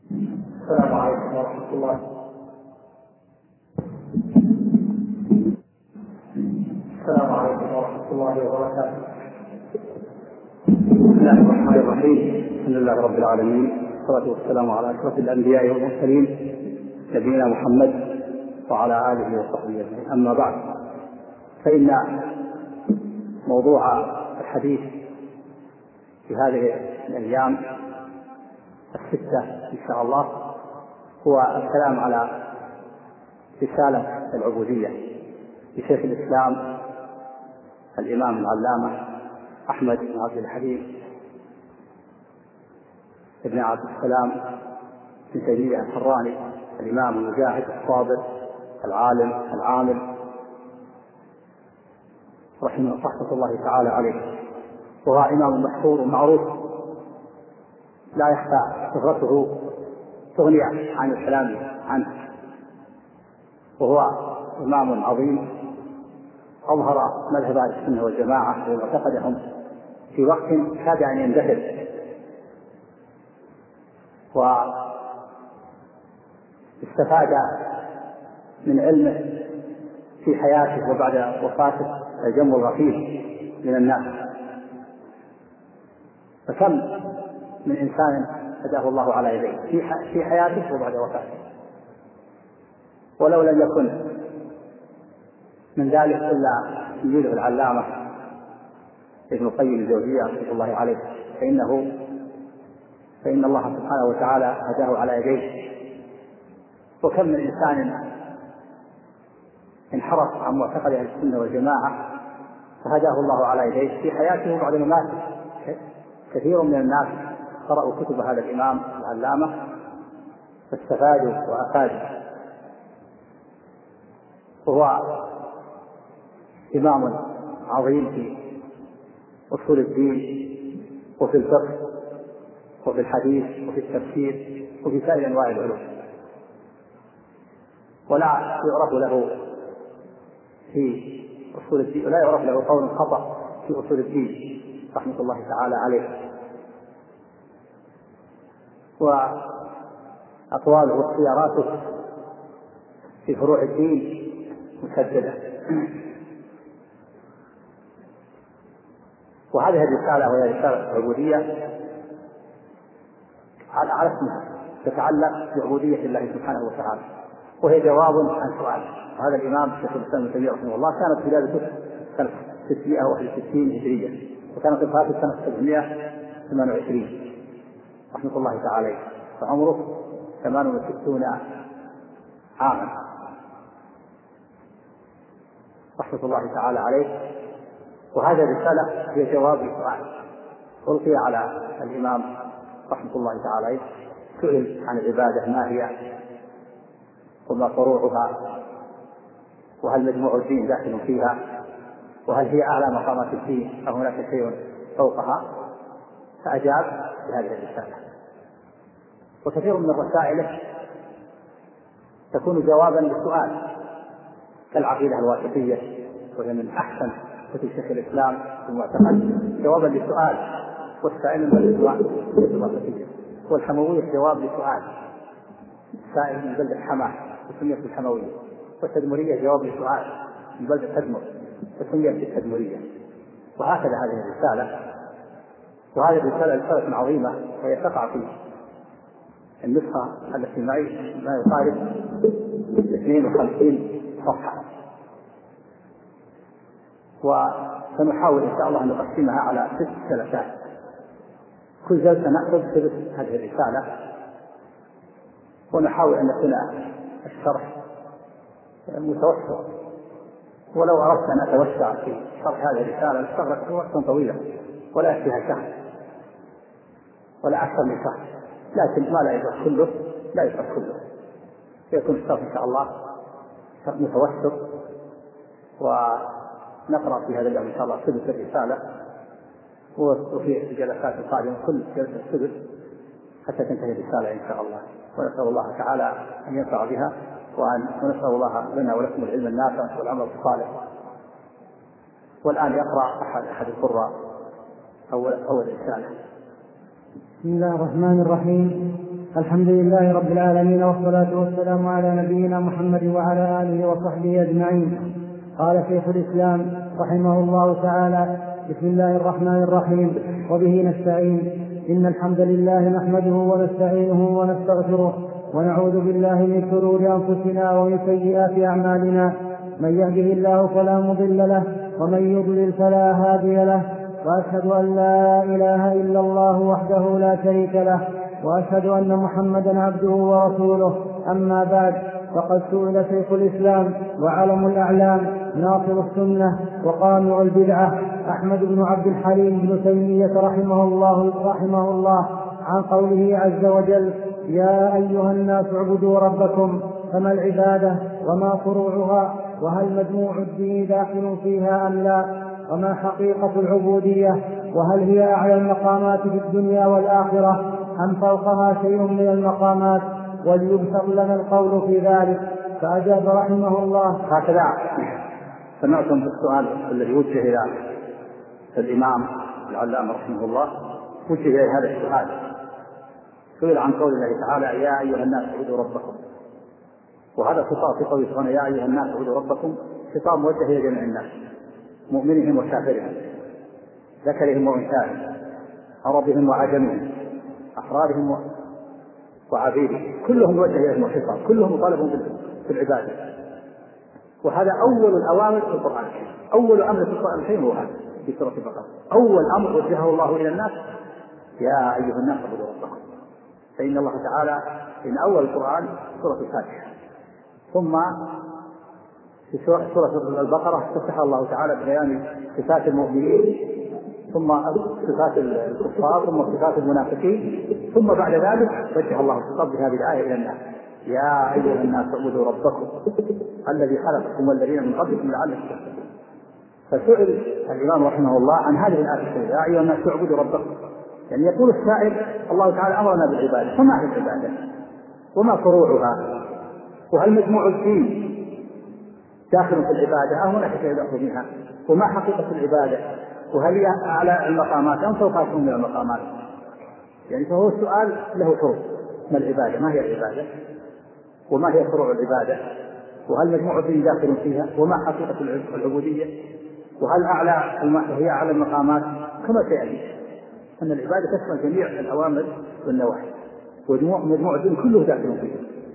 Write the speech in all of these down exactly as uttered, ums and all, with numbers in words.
السلام عليكم ورحمة الله. السلام عليكم ورحمة الله وبركاته. بسم الله الرحمن الرحيم. الحمد لله رب العالمين، والصلاة والسلام على أشرف الأنبياء والمرسلين نبينا محمد وعلى آله وصحبه أجمعين. أما بعد، فإن موضوع الحديث في هذه الأيام الستة إن شاء الله هو الكلام على رسالة العبودية لشيخ الإسلام الإمام العلامة أحمد بن عبد الحليم ابن عبد السلام بن تيمية الحراني، الإمام المجاهد الصابر العالم العامل رحمه رحمة الله تعالى عليه. وهو إمام مشهور ومعروف لا يخفى شهرته تغني عن الكلام عنه، وهو إمام عظيم أظهر مذهب أهل السنة والجماعة ومعتقدهم في وقت كاد أن يندثر، واستفاد من علمه في حياته وبعد وفاته الجم الغفير من الناس. فكم من إنسان هداه الله على يديه في حياته وبعد وفاته، ولو لم يكن من ذلك إلا تلميذه العلامة ابن القيم الجوزية رحمة الله عليه، فإنه فإن الله سبحانه وتعالى هداه على يديه. وكم من إنسان انحرف عن معتقد أهل السنة والجماعة فهداه الله على يديه في حياته وبعد مماته. كثير من الناس قرأوا كتب هذا الإمام العلامة فاستفادوا وأفادوا. وهو إمام عظيم في أصول الدين وفي الفقه وفي الحديث وفي التفسير وفي سائر أنواع العلوم، ولا يعرف له في أصول الدين ولا يعرف له قول خطأ في أصول الدين رحمة الله تعالى عليه. وأقواله واختياراته في فروع الدين مسددة. وهذه الرسالة وهي رسالة عبودية على اسمها تتعلق بعبودية الله سبحانه وتعالى، وهي جواب عن سؤال. وهذا الإمام شيخ الإسلام ابن تيمية رحمه الله كانت ولادته سنة ستمائة وواحد وستين هجرية، وكانت وفاته سنة سبعمائة وثمانية وعشرين رحمة الله تعالى، فعمره ثمانية وستين عاما رحمة الله تعالى عليه. وهذه الرسالة هي جواب سؤال ألقي على الإمام رحمة الله تعالى عليه، سئل عن العبادة ما هي وما فروعها، وهل مجموع الدين داخل فيها، وهل هي أعلى مقامات الدين أو هناك شيء فوقها، فأجاب بهذه الرسالة. وكثير من رسائله تكون جوابا للسؤال، كالعقيدة الواسطية وهي من أحسن كتب شيخ الإسلام في المعتقد جوابا لسؤال، والسائل من الواسطية، والحموية جواب لسؤال، السائل من بلدة حماه وسميت بالحموية، والتدمرية جواب لسؤال من بلدة تدمر وسميت بالتدمرية. وهكذا هذه الرسالة. وهذه الرسالة رسالة عظيمة، وهي تقع في النسخة التي معي ما يقارب اثنين وخمسين صفحة، وسنحاول إن شاء الله أن نقسمها على ست جلسات، كل جلسة نأخذ ثلث هذه الرسالة، ونحاول أن يكون الشرح متوسط. ولو أردت أن أتوسع في شرح هذه الرسالة لاستغرقت وقتا طويلا ولا يكفيها شهر ولا أكثر من شهر، لكن ما لا يدرك كله لا يدرك كله، يكون الشرح إن شاء الله شرح متوسط. ونقرأ في هذا اليوم إن شاء الله ثلث الرسالة، وفي الجلسات القادمة كل جلسة ثلث حتى تنتهي الرسالة إن شاء الله. ونسأل الله تعالى أن ينفع بها، وأن ونسأل الله لنا ولكم العلم النافع والعمل الصالح. والآن يقرأ أحد أحد القراء أول أول رسالة. بسم الله الرحمن الرحيم. الحمد لله رب العالمين، والصلاة والسلام على نبينا محمد وعلى آله وصحبه أجمعين. قال شيخ الإسلام رحمه الله تعالى: بسم الله الرحمن الرحيم، وبه نستعين. إن الحمد لله نحمده ونستعينه ونستغفره، ونعوذ بالله من شرور أنفسنا ومن سيئات أعمالنا. من يهده الله فلا مضل له، ومن يضلل فلا هادي له. وأشهد أن لا إله إلا الله وحده لا شريك له، وأشهد أن محمدا عبده ورسوله. أما بعد، فقد سئل شيخ الإسلام وعلم الأعلام ناصر السنة وقامع البدعة أحمد بن عبد الحليم بن تيمية رحمه الله رحمه الله عن قوله عز وجل: يا أيها الناس اعبدوا ربكم، فما العبادة وما فروعها، وهل مجموع الدين داخل فيها أم لا، وما حقيقة العبودية، وهل هي أعلى المقامات في الدنيا والآخرة أم فوقها شيء من المقامات، وليبسط لنا القول في ذلك. فأجاب رحمه الله: هكذا سمعتم بالسؤال الذي وجه إلى الإمام العلامة رحمه الله، وجه إلى هذا السؤال، سئل عن قول الله تعالى: يا أيها الناس اعبدوا ربكم. وهذا خطاب في قوله سبحانه: يا أيها الناس اعبدوا ربكم، خطاب موجه إلى جميع الناس، مؤمنهم وكافرهم، ذكرهم وأنثاهم، عربهم وعجمهم، أحرارهم وعبيدهم، كلهم موجه إليهم الخطاب، كلهم مطالبون في العبادة. وهذا أول الأوامر في القرآن الكريم، أول أمر في القرآن الكريم هو هذا في سورة البقرة، أول أمر وجهه الله إلى الناس: يا أيها الناس اعبدوا ربكم. فإن الله تعالى إن أول القرآن سورة الفاتحة، ثم في سورة البقرة فتح الله تعالى ببيان صفات المؤمنين، ثم صفات الكفار، ثم صفات المنافقين، ثم بعد ذلك وجه الله الخطاب بهذه الآية إلى الناس: يا أيها الناس اعبدوا ربكم الذي خلقكم والذين من قبلكم لعلكم تتقون. فسئل الإمام رحمه الله عن هذه الآية: يا أيها الناس اعبدوا ربكم، يعني يقول السائل: الله تعالى أمرنا بالعبادة، فما هي العبادة؟ وما فروعها؟ وهل مجموع الدين داخل في العبادة أم هناك شيء يدخل منها؟ وما حقيقة العبادة؟ وهل هي أعلى المقامات أم فوقها من المقامات؟ يعني فهو السؤال له حروف: ما العبادة؟ ما هي العبادة؟ وما هي فروع العبادة؟ وهل مجموع الدين داخل فيها؟ وما حقيقة العبودية؟ وهل أعلى هي أعلى المقامات؟ كما سيأتي أن العبادة تشمل جميع الأوامر والنواهي، ومجموع الدين كله داخل فيه.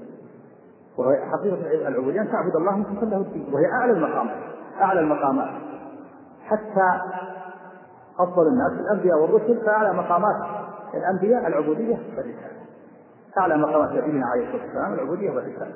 وهي حقيقة العبودية أن تعبد الله مخلصا له الدين، وهي أعلى المقامات أعلى المقامات حتى أفضل الناس الأنبياء والرسل، فأعلى مقامات الأنبياء العبودية والرسالة، أعلى مقامات نبينا عليه الصلاة والسلام العبودية والرسالة.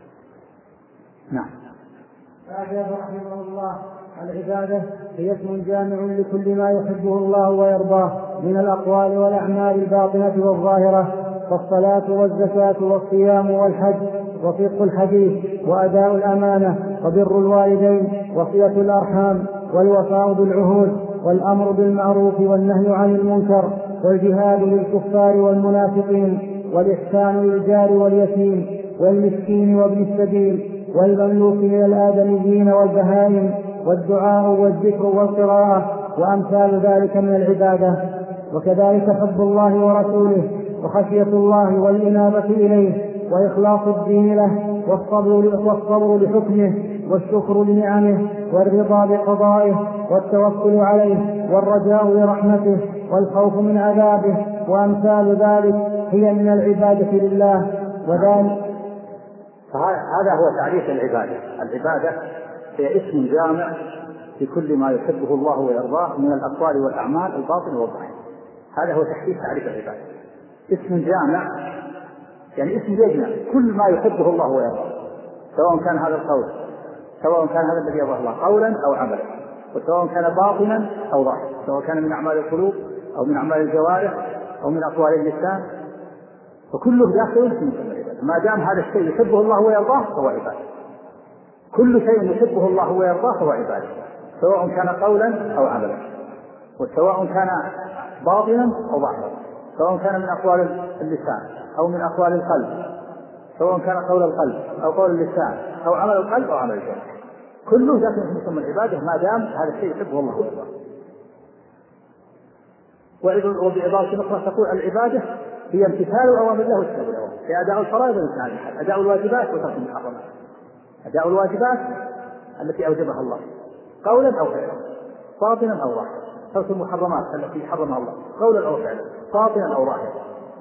نعم. فأجاب رحمه الله: العبادة هي اسم جامع لكل ما يحبه الله ويرضاه من الأقوال والأعمال الباطنة والظاهرة، فالصلاة والزكاة والصيام والحج وفقه الحديث وأداء الأمانة وبر الوالدين وصلة الأرحام والوفاء بالعهود والأمر بالمعروف والنهي عن المنكر والجهاد للكفار والمنافقين والإحسان للجار واليتيم والمسكين وابن السبيل والمملوك من الآدميين والبهائم والدعاء والذكر والقراءة وأمثال ذلك من العبادة. وكذلك حب الله ورسوله وخشية الله والإنابة إليه وإخلاص الدين له والصبر والصبر لحكمه والشكر لنعمه والرضا بقضائه والتوكل عليه والرجاء لرحمته والخوف من عذابه وأمثال ذلك هي من العبادة لله. وذلك فهذا هو تعريف العبادة. العبادة هي اسم جامع لكل ما يحبه الله ويرضاه من الأقوال والأعمال الباطنة والظاهرة. هذا هو تحديد تعريف العبادة. اسم جامع يعني اسم يجمع كل ما يحبه الله ويرضاه، سواء كان هذا القول، سواء كان هذا الذي يرضاه الله قولا أو عملا، وسواء كان باطنا أو ظاهرا، سواء كان من أعمال القلوب أو من أعمال الجوارح أو من أقوال اللسان، فكله داخل في مسمى العبادة. ما دام هذا الشيء يحبه الله ويرضاه فهو عبادة. كل شيء يحبه الله ويرضاه فهو عبادة، سواء كان قولا أو عملا، وسواء كان باطنا أو ظاهرا، سواء كان من أقوال اللسان أو من أقوال القلب، سواء كان قول القلب أو قول اللسان أو عمل القلب أو عمل الجوارح، كله داخل في مسمى العبادة ما دام هذا الشيء يحبه الله ويرضاه. وبعبارة أخرى تقول العبادة هي امتثال الأوامر الله واجتناب النواهي، هي أداء الفرائض واجتناب المحارم، أداء الواجبات وترك المحرمات. أداء الواجبات التي أوجبها الله قولا أو فعلا، باطنا أو ظاهرا، ترك المحرمات التي حرمها الله قولا أو فعلا، باطنا أو ظاهرا.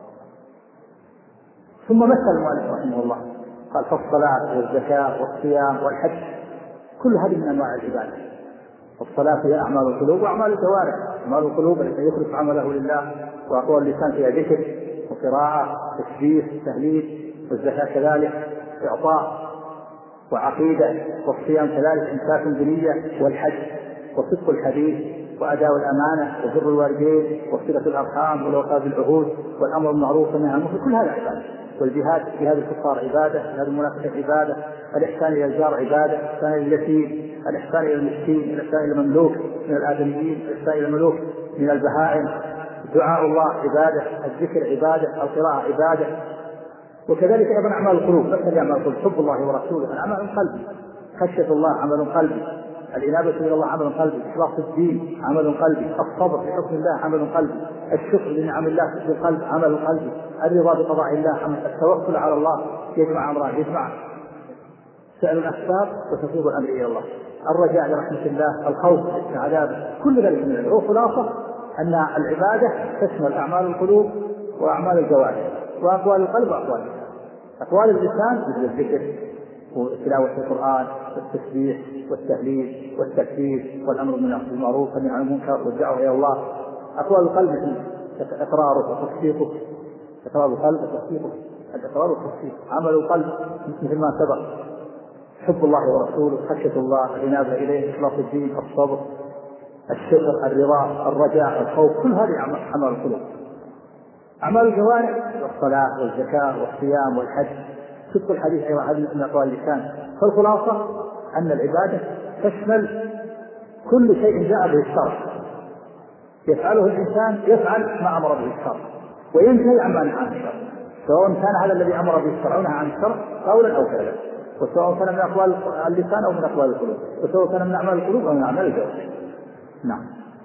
ثم مثل المؤلف رحمه الله قال: فالصلاة والزكاة والصيام والحج كل هذه من أنواع العبادة. الصلاة هي أعمال القلوب وأعمال الجوارح. أعمال القلوب التي يخلص عمله لله، وأقوال اللسان فيها ذكر وقراءة تسبيح تهليل، والزكاة كذلك إعطاء وعقيدة، والصيام كذلك إمساك بنية، والحج وصدق الحديث وأداء الأمانة وبر الوالدين وصلة الأرحام والوفاء بالعهود والأمر بالمعروف والنهي عن المنكر، كل هذا عبادة. والجهاد في هذا الكفار عبادة، جهاد المنافقين عبادة، الإحسان إلى الجار عبادة، الإحسان إلى اليتيم، الإحسان إلى المسكين، الإحسان إلى المملوك من الآدميين، الإحسان إلى الملوك من البهائم، دعاء الله عبادة، الذكر عبادة، القراءة عبادة. وكذلك أيضا أعمال القلوب، مثل أعمال القلوب حب الله ورسوله أعمال القلب، خشية الله عمل قلبي، الإنابة إلى الله عمل قلبي، إخلاص الدين عمل قلبي، الصبر بحكم الله عمل قلبي، الشكر لنعم الله في القلب عمل قلبي، الرضا بقضاء الله عمل، التوكل على الله يجمع أمران، يجمع سأل الأسباب وتفويض الأمر إلى الله، الرجاء لرحمة الله، الخوف من عذابه، كل ذلك من العلم. خلاصة أن العبادة تشمل أعمال القلوب وأعمال الجوارح وأقوال القلب وأقوال اللسان. أقوال اللسان مثل الذكر وتلاوة القرآن والتسبيح والتهليل والتكبير والأمر بالمعروف والنهي عن المنكر والدعوة إلى الله. أقوال القلب مثل إقراره وتصديقه، إقرار القلب وتصديقه، الإقرار والتصديق عمل القلب مثل ما سبق، حب الله ورسوله، خشية الله، الإنابة إليه، إخلاص الدين، الصبر، الشكر، الرضا، الرجاء، الخوف، كل هذه أعمال القلوب. أعمال الجوارح الصلاة والزكاة والصيام والحج، صدق الحديث أيضا هذه من أقوال اللسان. فالخلاصة أن العبادة تشمل كل شيء جاء به الشرع يفعله الإنسان، يفعل ما أمر به الشرع وينتهي عما نهى عن الشرع، سواء كان هذا الذي أمر به الشرع ونهى عن الشرع قولا أو فعلا، وسواء كان من أقوال اللسان أو من أقوال القلوب، وسواء كان من أعمال القلوب أو من أعمال الجوارح. نعم.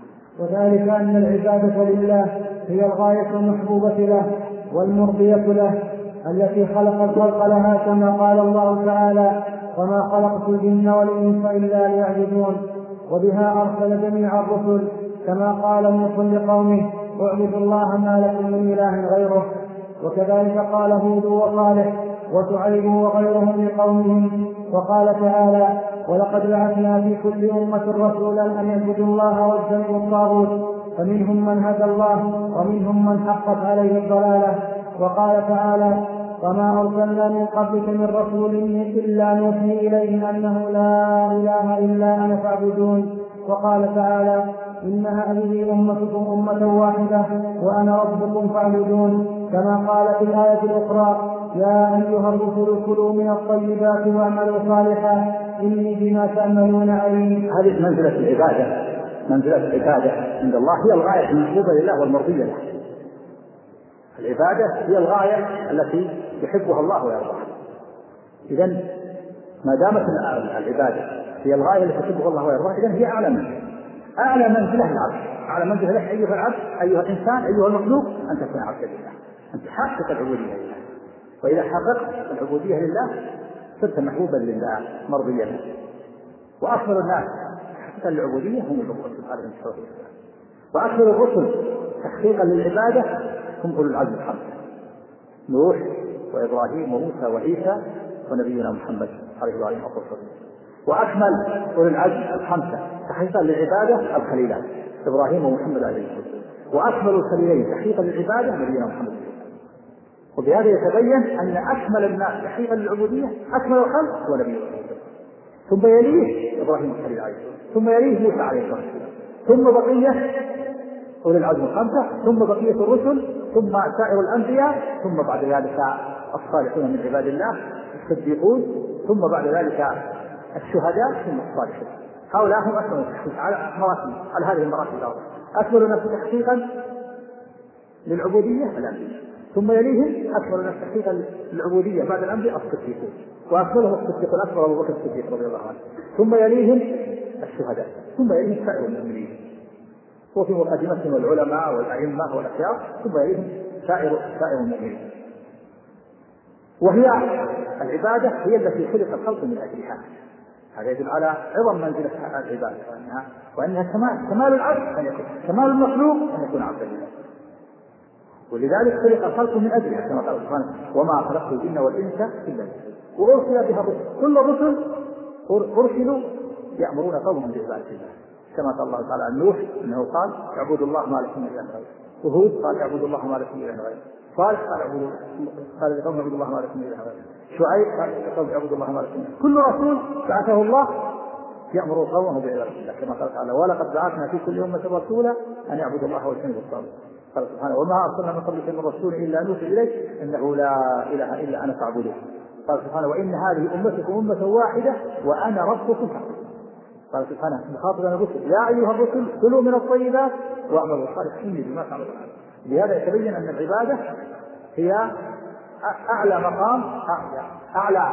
وذلك أن العبادة لله هي الغاية المحبوبة له والمرضية له التي خلق الخلق لها، كما قال الله تعالى: وما خلقت الجن والإنس إلا ليعبدون. وبها أرسل جميع الرسل، كما قال نوح لقومه: اعبدوا الله ما لكم من إله غيره. وكذلك قال هود وصالح وشعيب وغيرهم لقومهم. وقال تعالى: ولقد بعثنا في كل أمة رسولا أن يعبدوا الله واجتنبوا الطاغوت، فمنهم من هدى الله ومنهم من حقت عليه الضلالة. وقال تعالى: وما أرسلنا من قبلك من رسول إلا نوحي إليه أنه لا إله إلا أنا فاعبدون. وقال تعالى: إن هذه أمتكم أمة واحدة وأنا ربكم فاعبدون. كما قال في الآية الأخرى: يا أيها الرسل كلوا من الطيبات واعملوا صالحا إني بما تعملون عليم. هذه منزلة العبادة، منزلة العبادة عند الله هي الغاية المحبوبة لله والمرضية له. العبادة هي الغاية التي يحبها الله ويرضاها. إذن ما دامت العبادة هي الغاية التي يحبها الله ويرضاها، إذن هي أعلى منزلة، أعلى منزلة العبد، أعلى منزلة لك أيها العبد، أيها الإنسان، أيها المخلوق، أن تكون عبدا لله، أن تحقق العبودية لله. وإذا حققت العبودية لله صرت محبوبا لله مرضيا له. وأكثر الناس تحقيقا للعبودية هم الرسل عليهم الصلاة والسلام، وأكثر الرسل تحقيقا للعبادة هم أولو العزم الخمسة: نوح وإبراهيم وموسى وعيسى ونبينا محمد عليه الصلاة والسلام. وأكمل أولو العزم الخمسة تحقيقا للعبادة الخليلان إبراهيم ومحمد عليه الصلاة والسلام. وأكمل الخليلين تحقيقا للعبادة نبينا محمد. وبهذا يتبين أن أكمل الناس تحقيقا للعبودية أكمل الخلق هو نبينا محمد، ثم يليه إبراهيم الخليل عليه الصلاة والسلام، ثم يليه موسى عليه الصلاة والسلام، ثم بقية أولي العزم الخمسة، ثم بقية الرسل، ثم سائر الأنبياء، ثم بعد ذلك الصالحون من عباد الله الصديقون، ثم بعد ذلك الشهداء، ثم الصالحون. هؤلاء هم أكمل التحقيق على مراتب، على هذه المراتب الأربعة. أكمل الناس تحقيقا للعبودية الأنبياء، ثم يليهم أكمل الناس تحقيقا للعبودية بعد الأنبياء الصديقون، وأكملهم الصديق الأكبر أبو بكر الصديق رضي الله عنه، ثم يليهم الشهداء، ثم يليهم سائر المؤمنين، وفي مقدمتهم العلماء والأئمة والأخيار، ثم يليهم سائر سائر المؤمنين. وهي العبادة هي التي خلق الخلق من أجلها. هذا يدل على عظم منزلة العبادة وأنها وأنها كمال كمال العبد أن يكون كمال المخلوق أن يكون عبدا لله. ولذلك خلق الخلق من أجلها كما قال سبحانه وما خلقت الجن والإنس إلا ليعبدون. وأرسل بها الرسل كل الرسل أرسلوا يأمرون قومهم بعبادة الله كما قال الله تعالى عن نوح أنه قال اعبدوا الله ما لكم من إله غيره. وهود قال اعبدوا الله ما لكم من إله غيره. صالح قال اعبدوا قال لقوم اعبدوا الله ما لكم من إله غيره. شعيب قال لقوم اعبدوا الله ما لكم. كل رسول بعثه الله يأمر قومه بعبادة الله كما قال تعالى ولقد بعثنا في كل أمة رسولا أن يعبدوا الله واجتنبوا الطاغوت. قال سبحانه وما أرسلنا من قبلك من رسول إلا نوحي إليه إنه لا إله إلا أنا فاعبدون. قال سبحانه وإن هذه أمتكم أمة واحدة وأنا ربكم فاعبدون. قال سبحانه مخاطبا الرسل يا أيها الرسل كلوا من الطيبات واعملوا الصالحات إني بما تعملون. لهذا يتبين أن العبادة هي أعلى مقام أعلى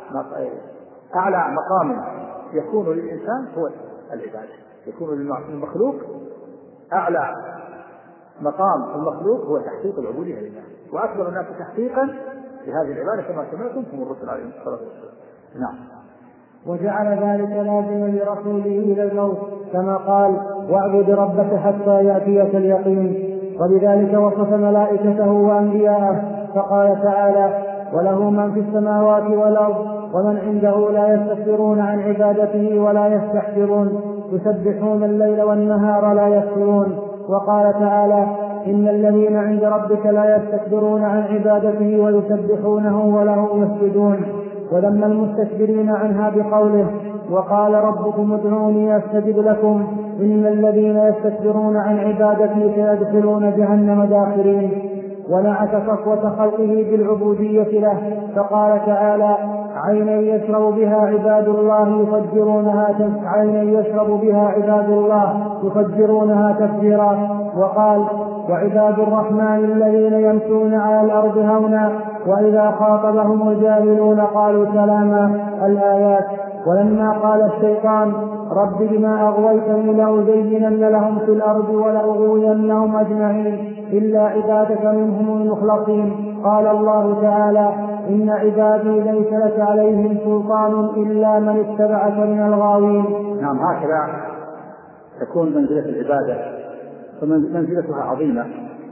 أعلى مقام يكون للإنسان هو العبادة. يكون للمخلوق أعلى مقام المخلوق هو تحقيق العبودية لله. وأكبر الناس تحقيقا لهذه العبادة كما سمعتم هم الرسل عليهم الصلاة والسلام. نعم. وجعل ذلك لازما لرسوله إلى الموت كما قال واعبد ربك حتى يأتيك اليقين. ولذلك وصف ملائكته وأنبياءه فقال تعالى وله من في السماوات والأرض ومن عنده لا يستكبرون عن عبادته ولا يستحسرون يسبحون الليل والنهار لا يفترون. وقال تعالى إن الذين عند ربك لا يستكبرون عن عبادته ويسبحونه وله يسجدون. وذم المستكبرين عنها بقوله وقال ربكم ادعوني أستجب لكم إن الذين يستكبرون عن عبادتي سيدخلون جهنم داخرين. ونعت صفوة خلقه بالعبودية له فقال تعالى عينا يشرب بها عباد الله يفجرونها عينا يشرب بها عباد الله يفجرونها تفجيرا. وقال وعباد الرحمن الذين يمشون على الأرض هونا وإذا خاطبهم الجاهلون قالوا سلاما الآيات. ولما قال الشيطان رب بما أغويتني لأزينن لهم في الأرض ولأغوينهم أجمعين إلا عبادك منهم المخلصين قال الله تعالى إن عبادي ليس لك عليهم سلطان إلا من اتبعك من الغاوين. نعم هكذا تكون منزلة العبادة فمنزلتها عظيمة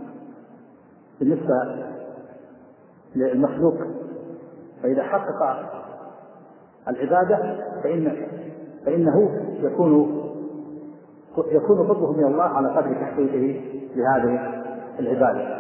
بالنسبة للمخلوق. فإذا حقق العبادة فإن فإنه يكون يكون قربه من الله على قدر تحقيقه لهذه العبادة.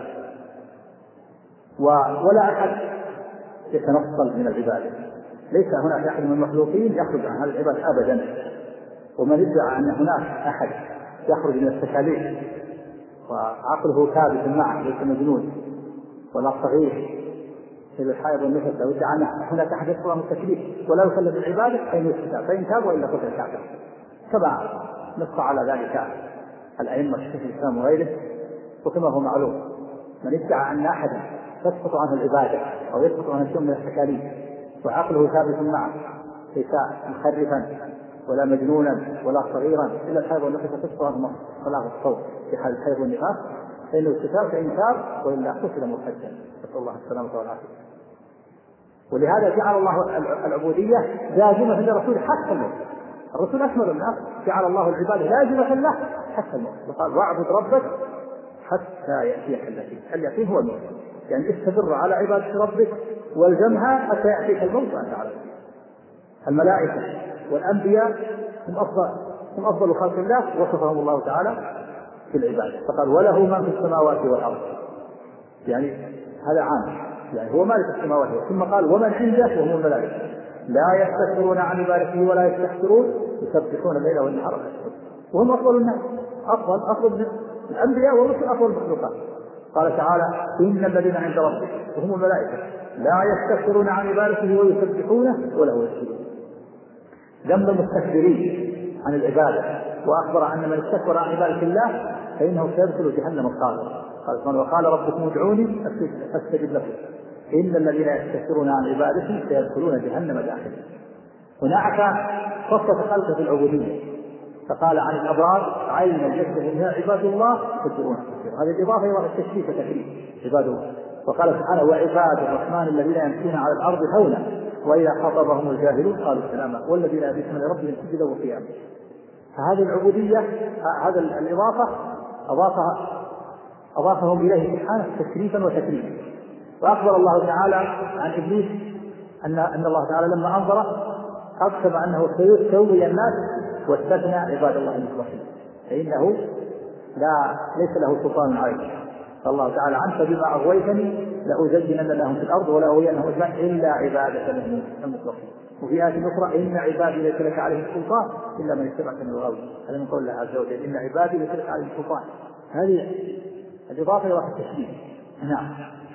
ولا أحد يتنصل من العبادة. ليس هناك أحد من المخلوقين يخرج عن هذه العبادة أبدا. ومن ادعى أن هناك أحد يخرج من التكاليف وعقله ثابت معه ليس مجنون ولا صغير في الحائض والنفس لو ادعى أن هناك أحد يخرج من التكليف ولا يكلف بالعبادة فإن يستتاب فإن تاب وإلا قتل كافر كما نص على ذلك الأئمة في الإسلام وغيره. وكما هو معلوم من ادعى أن أحدا تسقط عنه العبادة أو يسقط عنه شيء من التكاليف وعقله ثابت معه ليس مخرفا ولا مجنونا ولا صغيرا إلا الحيض والنفس تسقط عنه صلاة الصوت في حال الحيض والنفاس فإنه استتاب فإن تاب وإلا قتل مرتدا نسأل الله السلامة والعافية. ولهذا جعل الله العبودية لازمة للرسول حتى الموت. الرسول أكمل الناس جعل الله العبادة لازمة له حتى الموت. وقال واعبد ربك حتى يأتيك اليقين. اليقين هو الموت يعني استمر على عبادة ربك والزمها حتى يأتيك الموت وأنت على ذلك. الملائكة والأنبياء هم أفضل هم أفضل خلق الله وصفهم الله تعالى في العبادة فقال وله من في السماوات والأرض يعني هذا عام يعني هو مالك السماوات والأرض. ثم قال ومن عنده وهم الملائكة لا يستكبرون عن عبادته ولا يستحسرون يسبحون الليل والنهار وهم أفضل الناس أفضل أفضل الأنبياء والرسل أفضل المخلوقات. قال تعالى إن الذين عند ربك وهم الملائكة لا يستكبرون عن عبادته ويسبحونه وله يسجدون. ذم المستكبرين عن العبادة وأخبر أن من استكبر عن عبادة الله فإنه سيدخل جهنم خالدا. قال وقال ربكم ادعوني أستجب لكم إن الذين يستكبرون عن عبادته سيدخلون جهنم داخلين. هناك خصة خلقه في العبودية فقال عن الأبرار عين يشبه عباد الله يتبعون. هذه الإضافة إلى التشريف والتكريم عباد الله. وقال سبحانه وعباد الرحمن الذين يمشون على الأرض هونا وإذا خاطبهم الجاهلون قالوا سلاما والذين يبيتون لربهم سجدا وقياما. فهذه العبودية هذا الإضافة أضافها أضافهم إليه سبحانه تشريفا وتكريما. وأخبر الله تعالى عن إبليس أن أن الله تعالى لما أنظر أقسم أنه سيسوي الناس واستثنى عباد الله المخلصين فإنه لا ليس له سلطان عليه. فالله تعالى عنك بما أغويتني لأزينن لهم في الأرض ولأغوينهم أجمعين إلا عبادك منهم المخلصين. وفي آية أخرى إن عبادي ليس لك عليهم سلطان إلا من اتبعك من الغاوي. هذا من قول الله عز وجل إن عبادي ليس لك عليهم سلطان. هذه الإضافة إلى التشريف. نعم.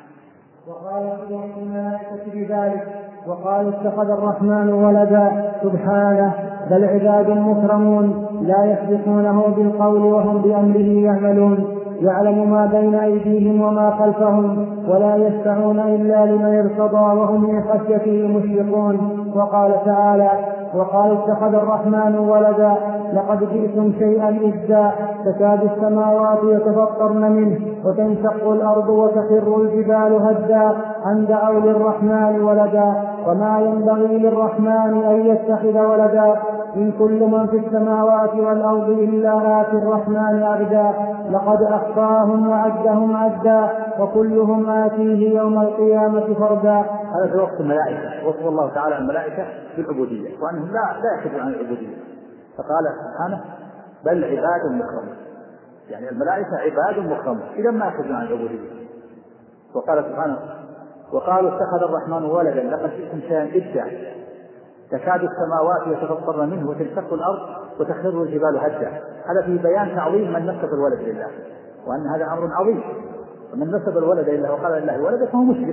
وقال الملائكة بذلك وقالوا اتخذ الرحمن ولدا سبحانه بل عباد مكرمون لا يسبقونه بالقول وهم بأمره يعملون يعلم ما بين أيديهم وما خلفهم ولا يشفعون إلا لمن ارتضى وهم من خشيته مشفقون. وقال تعالى وقالوا اتخذ الرحمن ولدا لقد جئتم شيئا إدا تكاد السماوات يتفطرن منه وتنشق الأرض وتخر الجبال هدا أن دعوا للرحمن ولدا وما ينبغي للرحمن أن يتخذ ولدا إن كل من في السماوات والأرض إلا آتي الرحمن عبدا لقد أحصاهم وعدهم عدا وكلهم آتيه يوم القيامة فردا. هذا في وصف الملائكة. وصف الله تعالى الملائكة بالعبودية وأنهم لا لا يخرجون عن العبودية. فقال سبحانه بل عباد مكرمون يعني الملائكة عباد مكرمون إذا ما يخرجون عن العبودية. وقال سبحانه وقالوا اتخذ الرحمن ولدا لقد جئتم شيئا إدا تكاد السماوات يتفطرن منه وتنشق الأرض وتخر الجبال هدا. هذا في بيان تعظيم من نسب الولد لله وأن هذا أمر عظيم. ومن نسب الولد إلا وقال لله ولد فهو مشرك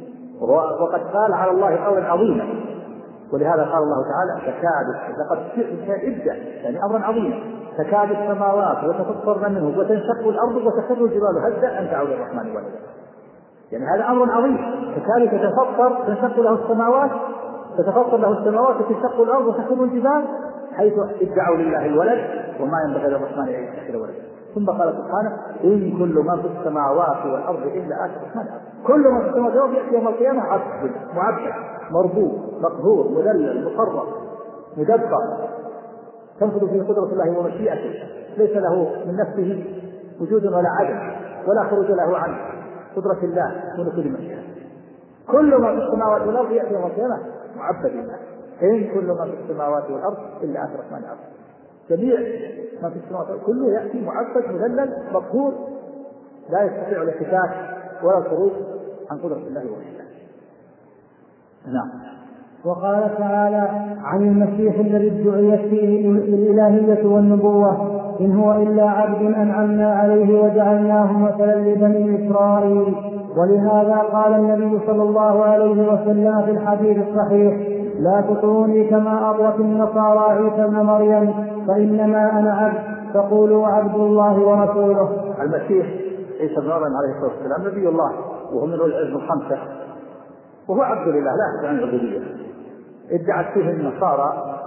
وقد قال على الله قولا عظيما. ولهذا قال الله تعالى تكاد لقد جئتم شيئا إدا يعني أمرا عظيما تكاد السماوات وتفطرن منه وتنشق الأرض وتخر الجبال هدا أن دعوا للرحمن ولدا. يعني هذا أمر عظيم تكاد تتفطر تنشق له السماوات تتفطر له السماوات وتنشق الأرض وتخر الجبال حيث ادعوا لله الولد وما ينبغي للرحمن أن يتخذ ولدا. ثم قال سبحانه إن كل من في السماوات والأرض إلا آتي الرحمن كل من في السماوات والأرض يأتي يوم القيامة عبد معبد مربوط مقهور مذلل مقرب مدبر تنفذ فيه قدرة الله ومشيئته ليس له من نفسه وجود ولا عدم ولا خروج له عن قدرة الله ونفوذ مشيئته. كل من في السماوات والأرض يأتي يوم القيامة معبد لله. إن كل من في السماوات والأرض إلا آتي الرحمن عبد. جميع ما في السماوات كله يأتي معبد مذلل مقهور لا يستطيع الاحتكاك ولا الخروج عن قدرة الله ومشيئته. نعم. وقال تعالى عن المسيح الذي ادعيت فيه الإلهية والنبوة إن هو إلا عبد أنعمنا عليه وجعلناه مثلا لبني إسرائيل. ولهذا قال النبي صلى الله عليه وسلم في الحديث الصحيح لا تطروني كما أطرت النصارى عيسى ابن مريم فإنما أنا عبد فقولوا عبد الله ورسوله. المسيح عيسى ابن مريم عليه الصلاة والسلام نبي الله وهو من العزم الخمسة وهو عبد لله لا يخرج عن العبودية. ادعت فيه النصارى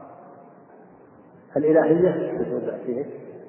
الإلهية فيه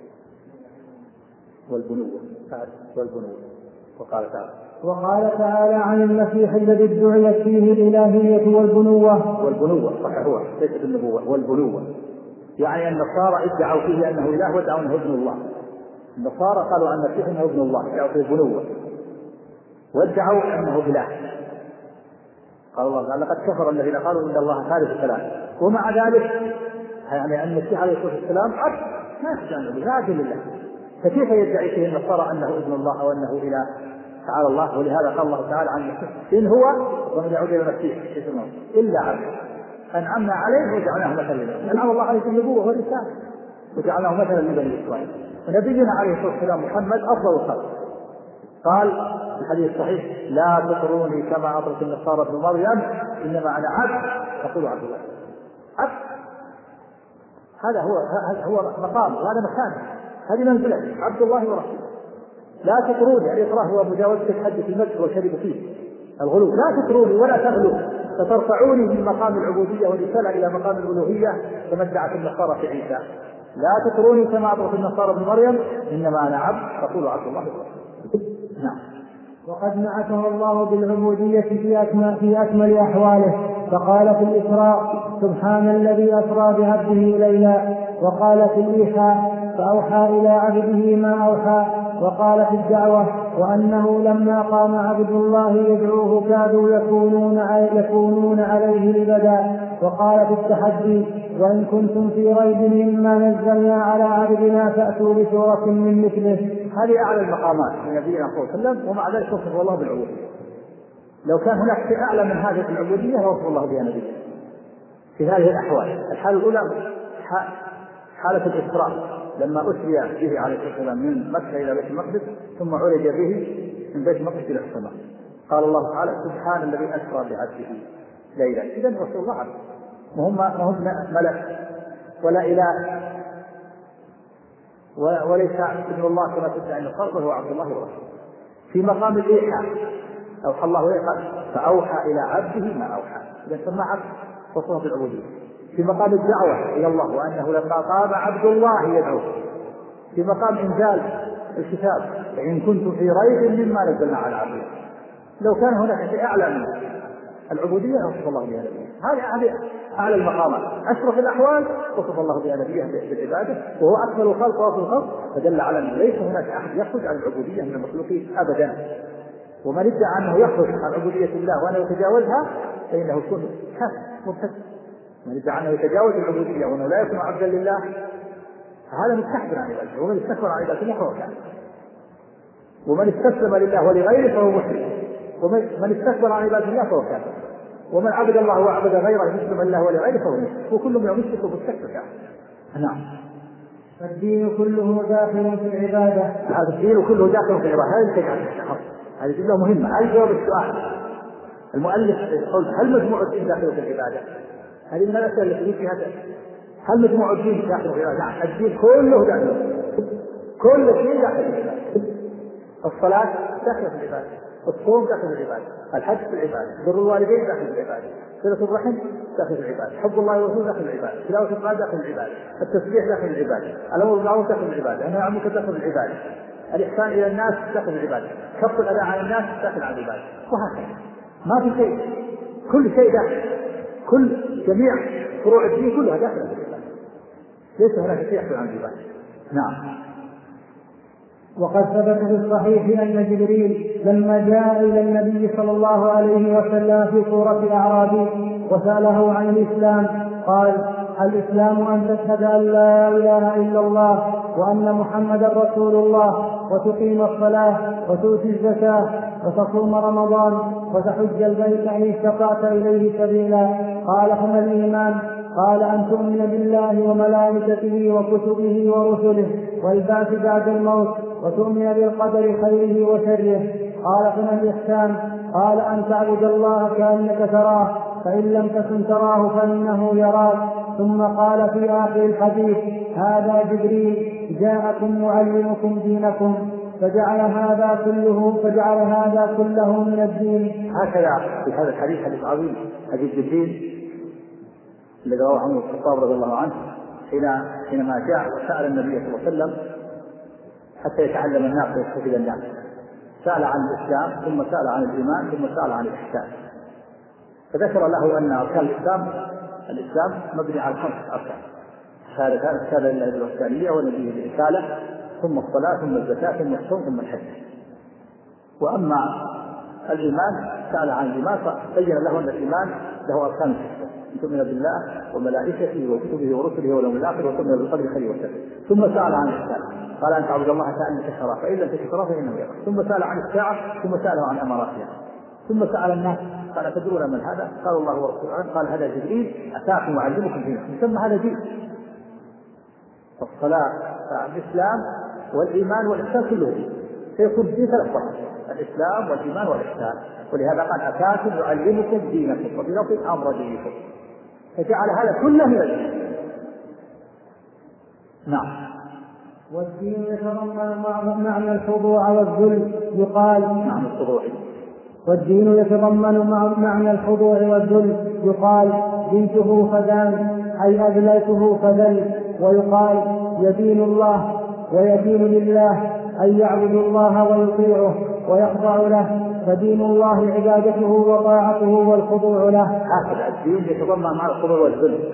والبنوة والبنوة. وقال تعالى وقال تعالى عن المسيح الذي ادعيت فيه الإلهية والبنوة والبنوة صح هو ليست النبوة والبنوة يعني النصارى ادعوا فيه أنه إله وادعوا أنه ابن الله. النصارى قالوا عن المسيح أنه ابن الله ادعوا فيه البنوة وادعوا أنه إله. قال الله تعالى لقد كفر الذين قالوا إن الله ثالث ثلاثة ومع ذلك يعني أن المسيح عليه الصلاة والسلام عبد ما يخشى لا عدل لله. فكيف يدعي فيه النصارى أنه ابن الله أو أنه إله تعالى الله. ولهذا قال الله تعالى عن المسيح إن هو ومن يعود إلى المسيح إلا عبد أنعمنا عليه وجعلناه مثلا لبني أنعم الله عليه بالنبوة والرسالة وجعلناه مثلا لبني إسرائيل. ونبينا عليه الصلاة والسلام محمد أفضل الخلق قال في الحديث الصحيح لا تطروني كما أطرت النصارى ابن مريم إنما أنا عبد فقولوا عبد الله. عبد هذا هو هذا هو مقام وهذا مكان هذه منزلة عبد الله ورسوله. لا تطروني الإكراه هو مجاوزة الحد في المسجد والشرب فيه الغلو. لا تطروني ولا تغلو فترفعوني من مقام العبودية والرسالة إلى مقام الألوهية كما ادعت النصارى في عيسى. لا تطروني كما أطرت النصارى ابن مريم إنما أنا عبد رسول عبد الله ورسوله. نعم. وقد نعته الله بالعبودية في أكمل, في أكمل أحواله، فقال في الإسراء سبحان الذي أسرى بعبده ليلا، وقال في الإيحاء فأوحى إلى عبده ما أوحى، وقال في الدعوة وأنه لما قام عبد الله يدعوه كادوا يكونون, يكونون عليه لبدا، وقال في التحدي وإن كنتم في ريب مما نزلنا على عبدنا فأتوا بسورة من مثله. هذه أعلى المقامات من نبينا صلى الله عليه وسلم، ومع ذلك وصف الله بالعبودية. لو كان هناك شيء أعلى من هذه العبودية وصف الله بها نبيه في هذه الأحوال. الحالة الأولى حالة الإسراء لما أسري به عليه الصلاة والسلام من مكة إلى بيت المقدس ثم عرج به من بيت المقدس إلى السماء. قال الله تعالى سبحان الذي أسرى بعبده ليلا. إذن رسول الله عبد وهم هم ملك ولا إله وليس ابن الله كما تدعي النصارى، وهو عبد الله ورسوله. في مقام الإيحاء أوحى الله إليه فأوحى إلى عبده ما أوحى، إذا سمى عبد وصفه بالعبودية. في مقام الدعوة إلى الله وأنه لما قام عبد الله يدعوه. في مقام إنزال الكتاب إن كنتم في ريب مما نزلنا على عبده. لو كان هناك شيء أعلى من العبودية وصف الله بها نبيه. هذه أعلى المقامات. أشرف الأحوال وصف الله بها نبيه بالعبادة، وهو أكمل الخلق وأفضل الخلق، فدل على أنه ليس هناك أحد يخرج عن العبودية من المخلوقين أبدا. ومن ادعى أنه يخرج عن عبودية الله وأنه يتجاوزها فإنه يكون كافر مرتد. من ادعى أنه يتجاوز العبودية وأنه لا يكون عبدا لله هذا مستكبر عن عبادته، ومن استكبر عن عبادته فهو كافر. ومن استسلم لله ولغيره فهو مشرك، ومن استكبر عن عبادة الله فهو كافر. ومن عبد الله وعبد غيره مسلما له ولغيره فهو مشرك، وكل من يشرك ومستكبر كافر. نعم. الدين كله داخل في العبادة. هذا الدين كله داخل في العبادة. هذه التجارة هذه جملة مهمة. هذه جواب السؤال. المؤلف يقول هل مجموع الدين داخل في العبادة؟ هذه من الأسئلة التي في هذا. هل مجموع الدين داخل في العبادة؟ نعم. الدين كله داخل، كل شيء داخل في العبادة. الصلاة داخل في العبادة، الصوم داخل في العبادة، الحج في العبادة، بر الوالدين داخل في العبادة، صلة الرحم داخل في العبادة، حب الله ورسوله داخل في العبادة، تلاوة القرآن داخل في العبادة، التسبيح داخل في العبادة، الأمر بالمعروف داخل في العبادة، النهي عن المنكر داخل في العبادة، الإحسان إلى الناس داخل في العبادة، كف الأذى عن الناس داخل عن العبادة، وهكذا. ما في شيء، كل شيء داخل، كل جميع فروع الدين كلها داخل في العبادة، ليس هناك شيء يخرج عن العبادة. نعم. وقد ثبت في الصحيح أن جبريل لما جاء إلى النبي صلى الله عليه وسلم في صورة أعرابي وسأله عن الإسلام قال: الإسلام أن تشهد أن لا إله إلا الله وأن محمدا رسول الله وتقيم الصلاة وتؤتي الزكاة وتصوم رمضان وتحج البيت إن استطعت إليه سبيلا. قال: فما الإيمان؟ قال: أن تؤمن بالله وملائكته وكتبه ورسله والبعث بعد الموت وتؤمن بالقدر خيره وشره. قال: فما الإحسان؟ قال: أن تعبد الله كأنك تراه فإن لم تكن تراه فإنه يراك. ثم قال في آخر الحديث: هذا جبريل جاءكم يعلمكم دينكم. فجعل هذا كله فجعل هذا كله من الدين. هكذا في هذا الحديث حديث عظيم حديث جبريل الذي رواه عمر بن الخطاب رضي الله عنه حينما جاء وسأل النبي صلى الله عليه وسلم حتى يتعلم الناس ويستفيد الناس. سأل عن الإسلام ثم سأل عن الإيمان ثم سأل عن الإحسان، فذكر له أن أركان الإسلام الإسلام مبني على خمس أركان: شهادتان الشهادة لله بالوحدانية ونبيه بالرسالة ثم الصلاة ثم الزكاة ثم الصوم ثم الحج. وأما الإيمان سأل عن الإيمان فبين له أن الإيمان له أركان ستة: أن تؤمن بالله وملائكته وكتبه ورسله واليوم الآخر وتؤمن بالقدر خيره وشره. ثم سأل عن الإحسان قال: أن تعبد الله كأنك تراه فإن لم تكن تراه فإنه يراك. ثم سأل عن الساعة ثم سأله عن أماراتها. ثم سأل الناس قال: أتدرون من هذا؟ قال: الله ورسوله. قال: هذا جبريل أتاكم وعلمكم دينكم. يسمى هذا دين. الصلاة الإسلام والإيمان والإحسان كله دين، سيكون دين ثلاث واحد: الإسلام والإيمان والإحسان. ولهذا قال: أتاكم يعلمكم دينكم وفي لفظ أمر دينكم، فجعل هذا كله من الدين. نعم. والدين يتضمن معنى الخضوع والذل. يقال معنى الخضوع والدين يتضمن معنى الخضوع والذل. يقال: بنته فدان أي أذلته فذل. ويقال: يدين الله ويدين لله أن يعبدوا الله ويطيعه ويخضع له، فدين الله عبادته وطاعته والخضوع له. هكذا الدين يتضمن مع الخضوع والذل،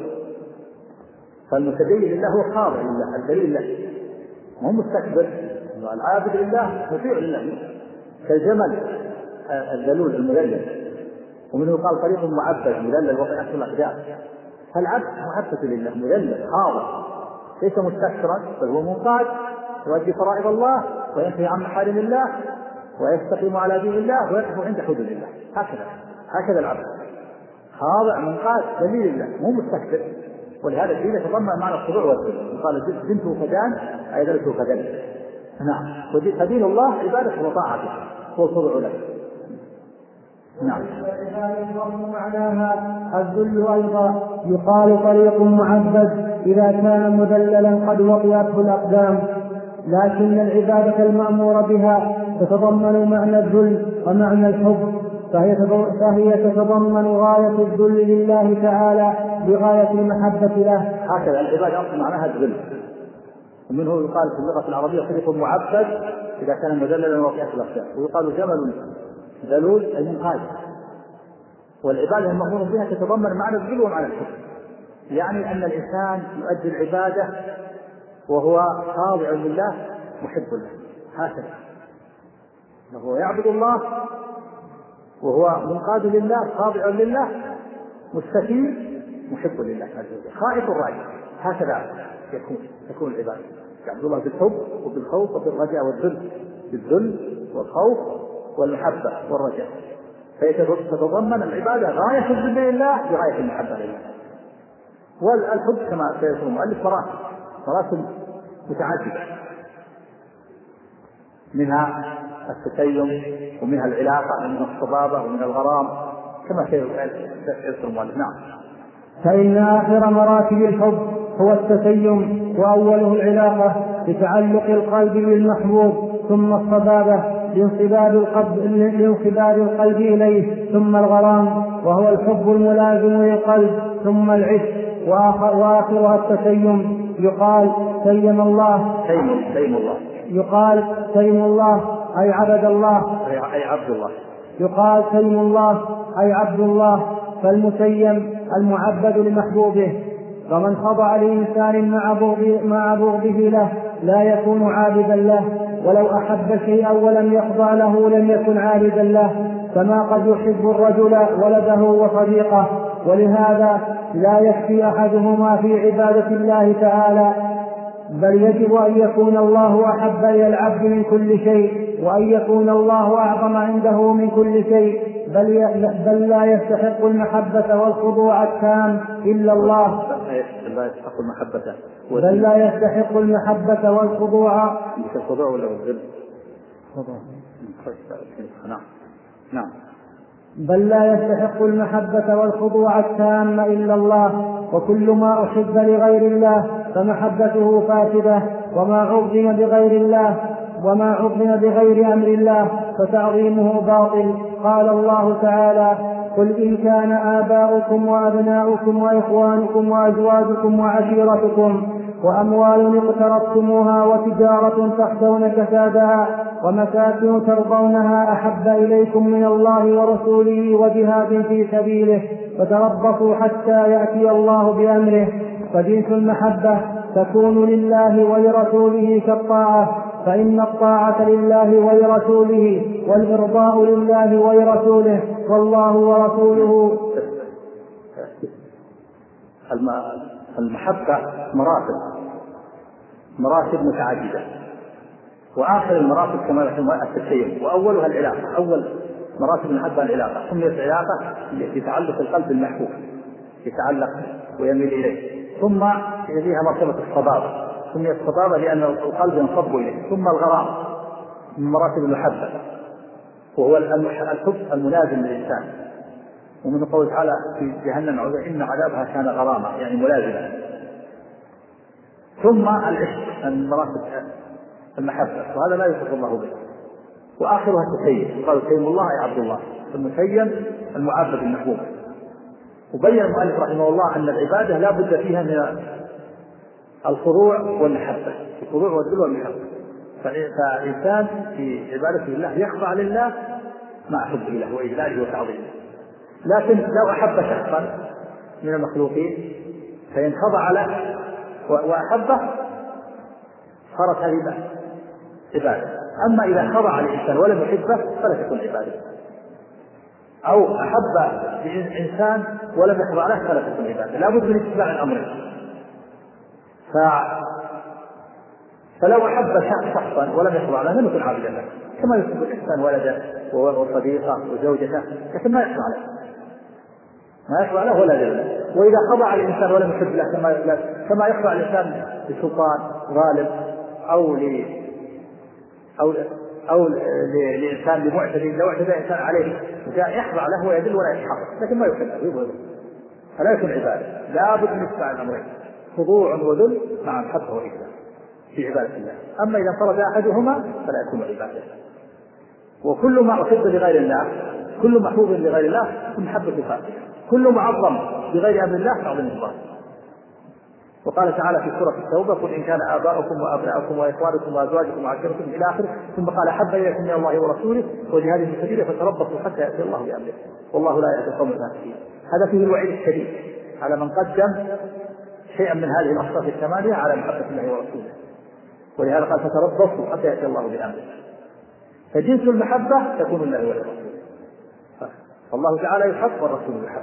فالمتدين لله هو خاضع لله الذليل له، مو مستكبر. العابد لله مطيع لله كالجمل الذلول المذلل، ومنه قال طريق معبد مذلل وطيعته الأقدام. فالعبد محبة لله مذلل خاضع ليس مستكبرا، بل هو منقاد يؤدي فرائض الله وينتهي عن محارم الله ويستقيم على دين الله ويقف عند حدود الله. هكذا هكذا العبد خاضع منقاد ذليل لله مو مستكبر. ولهذا الدين يتضمن معنى الخضوع والذل. قال دنته فدان أي ذلته فدان. نعم. فدين الله عبادته وطاعته هو الخضوع له. نعم. معناها الذل أيضا يقال طريق معبد إذا كان مذللا قد وطئته الأقدام، لكن العبادة المأمور بها تتضمن معنى الذل ومعنى الحب، فهي تتضمن غاية الذل لله تعالى بغاية المحبة له. هكذا العبادة أصلا معناها الذل، ومنه يقال في اللغة العربية طريق معبد إذا كان مذللا وطئته الأقدام، ويقال جمل ذلول أي منقاد. والعبادة المأمور بها تتضمن معنى الذل ومعنى الحب، يعني أن الإنسان يؤدي العبادة وهو خاضع لله محب له. هكذا وهو يعبد الله وهو منقاد لله خاضع لله مستكين محب لله خائف الراجع. هكذا يكون تكون العبادة، يعبد الله بالحب وبالخوف وبالرجاء والذل، بالذل والخوف والمحبة والرجاء. فتتضمن العبادة غاية الذل لله بغاية المحبة لله. والحب كما سيكون المؤلف مراتب مراتب متعددة، منها التسيم ومنها العلاقة ومنها الصبابة ومنها الغرام كما سيذكر المؤلف. نعم. فإن آخر مراتب الحب هو التسيم، وأوله العلاقة بتعلق القلب بالمحبوب، ثم الصبابة لانصباب القلب, لانصباب القلب إليه، ثم الغرام وهو الحب الملازم للقلب، ثم العشق، وآخرها التسيم. يقال سيم الله سيم سيم الله يقال سيم الله أي عبد الله أي عبد الله يقال سيم الله أي عبد الله، فالمسيم المعبد لمحبوبه. ومن خضع لإنسان مع بغضه له لا يكون عابدا له، ولو أحب شيئا ولم يخضع له لم يكن عابدا له، كما قد يحب الرجل ولده وصديقه. ولهذا لا يكفي أحدهما في عبادة الله تعالى، بل يجب أن يكون الله أحب إلى العبد من كل شيء، وأن يكون الله أعظم عنده من كل شيء، بل, بل لا يستحق المحبة والخضوع التام إلا الله لا يستحق المحبة بل لا يستحق المحبة والخضوع الخضوع ولا الذل نعم نعم بل لا يستحق المحبة والخضوع التام إلا الله. وكل ما أحب لغير الله فمحبته فاسدة، وما عظم بغير الله وما عظم بغير أمر الله فتعظيمه باطل. قال الله تعالى: قل إن كان آباؤكم وأبناؤكم وإخوانكم وأزواجكم وعشيرتكم وأموال اقترفتموها وتجارة تخشون كسادها ومساكن ترضونها أحب إليكم من الله ورسوله وجهاد في سبيله فتربصوا حتى يأتي الله بأمره. فجنس المحبة تكون لله ولرسوله كالطاعة، فإن الطاعة لله ولرسوله والإرضاء لله ولرسوله، والله ورسوله. المحبة مراتب مراتب متعددة، وآخر المراتب كما يقول التسيم، وأولها العلاقة. أول مراتب المحبة العلاقة، سميت العلاقة التي تعلق القلب بالمحبوب، يتعلق ويميل إليه. ثم يليها مرتبة الصبابة، سميت الصبابة لأن القلب ينصب إليه. ثم الغرام من مراتب المحبة، وهو الحب الملازم للإنسان، ومن قوله تعالى في جهنم إن عذابها كان غراما يعني ملازما. ثم العشق من مراتب المحبة، وهذا لا يوصف الله به. وآخرها التسيم، قال سيم الله يا عبد الله، المسيم المعبد المحبوب. وبين المؤلف رحمه الله أن العبادة لا بد فيها من الخضوع والمحبة، الخضوع والذل والمحبة. فالإنسان في عبادته لله يخضع لله مع حبه له وإجلاله وتعظيمه. لكن لو أحب شخصا من المخلوقين فإن خضع له وأحبه صارت هذه عبادة. أما إذا خضع لإنسان ولم يحبه فلا تكون عبادة. أو أحب إنسان ولم يخضع له فلا تكون عبادة. لا بد من اتباع الأمرين. ف... فلو أحب شخصا ولم يخضع له لم يكن عابدا له، كما يحب الإنسان ولده وصديقه وزوجته، لكن ما يخضع له ما يخضع له ولا ذله. وإذا خضع الإنسان ولم يحب له كما كما يخضع الإنسان لسلطان غالب أو ل أو أو لإنسان لمعتدي، لو اعتدى إنسان عليه جاء يخضع له ويذل ولا يتحرك، لكن ما يحب، فلا يكون عبادة. لا بد من اتباع الأمرين، خضوع وذل مع محبة وإجلال في عبادة الله. أما إذا انفرد أحدهما فلا يكون عبادة. وكل ما أحب لغير الله، كل محبوب لغير الله محبة فاسدة، كل معظم بغير أمر الله تعظيم الله. وقال تعالى في سورة التوبة: قل إن كان آباؤكم وأبناؤكم وإخوانكم وأزواجكم وعشيرتكم إلى آخره، ثم قال: حب إليكم من الله ورسوله وجهاد في سبيله فتربصوا حتى يأتي الله بأمره والله لا يهدي القوم الفاسقين. هذا فيه الوعيد الشديد على من قدم شيئا من هذه الأوصاف الثمانية على محبة الله ورسوله، ولهذا قال: فتربصوا حتى يأتي الله بأمره. فجنس المحبة تكون لله ولرسوله، فالله تعالى يحب والرسول يحب.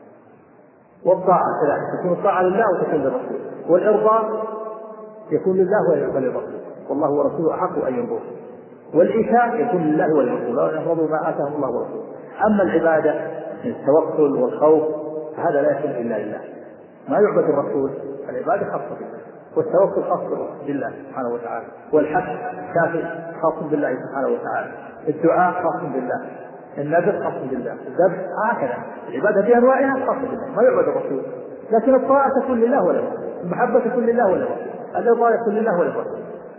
والطاعة كذلك تكون الطاعة لله وتكون للرسول، والإرضاء يكون لله وللرسول والله ورسوله أحق أن يرضوه، والإيتاء يكون لله وللرسول ويرضوا ما آتاهم الله ورسوله. أما العبادة من التوكل والخوف فهذا لا يكون إلا لله، ما يعبد الرسول. العبادة خاصة بالله، والتوكل خاص بالله سبحانه وتعالى، والحج كافي خاص بالله سبحانه وتعالى، الدعاء خاص بالله، النذر خاص بالله، الذبح هكذا. العبادة بأنواعها خاصة بالله، ما يعبد الرسول. لكن الطاعة تكون لله وللرسول، المحبة تكون لله وللرسول، الإرضاء يكون لله وللرسول.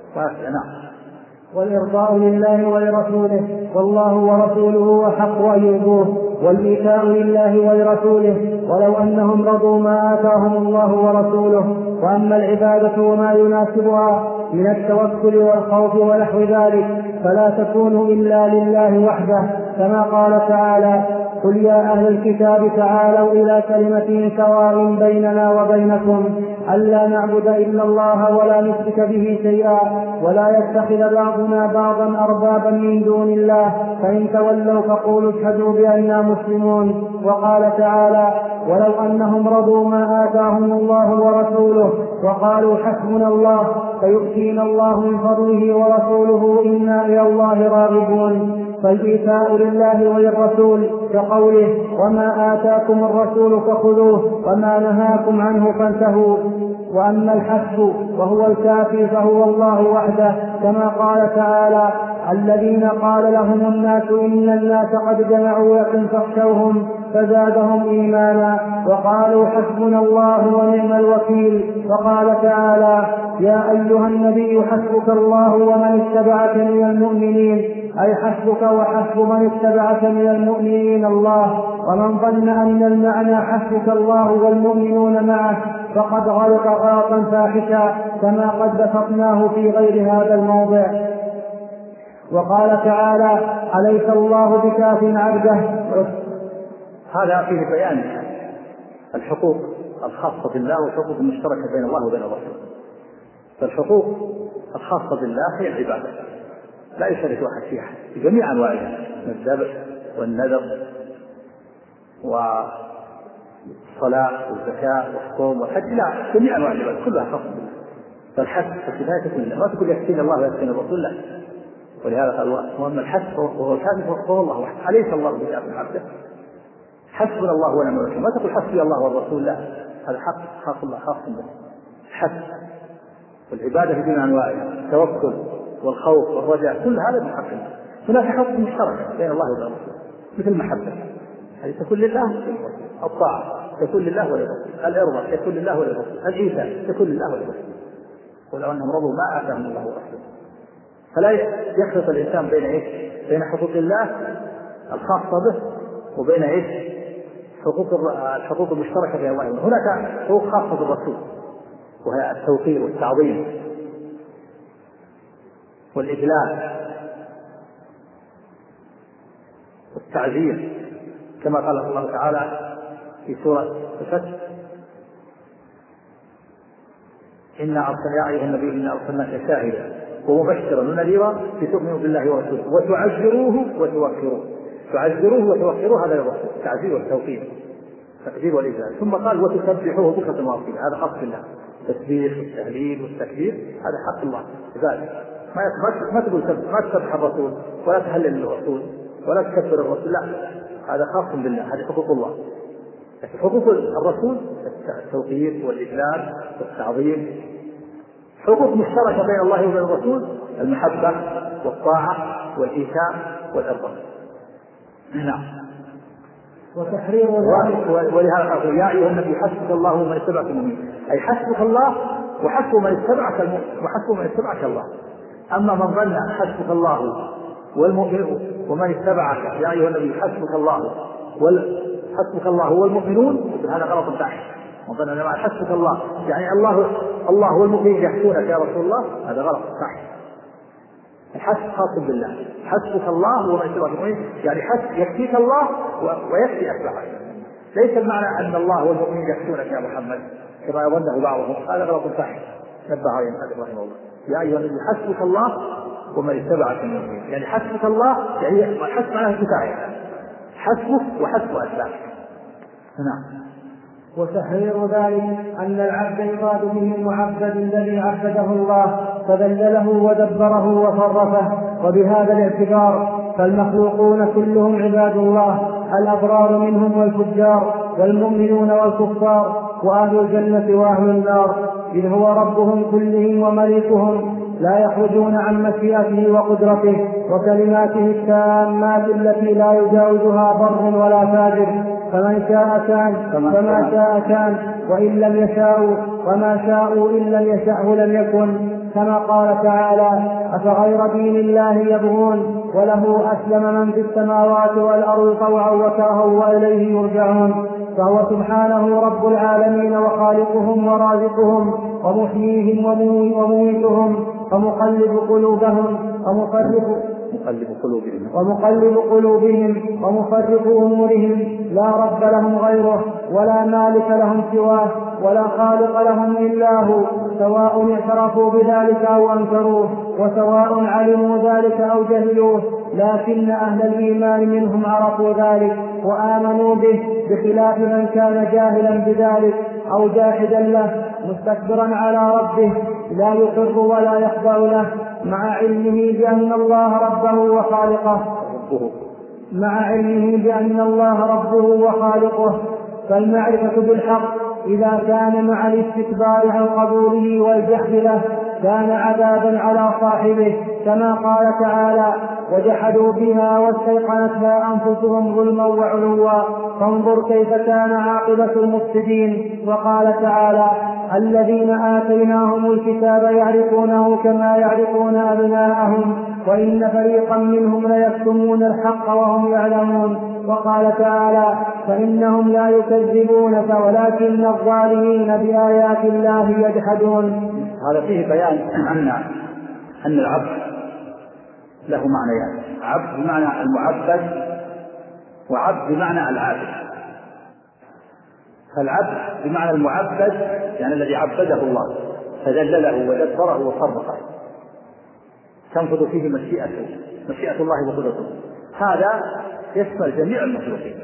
نعم. والإرضاء لله ولرسوله والله ورسوله أحق أن يرضوه، والإيتاء لله ولرسوله ولو أنهم رضوا ما آتاهم الله ورسوله. وأما العبادة وما يناسبها من التوكل والخوف ونحو ذلك فلا تكون إلا لله وحده، كما قال تعالى: قل يا أهل الكتاب تعالوا إلى كلمة سواء بيننا وبينكم ألا نعبد إلا الله ولا نشرك به شيئا ولا يتخذ بعضنا بعضا أربابا من دون الله فإن تولوا فقولوا اشهدوا بأننا مسلمون. وقال تعالى: ولو أنهم رضوا ما آتاهم الله ورسوله وقالوا حسبنا الله فيؤتينا الله من فضله ورسوله إنا إلى الله راغبون. فالإيتاء لله وللرسول كقوله: وما آتاكم الرسول فخذوه وما نهاكم عنه فانتهوا. وأما الحسب وهو الكافي فهو الله وحده، كما قال تعالى: الذين قال لهم الناس إن الناس قد جمعوا لكم فاخشوهم فزادهم إيمانا وقالوا حسبنا الله ونعم الوكيل. وقال تعالى: يا أيها النبي حسبك الله ومن اتبعك من المؤمنين، أي حسبك وحسب من اتبعك من المؤمنين الله. ومن ظن أن المعنى حسبك الله والمؤمنون معه فقد غلط غلطا فاحشا، كما قد بسطناه في غير هذا الموضع. وقال تعالى: أليس الله بكاف عبده. هذا فيه بيان الحقوق الخاصة بالله والحقوق المشتركة بين الله وبين الرسول. فالحقوق الخاصة بالله هي العبادة، لا يشارك واحد فيها بجميع أنواعها من الذبح والنذر والصلاة والزكاة والصوم والحج، لا، جميع أنواع العبادة كلها خاصة بالله. فالحج فالكفاية تكون لله، ما تقول يكفينا الله ويكفينا الرسول، لا. ولهذا قال: وأما الحج وهو الكافي فهو الله وحده، أليس الله بكاف عبده. حسبنا الله ونعم الوكيل، ما تقول حسبي الله والرسول، لا، هذا حق خاص الله خاص به. الحج والعبادة في جميع أنواعها، التوكل والخوف والرجاء، كل هذا من حق الله. هناك حق مشترك بين الله وبين الرسول، مثل المحبة هذه تكون لله، الطاعة تكون لله وللرسول، الإرضاء تكون لله وللرسول، الإيتاء تكون لله وللرسول. ولو أنهم رضوا ما آتاهم الله ورسوله. فلا يخلط الإنسان بين إيش؟ بين حقوق الله الخاصة به وبين إيش؟ حقوق الحقوق المشتركة بين الله. هناك حقوق خاصة بالرسول وهي التوقير والتعظيم والإجلال والتعزير، كما قال الله تعالى في سورة الفتح: إنا أرسلنا يا أيها النبي إنا أرسلناك شاهدا ومبشرا ونذيرا لتؤمنوا بالله ورسوله وتعزروه وتوقروه. تعزروه وتوقروه هذا الرسول، التعزير والتوقير، التقدير والإجلال. ثم قال وتسبحوه بكرة وأصيلا، هذا حق الله، التسبيح والتهليل والتكبير هذا حق الله ذلك. ما ما تقول ما تسبح الرسول ولا تهلل الرسول ولا تكبر الرسول، لا، هذا خاص بالله، هذه حقوق الله. لكن حقوق الرسول التوقير والإجلال والتعظيم، حقوق مشتركة بين الله وبين الرسول: المحبة والطاعة والإيثاء والإرضاء. نعم. وتحرير ولهذا قال يا أيها النبي حسبك الله ومن اتبعك المؤمنين، أي حسبك الله وحسب من اتبعك وحسب من اتبعك الله. أما من ظن حسبك الله والمؤمنون ومن اتبعك يا أيها النبي حسبك الله حسبك الله والمؤمنون، هذا غلط بحث. من ظن أن حسبك الله يعني الله الله والمؤمنين يحسونك يا رسول الله، هذا غلط بحث. الحسب خاص بالله، حسبك الله ومن اتبعك المؤمنين يعني حسب يكفيك الله ويكفي أتباعك. ليس المعنى أن الله والمؤمنين يحسونك يا محمد كما يظنه بعضهم، هذا غلط بحث. نبه عليه النبي رحمه الله: يا أيها النبي حسبك الله ومن اتبعك المؤمنين، يعني حسبك الله يعني حسب معناه كفاية، حسبك وحسب أتباعك. نعم. وتحرير ذلك أن العبد يراد به المعبد الذي عبده الله فذلله ودبره وصرفه. وبهذا الاعتبار فالمخلوقون كلهم عباد الله، الأبرار منهم والفجار، والمؤمنون والكفار، وأهل الجنة وأهل النار، إذ هو ربهم كلهم ومليكهم، لا يخرجون عن مشيئته وقدرته وكلماته التامات التي لا يجاوزها بر ولا فاجر. فمن شاء كان فما شاء كان وإن لم يشاءوا، وما شاءوا إن لم يشأه لم يكن. كما قال تعالى: أفغير دين الله يبغون وله أسلم من في السماوات والأرض طوعا وكرها وإليه يرجعون. فهو سبحانه رب العالمين وخالقهم ورازقهم ومحييهم ومميتهم ومقلب قلوبهم ومصرف مقلب قلوبهم ومقلب قلوبهم ومصرف أمورهم، لا رب لهم غيره ولا مالك لهم سواه ولا خالق لهم إلا هو، سواء اعترفوا بذلك أو أنكروه، وسواء علموا ذلك أو جهلوه. لكن أهل الإيمان منهم عرفوا ذلك وآمنوا به، بخلاف من كان جاهلا بذلك أو جاحدا له مستكبرا على ربه لا يقر ولا يخضع له، مع علمه بأن الله ربه وخالقه مع علمه بأن الله ربه وخالقه. فالمعرفة بالحق إذا كان مع الاستكبار عن قبوله والجحد له كان عذابا على صاحبه، كما قال تعالى: وجحدوا بها واستيقنتها أنفسهم ظلما وعلوا فانظر كيف كان عاقبة المفسدين. وقال تعالى: الذين آتيناهم الكتاب يعرفونه كما يعرفون أبناءهم وإن فريقا منهم ليكتمون الحق وهم يعلمون. وقال تعالى: فإنهم لا يكذبونك ولكن الظالمين بآيات الله يجحدون. هذا فيه بيان أن أن العبد له معنيان: عبد بمعنى المعبد، وعبد بمعنى العابد. فالعبد بمعنى المعبد يعني الذي عبده الله فذلله ودبره وصرفه، تنفذ فيه مشيئته مشيئة الله وقدرته. هذا يشمل جميع المخلوقين،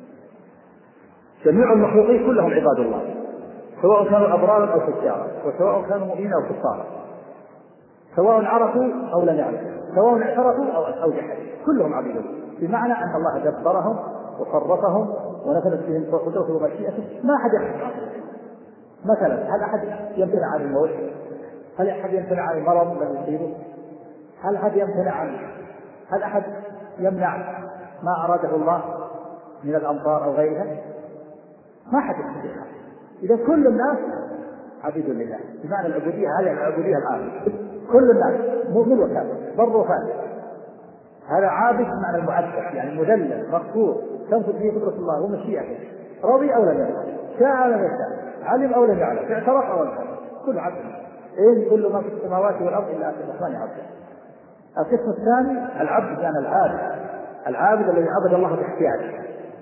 جميع المخلوقين كلهم عباد الله، سواء كانوا أبرارا أو فجارا، وسواء كانوا مؤمنين أو كفارا، سواء عرفوا أو لم يعرفوا، سواء اعترفوا أو جحدوا، كلهم عبيد، بمعنى أن الله دبرهم وصرفهم ونفذت فيهم قدرته ومشيئته. ما أحد يحدث. مثلا هل أحد يمتنع عن الموت؟ هل أحد يمتنع عن المرض الذي يصيبه؟ هل أحد يمتنع عن هل أحد يمنع ما أراده الله من الأمطار أو غيرها؟ ما أحد يستطيع. إذا كل الناس عبيد لله، بمعنى العبودية هذه العبودية العامة، كل الناس مؤمن وكافر بر وفاجر، هذا عابد بمعنى المعبد يعني مذلل مغفور تنفذ فيه قدرة الله ومشيئته، رضي أو لم يرضى، شاء أو لم يشاء، علم أو لم يعلم، اعترف أو لم يعترف، كل عبد إيه كل ما في السماوات والأرض إلا آتي الرحمن عبدا. القسم الثاني العبد كان العابد، العابد الذي عبد الله باختياره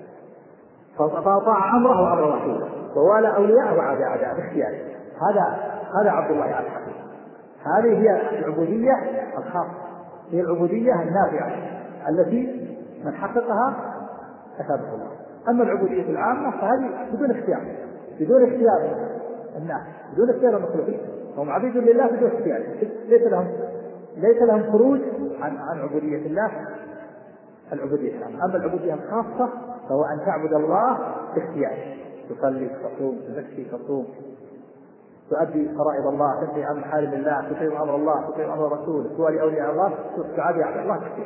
فأطاع أمره وأمر رسوله ووالى أولياءه وعاد أعداءه باختياره، هذا هذا عبد الله على الحقيقة. هذه هي العبودية الخاصة، هي العبودية النافعة التي من حققها أثابه الله. أما العبودية العامة فهذه بدون اختيار، بدون اختيار الناس، بدون اختيار المخلوقين، هم عبيد لله بدون اختيار، ليس لهم ليس لهم خروج عن عن عبودية الله العبودية العامة. أما العبودية الخاصة فهو أن تعبد الله باختيار، تصلي، تصوم، تزكي، تصوم، تؤدي فرائض الله، تنهي عن محارم الله، تطيع أمر الله، تطيع أمر رسوله، توالي أولياء الله، تعادي على الله كثيرا.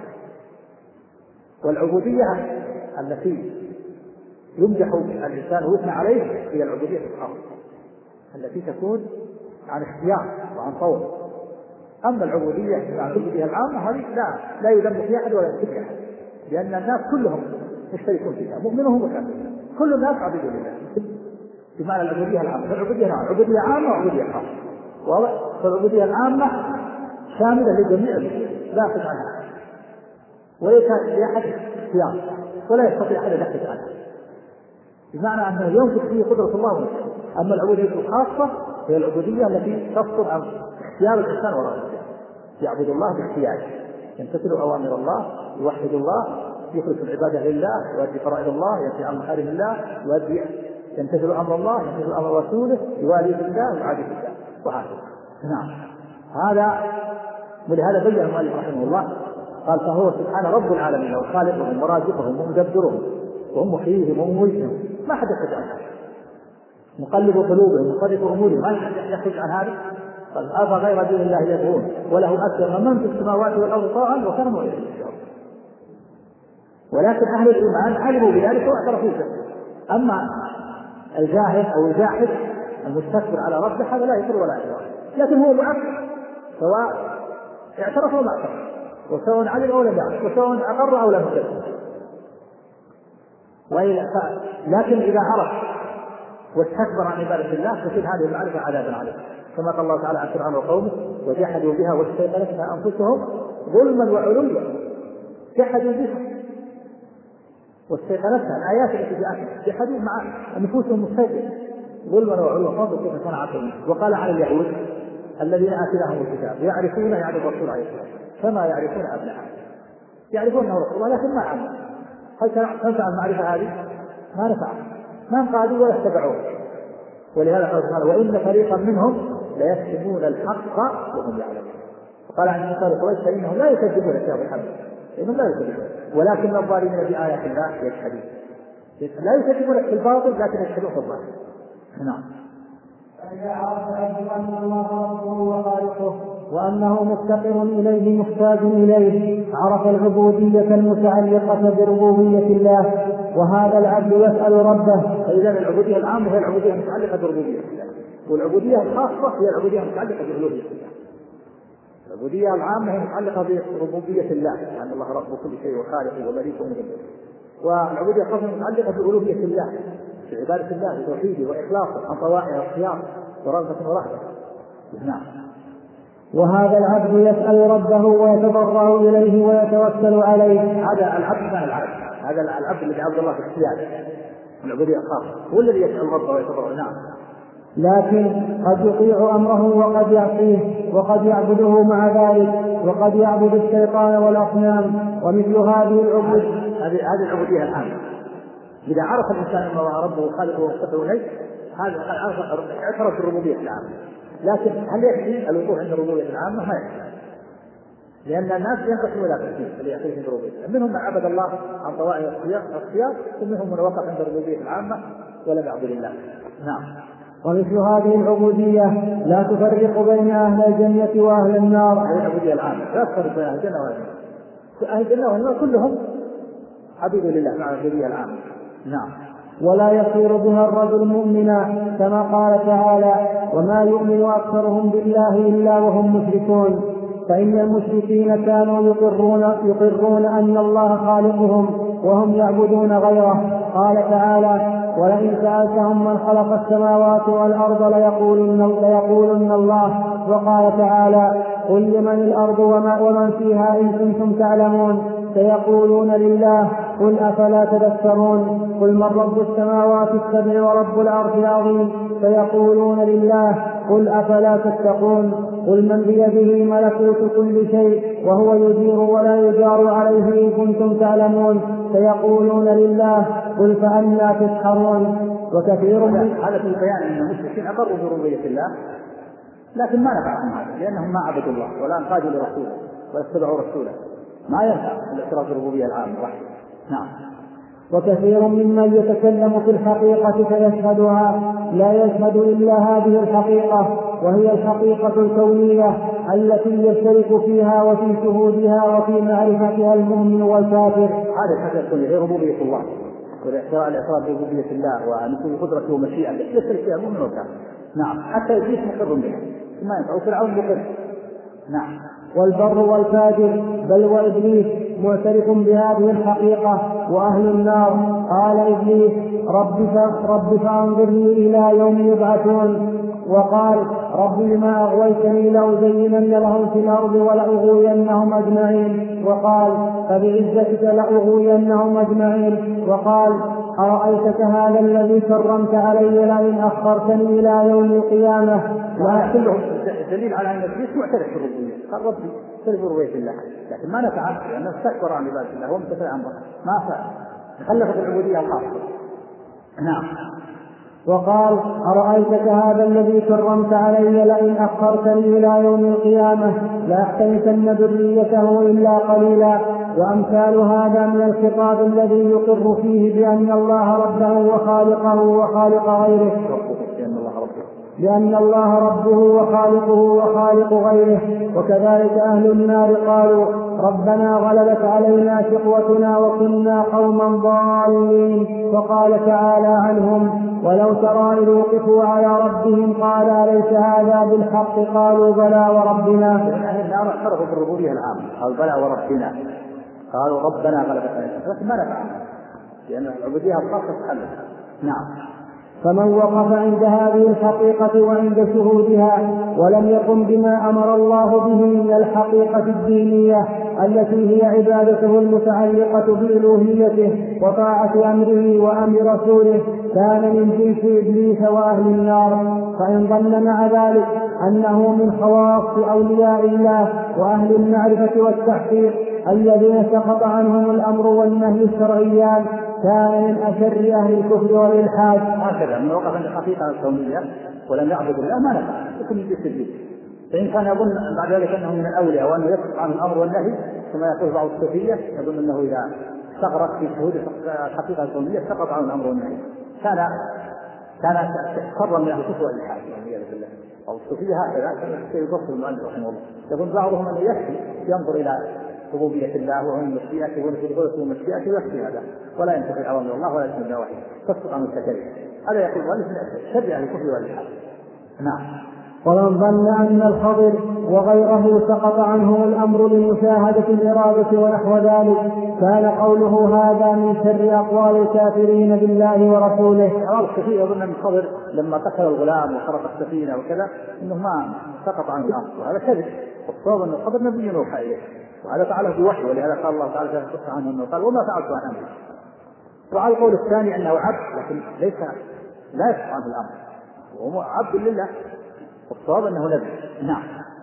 والعبودية التي يمدح الإنسان ويثنى عليه هي العبودية الخاصة التي تكون عن اختيار وعن طور. أما العبودية العبودية العامة هذه لا لا يذم فيها أحد ولا يذم فيها أحد، لأن الناس كلهم يشتركون فيها، مؤمنهم وكافرون، كل الناس عبيد لله بمعنى العبودية العامة. العبودية العامة عبودية عامة وعبودية خاصة. فالعبودية العامة شاملة لجميع لا يخرج عنها وليس لأحد اختيار ولا يستطيع أحد يحدث عنها، بمعنى أنه ينفذ فيه قدرة الله ونفسه. أما العبودية الخاصة هي العبودية التي تصدر عن اختيار الإنسان وراء الاختيار، يعبد الله باختياره، يمتثل أوامر الله، يوحد الله، يخلص العبادة لله، يؤدي فرائض الله، ينتهي عن محارم الله، يؤدي يمتثل أمر الله، يمتثل أمر رسوله، يوالي بالله ويعادي بالله وهكذا. نعم، هذا ولهذا بين المؤلف رحمه الله قال فهو سبحانه رب العالمين وخالقهم ورازقهم ومدبرهم ومحييهم ومميتهم، ما حد يخرج عن هذا، مقلب قلوبهم مصرف أمورهم، ما يخرج عن هذا. قال أفا غير دين الله يبغون وله أكثر من في السماوات والأرض طاعا وكانوا إليه يرجعون. ولكن أهل الإيمان علموا بذلك واعترفوا به. أما الجاهل أو الجاحد المستكبر على ربه هذا لا يقر ولا يعترف، لكن هو معكر سواء اعترف أو ما اعترف، وسواء علم أو لم يعلم، وسواء أقر أو لم يقر. لكن إذا عرف واستكبر عن عبادة الله فكل هذه المعرفة عذابا عليه، كما قال الله تعالى عن فرعون وقومه وجحدوا بها واستيقنتها أنفسهم ظلما وعلوا، جحدوا بها واستيقنتها الآيات التي جاءت، جحدوا مع نفوسهم مستيقنة ظلما وعلوا، فانظر كيف كان عقلهم. وقال عن اليهود الذين آتيناهم الكتاب يعرفون يعني الرسول عليه الصلاة والسلام كما يعرفون أبناءهم، يعرفون أنه رسول الله لكن ما عمل. هل تنفع المعرفة هذه؟ ما نفعت، ما انقادوا ولا اتبعوه. ولهذا قال سبحانه وإن فريقا منهم ليكتمون الحق وهم يعلمون. وقال عن كفار قريش فإنهم لا يكذبون الكتاب الحق، إنهم لا يكذبون ولكن الظالمين بآيات الله يجحدون. لا يكذبون في الباطل لكن يجحدون في الظاهر. نعم. فإذا عرف العبد أن الله ربه وخالقه وأنه مفتقر إليه محتاج إليه عرف العبودية المتعلقة بربوبية الله، وهذا العبد يسأل ربه. فإذا العبودية العامة هي العبودية المتعلقة بربوبية الله، والعبودية الخاصة هي العبودية المتعلقة بألوهية الله. العبودية العامة هي متعلقة بربوبية الله، يعني الله رب كل شيء وخالقه ومليكه ومدبره. والعبودية الخاصة متعلقة بألوهية الله، في عبادة الله وتوحيده وإخلاصه عن طوائع واختيار ورغبة ورهبة. نعم. وهذا العبد يسأل ربه ويتضرع إليه ويتوكل عليه. هذا العبد كان العبد هذا العبد الذي عبد الله في اختياره، العبودية الخاصة هو الذي يسأل ربه ويتضرع. نعم. لكن قد يطيع أمره وقد يعصيه، وقد يعبده مع ذلك، وقد يعبد الشيطان والأصنام. ومثل هذه العبود هذه هذه العبودية العامة. إذا عرف الإنسان أن الله ربه وخالقه ومفتقر إليه هذا اعترف بالربوبية العامة. لكن هل يكفي الوقوف عند الربوبية العامة؟ ما يكفي، لأن الناس ينقسمون إلى قسمين اللي يعترف بالربوبية، منهم من عبد الله عن طوائع الاختيار، ومنهم من وقف عند الربوبية العامة ولم يعبد الله. نعم. ومثل هذه العبودية لا تفرق بين أهل الجنة وأهل النار. هذه العبودية العامة لا تفرق بين أهل الجنة وأهل النار، أهل الجنة وأهل النار كلهم عبيد لله مع العبودية العامة. نعم. ولا يصير بها الرجل مؤمنا، كما قال تعالى وما يؤمن أكثرهم بالله إلا وهم مشركون. فإن المشركين كانوا يقرون, يقرون أن الله خالقهم وهم يعبدون غيره. قال تعالى ولئن سألتهم من خلق السماوات والأرض ليقولن, ليقولن الله. وقال تعالى قل لمن الأرض وما ومن فيها إن كنتم تعلمون سيقولون لله قل أفلا تذكرون قل من رب السماوات السبع ورب العرش العظيم سيقولون لله قل أفلا تتقون قل من بيده ملكوت كل شيء وهو يجير ولا يجار عليه إن كنتم تعلمون سيقولون لله قل فأنى تسحرون. وكثير من هذا في بيان أن المشركين أقروا بربوبية الله لكن ما نفعهم هذا لأنهم ما عبدوا الله ولا انقادوا لرسوله ولا اتبعوا رسوله ما ينفع الاعتراف بالربوبية العامة وحده. نعم. وكثير ممن يتكلم في الحقيقة فيشهدها لا يشهد إلا هذه الحقيقة وهي الحقيقة الكونية التي يشترك فيها وفي شهودها وفي معرفتها المؤمن والكافر. هذا الحقيقة الكونية هي ربوبية الله والاعتراف بربوبية الله وأن قدرته ومشيئته يشترك فيها المؤمن والكافر. نعم. حتى إبليس مقر بها ما ينفع وفرعون مقر. نعم. والبر والفاجر بل وإبليس معترف بهذه الحقيقة وأهل النار. قال إبليس رب, رب فأنظرني إلى يوم يبعثون. وقال رب لما أغويتني لأزينن لهم في الأرض ولأغوينهم أجمعين. وقال فبعزتك لأغوينهم أجمعين. وقال أرأيتك هذا الذي كرمت علي لئن أخرتني إلى يوم القيامة. وهذا كله دليل على أن إبليس معترف بالربوبية قال ربي اعترف بربوبية الله لكن ما نفعه لأنه استكبر عن عبادة الله وامتثل أمره ما فعل خلف العبودية الخاصة. نعم. وقال أرأيتك هذا الذي كرمت علي لئن أخرتني إلى يوم القيامة لأحتنكن ذريته إلا قليلا. وأمثال هذا من الخطاب الذي يقر فيه بأن الله ربه وخالقه وخالق غيره لأن الله ربه وخالقه وخالق غيره. وكذلك أهل النار قالوا ربنا غلبت علينا شقوتنا وكنا قوما ضالين. وقال تعالى عنهم ولو ترى إذ وقفوا على ربهم قال أليس هذا بالحق قالوا بلى وربنا. أهل النار اعترفوا بالربوبية العامة قالوا بلى وربنا قالوا ربنا غلبت علينا لكن ما نفعنا لأن العبودية الخاصة تحلل. نعم. فمن وقف عند هذه الحقيقة وعند شهودها ولم يقم بما أمر الله به من الحقيقة الدينية التي هي عبادته المتعلقة بألوهيته وطاعة أمره وأمر رسوله كان من جنس إبليس وأهل النار. فإن ظن مع ذلك أنه من خواص أولياء الله وأهل المعرفة والتحقيق الذين سقط عنهم الأمر والنهي الشرعيان كان من أشر أهل الكفر والإلحاد. هكذا من وقف عند الحقيقة الكونية ولم يعبد الله ما نفع يكون يجلس الدين. فإن كان يظن بعد ذلك أنه من الأولياء وأنه يسقط عن الأمر والنهي كما يقول بعض الصوفية يظن أنه إذا استغرق في شهود الحقيقة الكونية سقط عن الأمر والنهي كان كان شرا من أهل الكفر والإلحاد والعياذ بالله. أو الصوفية هكذا يفصل المؤلف رحمه الله يظن بعضهم أنه يكفي ينظر إلى ربوبية الله وعلم مشيئته ونفي قدرته ومشيئته ويكفي هذا ولا ينتفع أوامر الله ولا يسمع نواهيه تسقط عن التكاليف. هذا يقول المؤلف من شر أهل الكفر والإلحاد. نعم. ومن ظن أن الخضر وغيره سقط عنه الأمر لمشاهدة الإرادة ونحو ذلك كان قوله هذا من شر أقوال الكافرين بالله ورسوله. بعض الكثير يظن أن الخضر لما قتل الغلام وخرق السفينة وكذا إنه ما سقط عن الأمر وهذا كذب. والصواب أن الخضر نبي نوحى إليه وهذا فعله بوحي ولهذا قال الله تعالى في عنه أنه قال وما فعلت عن أمري. وعلى القول الثاني أنه عبد لكن ليس لا يسقط عنه الأمر وهو عبد لله والصواب أنه نبي. نعم.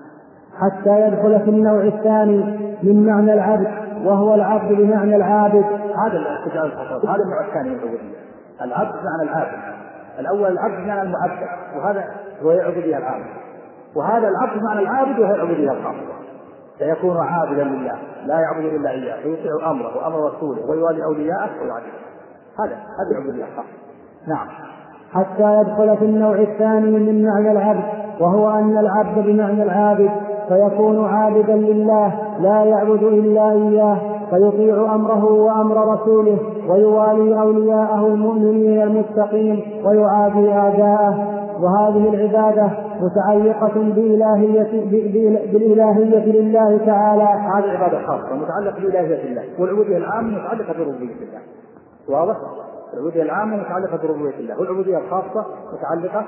حتى يدخل في النوع الثاني من معنى العبد وهو العبد بمعنى العابد. هذا الاستجابة الخطاب هذا النوع الثاني من العبودية. العبد بمعنى العابد. الأول العبد بمعنى المعبد وهذا هو العبودية العامة وهذا العبد بمعنى العابد وهي العبودية الخاصة. فيكون عابدا لله لا يعبد إلا إياه ويطيع أمره وأمر رسوله ويوالي أولياءه ويعبد. هذا هذا العبودية الخاصة. نعم. حتى يدخل في النوع الثاني من معنى العبد وهو أن العبد بمعنى العابد فيكون عابدا لله لا يعبد إلا إياه فيطيع أمره وأمر رسوله ويوالي أولياءه المؤمنين المتقين ويعادي أعداءه. وهذه العبادة متعلقة بإلهية بالإلهية لله تعالى. هذه العبادة خاصة متعلقة بإلهية الله والعبودية العامة متعلقة بربوبية الله. واضح؟ العبودية العامة متعلقة بربوبية الله، والعبودية الخاصة متعلقة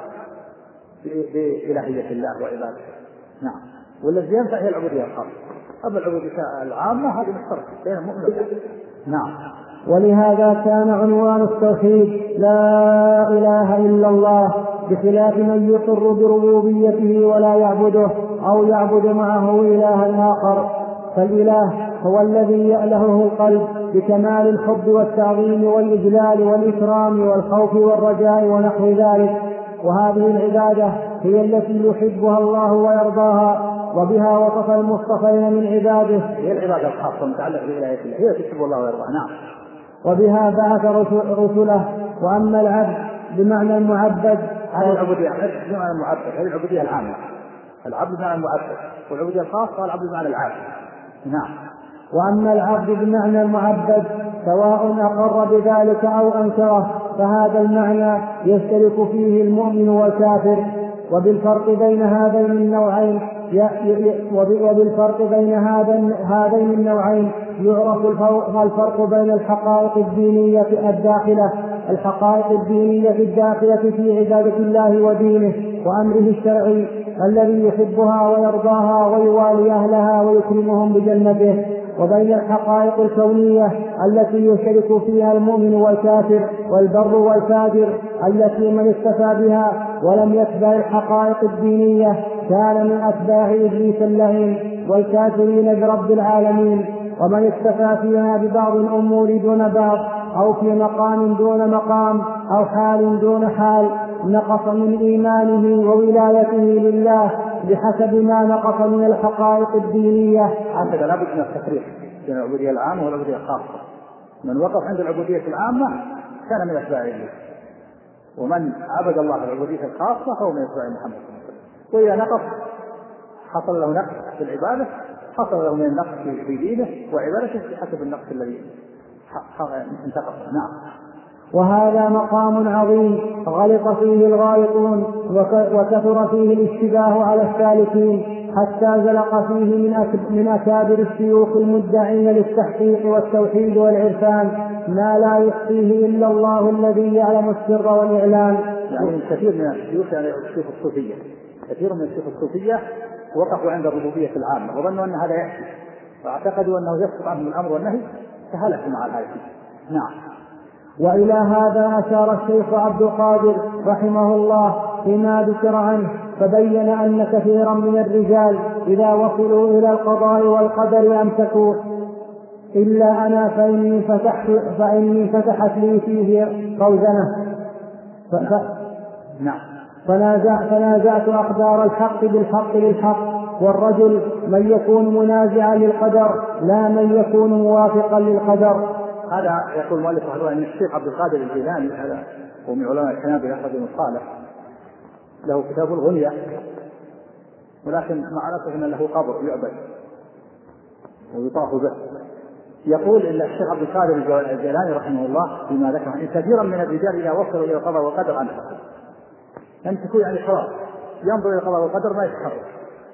بإلهية الله وعبادته. نعم. والذي ينفع هي العبودية الخاصة، أما العبودية العامة هذه مشتركة بين المؤمن والكافر. نعم. ولهذا كان عنوان التوحيد لا إله إلا الله، بخلاف من يقر بربوبيته ولا يعبده أو يعبد معه إلها آخر. فالإله هو الذي يألهه القلب بكمال الحب والتعظيم والإجلال والإكرام والخوف والرجاء ونحو ذلك، وهذه العبادة هي التي يحبها الله ويرضاها، وبها وصف المصطفين من عباده. هي العبادة الخاصة المتعلقة بولاية الله، هي تحب الله ويرضاها. نعم. وبها بعث رسله. وأما العبد بمعنى المعبد، هذه العبودية بمعنى المعبد، هذه العبودية العامة، العبد بمعنى المعبد، والعبودية الخاصة العبد بمعنى العابد. نعم. وأما العبد بمعنى المعبد سواء أقر بذلك أو أنكره، فهذا المعنى يشترك فيه المؤمن والكافر. وبالفرق بين هذين النوعين وبالفرق بين هذين النوعين يعرف الفرق بين الحقائق الدينية الداخلة الحقائق الدينية الداخلة في عبادة الله ودينه وأمره الشرعي الذي يحبها ويرضاها ويوالي أهلها ويكرمهم بجنته، وبين الحقائق الكونية التي يشترك فيها المؤمن والكافر والبر والفاجر، التي من اكتفى بها ولم يتبع الحقائق الدينية كان من أتباع إبليس اللعين والكافرين برب العالمين. ومن اكتفى فيها ببعض الأمور دون بعض، أو في مقام دون مقام، أو حال دون حال، نقص من إيمانه وولايته لله بحسب ما نقص من الحقائق الدينية. هكذا لا بد من التفريق بين العبودية العامة والعبودية الخاصة. من وقف عند العبودية العامة كان من أتباع الله، ومن عبد الله في العبودية الخاصة فهو من أتباع محمد صلى الله عليه وسلم. وإذا نقص حصل له نقص في العبادة، حصل له من النقص في دينه وعبادته بحسب النقص الذي انتقص. نعم. وهذا مقام عظيم غلط فيه الغالطون وكثر فيه الاشتباه على السالكين، حتى زلق فيه من أكابر الشيوخ المدعين للتحقيق والتوحيد والعرفان ما لا يخفيه إلا الله الذي يعلم السر والإعلان. يعني كثير من الشيوخ يعني الشيوخ الصوفية كثير من الشيوخ الصوفية وقفوا عند الربوبية العامة وظنوا أن هذا يحكي، واعتقدوا أنه يسقط عنهم الأمر والنهي، فهلكوا مع الآية. نعم. وإلى هذا أشار الشيخ عبد القادر رحمه الله فيما ذكر عنه، فبين أن كثيرا من الرجال إذا وصلوا إلى القضاء والقدر أمسكوا، إلا أنا فإني فتحت, فإني فتحت لي فيه خوزنة ف... ف... نعم. فنازع فنازعت أقدار الحق بالحق للحق. والرجل من يكون منازعا للقدر لا من يكون موافقا للقدر. هذا يقول المؤلف رحمه الله أن الشيخ عبد القادر الجيلاني هذا هو من علماء الحنابلة رجل صالح له كتاب الغنية، ولكن مع الأسف أن له قبر يعبد ويطاف به. يقول إن الشيخ عبد القادر الجيلاني رحمه الله فيما ذكر أن كثيرا من الرجال إذا وصلوا إلى القضاء والقدر أنفقوا، يمسكوا يعني خلاص ينظر إلى القضاء والقدر ما يتحرك،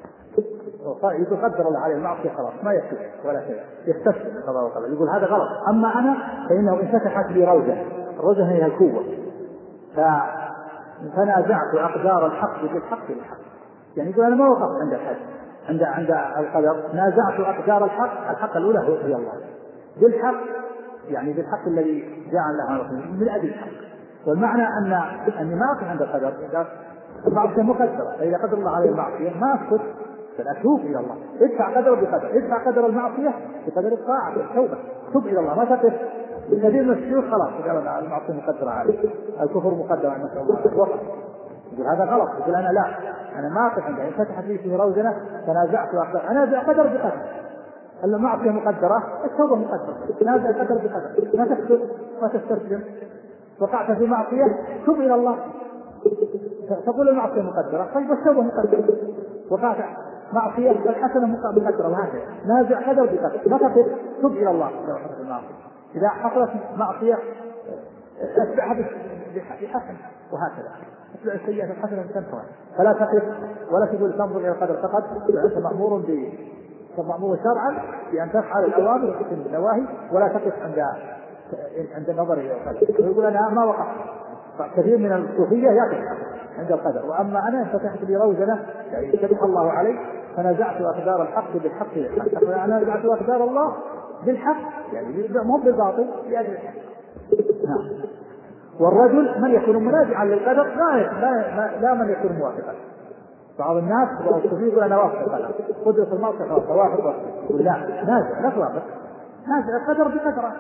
يقدر الله عليه المعصية خلاص ما يكفي ولا شيء، يستسلم القضاء والقدر، يقول هذا غلط. أما أنا فإنه انفتحت لي روزة، الروزة هي القوة، فنازعت أقدار الحق بالحق بالحق. يعني يقول أنا ما وقفت عند الحد عند عند القدر، نازعت أقدار الحق، الحق الأولى هي الله بالحق، يعني بالحق الذي جاء الله من أجل الحق. والمعنى أن أني ما أقف عند القدر، المعصية مقدرة، فإذا قدر الله عليه المعصية ما أسكت، فالأتوب إلى الله، ادفع قدر بقدر، ادفع قدر المعصية بقدر الطاعة والتوبة، توب إلى الله، ما تقف. الكثير من الشيوخ خلاص قال المعصية مقدرة عليه، الكفر مقدر على نسأل الله الوقت، يقول هذا غلط. يقول أنا لا، أنا ما أقف عندها، فتحت لي فيه روزنة فنازعت أقدر، أنا أنازع قدر بقدر، المعصية مقدرة، التوبة مقدرة، نازع قدر بقدر، ما تكفر ما تستسلم، وقعت في معصية توب إلى الله، تقول المعصية مقدرة، طيب والتوبة مقدرة، وقعت معصية الحسنة مقدرة، وهكذا نازع قدر بقدر، ما تقف توب إلى الله. إذا حصلت معصية أتبعها بحسن، وهكذا أتبع السيئة الحسنة تنفع، فلا تقف ولا تقول تنظر إلى القدر فقط، أنت مأمور ب مأمور شرعا بأن تفعل الأوامر وتتم النواهي، ولا تقف عند عند النظر إلى القدر، ويقول أنا ما وقع. كثير من الصوفية يقف عند القدر، وأما أنا فتحت لي روزنة يعني فتح الله علي فنزعت أقدار الحق بالحق بالحق، أنا نزعت أقدار الله بالحق يعني مو بالباطل بأجل الحق. نعم. والرجل من يكون منازعا للقدر لا لا لا من يكون موافقا. بعض الناس يقول أنا وافق القدر، قدرة الموقف توافق، يقول لا نازع لا توافق، نازع القدر بقدره،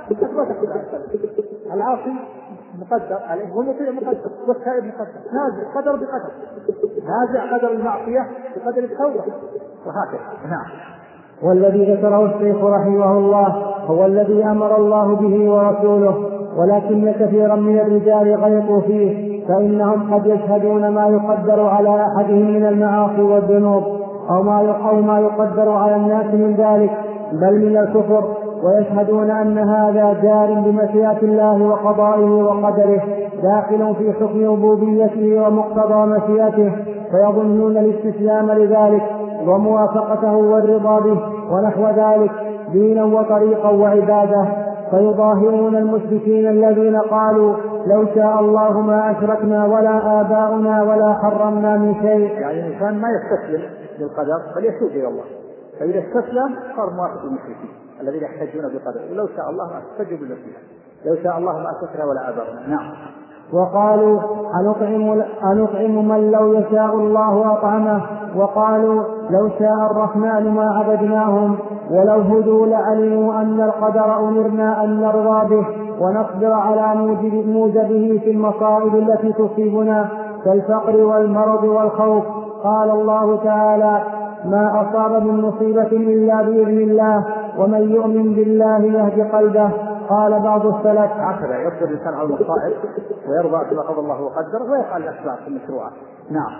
العاصي مقدر عليه والمطيع مقدر والتائب مقدر، نازع قدر بقدر، نازع قدر المعصية بقدر التوبة وهكذا. نعم. والذي ذكره الشيخ رحمه الله هو الذي أمر الله به ورسوله، ولكن كثيرا من الرجال غلطوا فيه، فإنهم قد يشهدون ما يقدر على أحدهم من المعاصي والذنوب أو ما أو ما يقدر على الناس من ذلك بل من الكفر، ويشهدون أن هذا جار بمشيئة الله وقضائه وقدره داخل في حكم ربوبيته ومقتضى مشيئته، فيظنون الاستسلام لذلك وموافقته والرضا به ونحو ذلك دينا وطريقا وعبادة، فيظاهرون المشركين الذين قالوا لو شاء الله ما أشركنا ولا آباؤنا ولا حرمنا من شيء. يعني الإنسان ما يستسلم للقدر بل يتوب إلى الله، فإذا استسلم صار موافق المشركين الذين يحتجون بالقدر، لو شاء الله ما استجبوا للنصيحة، لو شاء الله ما أشركنا ولا آباؤنا. نعم. وقالوا أنطعم, أنطعم من لو يشاء الله أطعمه، وقالوا لو شاء الرحمن ما عبدناهم، ولو هدوا لعلموا أن القدر أمرنا أن نرضى به ونصبر على موجب موجبه في المصائب التي تصيبنا كالفقر والمرض والخوف. قال الله تعالى ما أصاب من مصيبة إلا بإذن الله ومن يؤمن بالله يهد قلبه. قال بعض السلف هكذا يصبر الإنسان على المصائب ويرضى بما قضى الله وقدر ويفعل الأسباب المشروعة. نعم.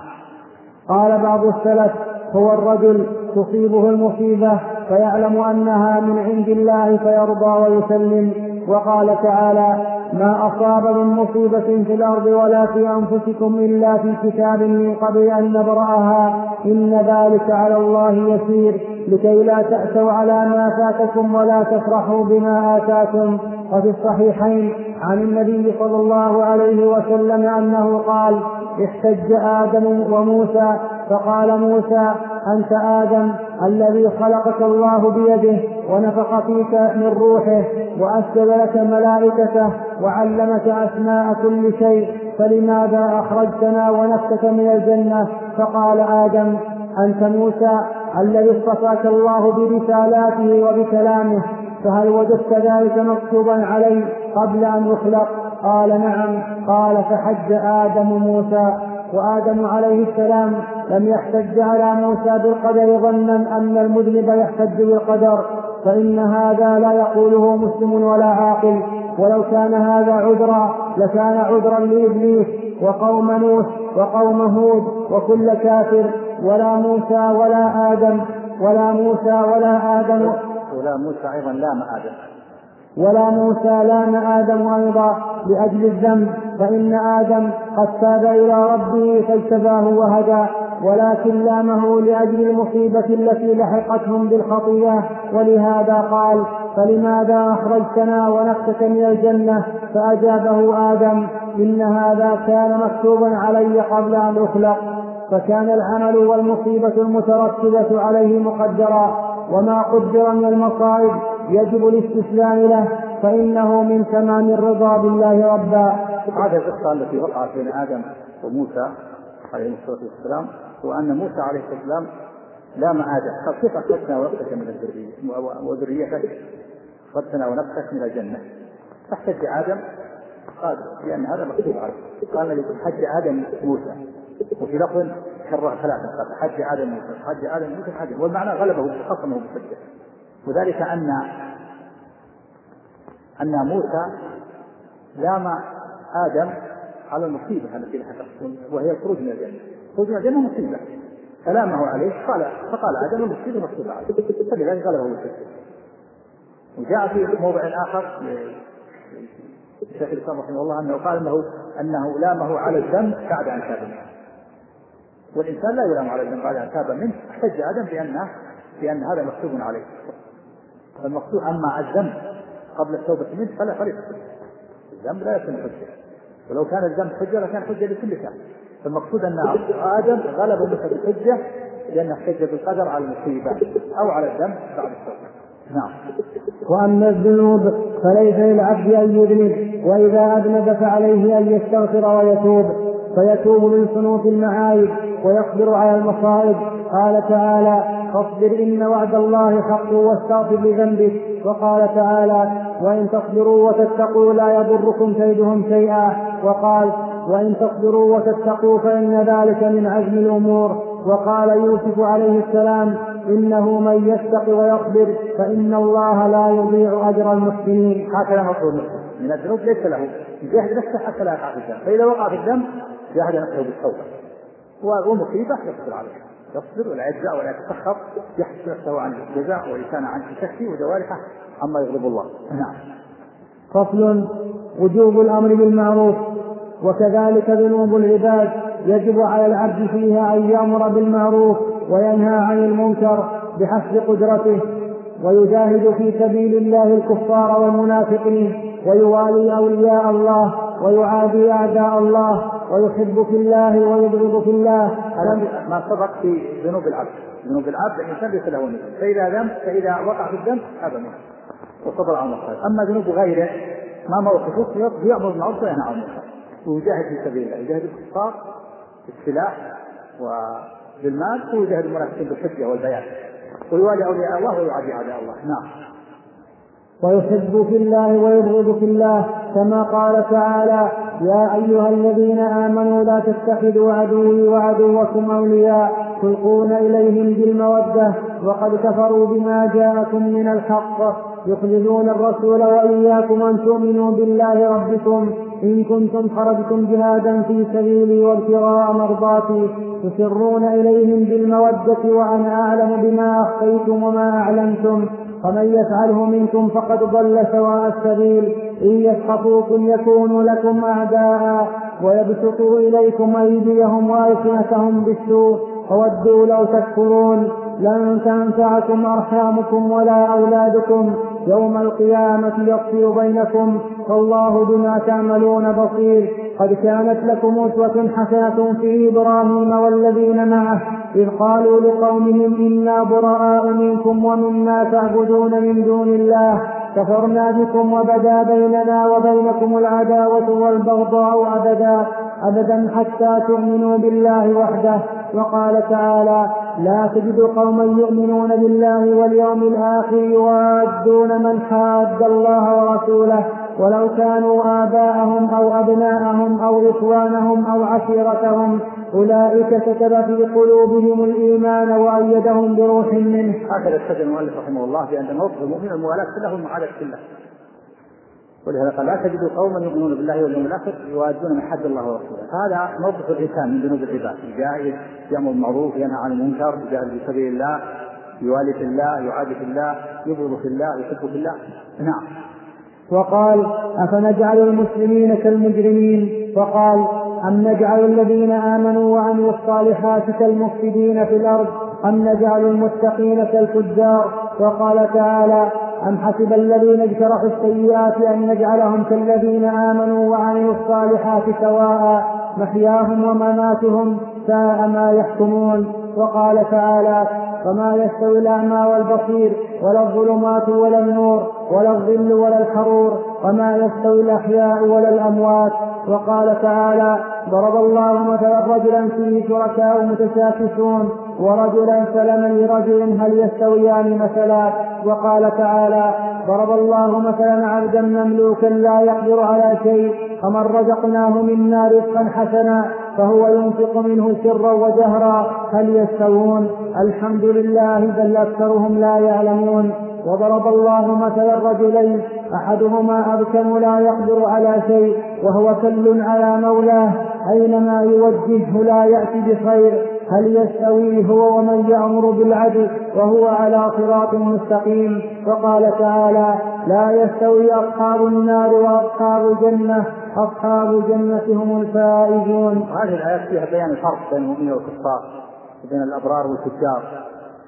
قال بعض السلف هو الرجل تصيبه المصيبة فيعلم أنها من عند الله فيرضى ويسلم. وقال تعالى ما أصاب من مصيبة في الأرض ولا في أنفسكم إلا في كتاب من قبل أن نبرأها إن ذلك على الله يسير لكي لا تأسوا على ما فاتكم ولا تفرحوا بما آتاكم. وفي الصحيحين عن النبي صلى الله عليه وسلم أنه قال احتج آدم وموسى فقال موسى أنت آدم الذي خلقك الله بيده ونفخ فيك من روحه وأسجد لك ملائكته وعلمك أسماء كل شيء فلماذا أخرجتنا ونفسك من الجنة؟ فقال آدم أنت موسى الذي اصطفاك الله برسالاته وبكلامه، فهل وجدت ذلك مكتوبا علي قبل أن يخلق؟ قال نعم. قال فحج آدم موسى. وآدم عليه السلام لم يحتج على موسى بالقدر ظنا أن المذنب يحتج بالقدر، فإن هذا لا يقوله مسلم ولا عاقل، ولو كان هذا عذرا لكان عذرا لإبليس وقوم نوح وقوم هود وكل كافر، ولا موسى ولا آدم ولا موسى ولا آدم ولا موسى أيضا لام آدم ولا موسى لام آدم أيضا لأجل الذنب، فإن آدم قد تاب إلى ربه فاجتباه وهدى، ولكن لامه لأجل المصيبة التي لحقتهم بالخطيئة. ولهذا قال فلماذا أخرجتنا ونفسك من الجنة؟ فأجابه آدم إن هذا كان مكتوبا علي قبل أن أخلق، فكان العمل والمصيبة المترتبة عليه مقدرا، وما قدر من المصائب يجب الاستسلام له فإنه من تمام الرضا بالله ربا. هذه القصة التي وقعت بين آدم وموسى عليه الصلاة والسلام، وأن موسى عليه السلام لام آدم قال كيف أخرجتنا ونفسك من الذرية وذريتك أخرجتنا ونفسك من الجنة؟ فاحتج آدم قال لأن هذا مكتوب عليه. قال لي حج آدم موسى، وفي لفظ كرر ثلاثة قال حج آدم موسى حج آدم موسى حج، والمعنى غلبه خصمه بحجة، وذلك أن أن موسى لام آدم على المصيبة التي لحقته وهي الخروج من الجنة. الخروج من الجنة مصيبة فلامه عليه قال فقال آدم المصيبة مصيبة عليه، فلذلك غلبه بحجة. وجاء في موضع آخر الشيخ الإسلام رحمه الله أنه قال أنه, أنه لامه على الذنب بعد أن تاب منه، والإنسان لا يلام على الذنب بعد أن تاب منه. احتج آدم بأنه بأن هذا مكتوب عليه. فالمقصود أما الذنب قبل التوبة منه فلا فريق الذنب لا يكون حجة، ولو كان الذنب حجة لكان حجة لكل كان. فالمقصود أن آدم غلب موسى بالحجة لأنه حجة بالقدر على المصيبة أو على الذنب بعد التوبة. نعم. وأما الذنوب فليس للعبد أن يذنب، وإذا أذنب فعليه أن يستغفر ويتوب، فيتوب من صنوف المعايب ويصبر على المصائب. قال تعالى: فاصبر إن وعد الله حق واستغفر لذنبك. وقال تعالى: وإن تصبروا وتتقوا لا يضركم كيدهم شيئا. وقال: وإن تصبروا وتتقوا فإن ذلك من عزم الأمور. وقال يوسف عليه السلام: إنه من يتق ويصبر فإن الله لا يضيع أجر المحسنين. هكذا مطلوب من الذنوب، ليس له يجاهد نفسه حتى لا يقع في الذنب، فإذا وقع في الذنب جاهد نفسه بالتوبة، ومصيبة يصبر عليها، يصبر ولا يجزع ولا يتسخط، يحبس نفسه عن الجزاء ولسانه عن الشك وجوارحه عما يغضب الله. نعم. فصل: وجوب الأمر بالمعروف. وكذلك ذنوب العباد يجب على العبد فيها أن يأمر بالمعروف وينهى عن المنكر بحسب قدرته، ويجاهد في سبيل الله الكفار والمنافقين، ويوالي أولياء الله ويعادي أعداء الله، ويحب في الله ويبغض في الله. هذا ما سبق في ذنوب العبد. ذنوب العبد الإنسان ليس له نفس، فإذا ذنب فإذا وقع في الذنب هذا منه وصبر على المصائب. أما ذنوب غيره ما موقفه يأمر بالمعروف وينهى عن المنكر ويجاهد في سبيل الله، يجاهد الكفار بالسلاح وبالمال، ويجاهد المنافقين بالحجة والبيان، ويوالي أولياء الله ويعادي أعداء الله. نعم. ويحب في الله ويبغض في الله، كما قال تعالى: يا أيها الذين آمنوا لا تتخذوا عدوي وعدوكم أولياء تلقون إليهم بالمودة وقد كفروا بما جاءكم من الحق يخرجون الرسول وإياكم أن تؤمنوا بالله ربكم إن كنتم خرجتم جهادا في سبيلي وابتغاء مرضاتي تسرون إليهم بالمودة وأنا أعلم بما أخفيتم وما أعلنتم فمن يفعله منكم فقد ضل سواء السبيل إن يسخطوكم يكونوا لكم أعداء ويبسطوا إليكم أيديهم وألسنتهم بالسوء وودوا لو تكفرون لن تنفعكم أرحامكم ولا أولادكم يوم القيامة يفصل بينكم والله بما تعملون بصير. قد كانت لكم أسوة حسنة في إبراهيم والذين معه إذ قالوا لقومهم إنا براء منكم ومما تعبدون من دون الله كفرنا بكم وبدا بيننا وبينكم العداوة والبغضاء أبدا أبدا حتى تؤمنوا بالله وحده. وقال تعالى: لا تجد قوما يؤمنون بالله واليوم الآخر يوادون من حاد الله ورسوله ولو كانوا آباءهم أو أبناءهم أو إخوانهم أو عشيرتهم أولئك كتب في قلوبهم الإيمان وأيدهم بروح منه. هكذا استدل المؤلف رحمه الله بأن موقف المؤمن الموالاة كله المعاداة كله، ولهذا قال: لا تجد قوما يؤمنون بالله واليوم الآخر يوادون من حد الله ورسوله. هذا موقف الإنسان من ذنوب العباد، يجاهد يأمر بالمعروف ينهى عن المنكر يجاهد في سبيل الله يوالي في الله يعادي في الله يبغض في الله يحب في الله. نعم. وقال: أفنجعل المسلمين كالمجرمين؟ وقال: أم نجعل الذين آمنوا وعملوا الصالحات كالمفسدين في الأرض أم نجعل المتقين كالفجار؟ وقال تعالى: أم حسب الذين اجترحوا السيئات أن نجعلهم كالذين آمنوا وعملوا الصالحات سواء محياهم ومماتهم ساء ما يحكمون. وقال تعالى: فما يستوي الأعمى والبصير ولا الظلمات ولا النور ولا الظل ولا الحرور وما يستوي الأحياء ولا الأموات. وقال تعالى: ضرب الله مثلا رجلا فيه شركاء متشاكسون ورجلا سلما لرجل هل يستويان مثلا. وقال تعالى: ضرب الله مثلا عبدا مملوكا لا يقدر على شيء فمن رزقناه منا رزقا حسنا فهو ينفق منه سرا وجهرا هل يستوون الحمد لله بل أكثرهم لا يعلمون. وضرب الله مثلا رجلين أحدهما أبكم لا يقدر على شيء وهو كل على مولاه أينما يوجهه لا يأتي بخير هل يستوي هو ومن يأمر بالعدل وهو على صراط مستقيم. وقال تعالى: لا يستوي أصحاب النار وأصحاب الجنة أصحاب الجنة هم الفائزون. هذه الآيات فيها بيان الفرق بين المؤمنين والكفار وبين الأبرار والفجار،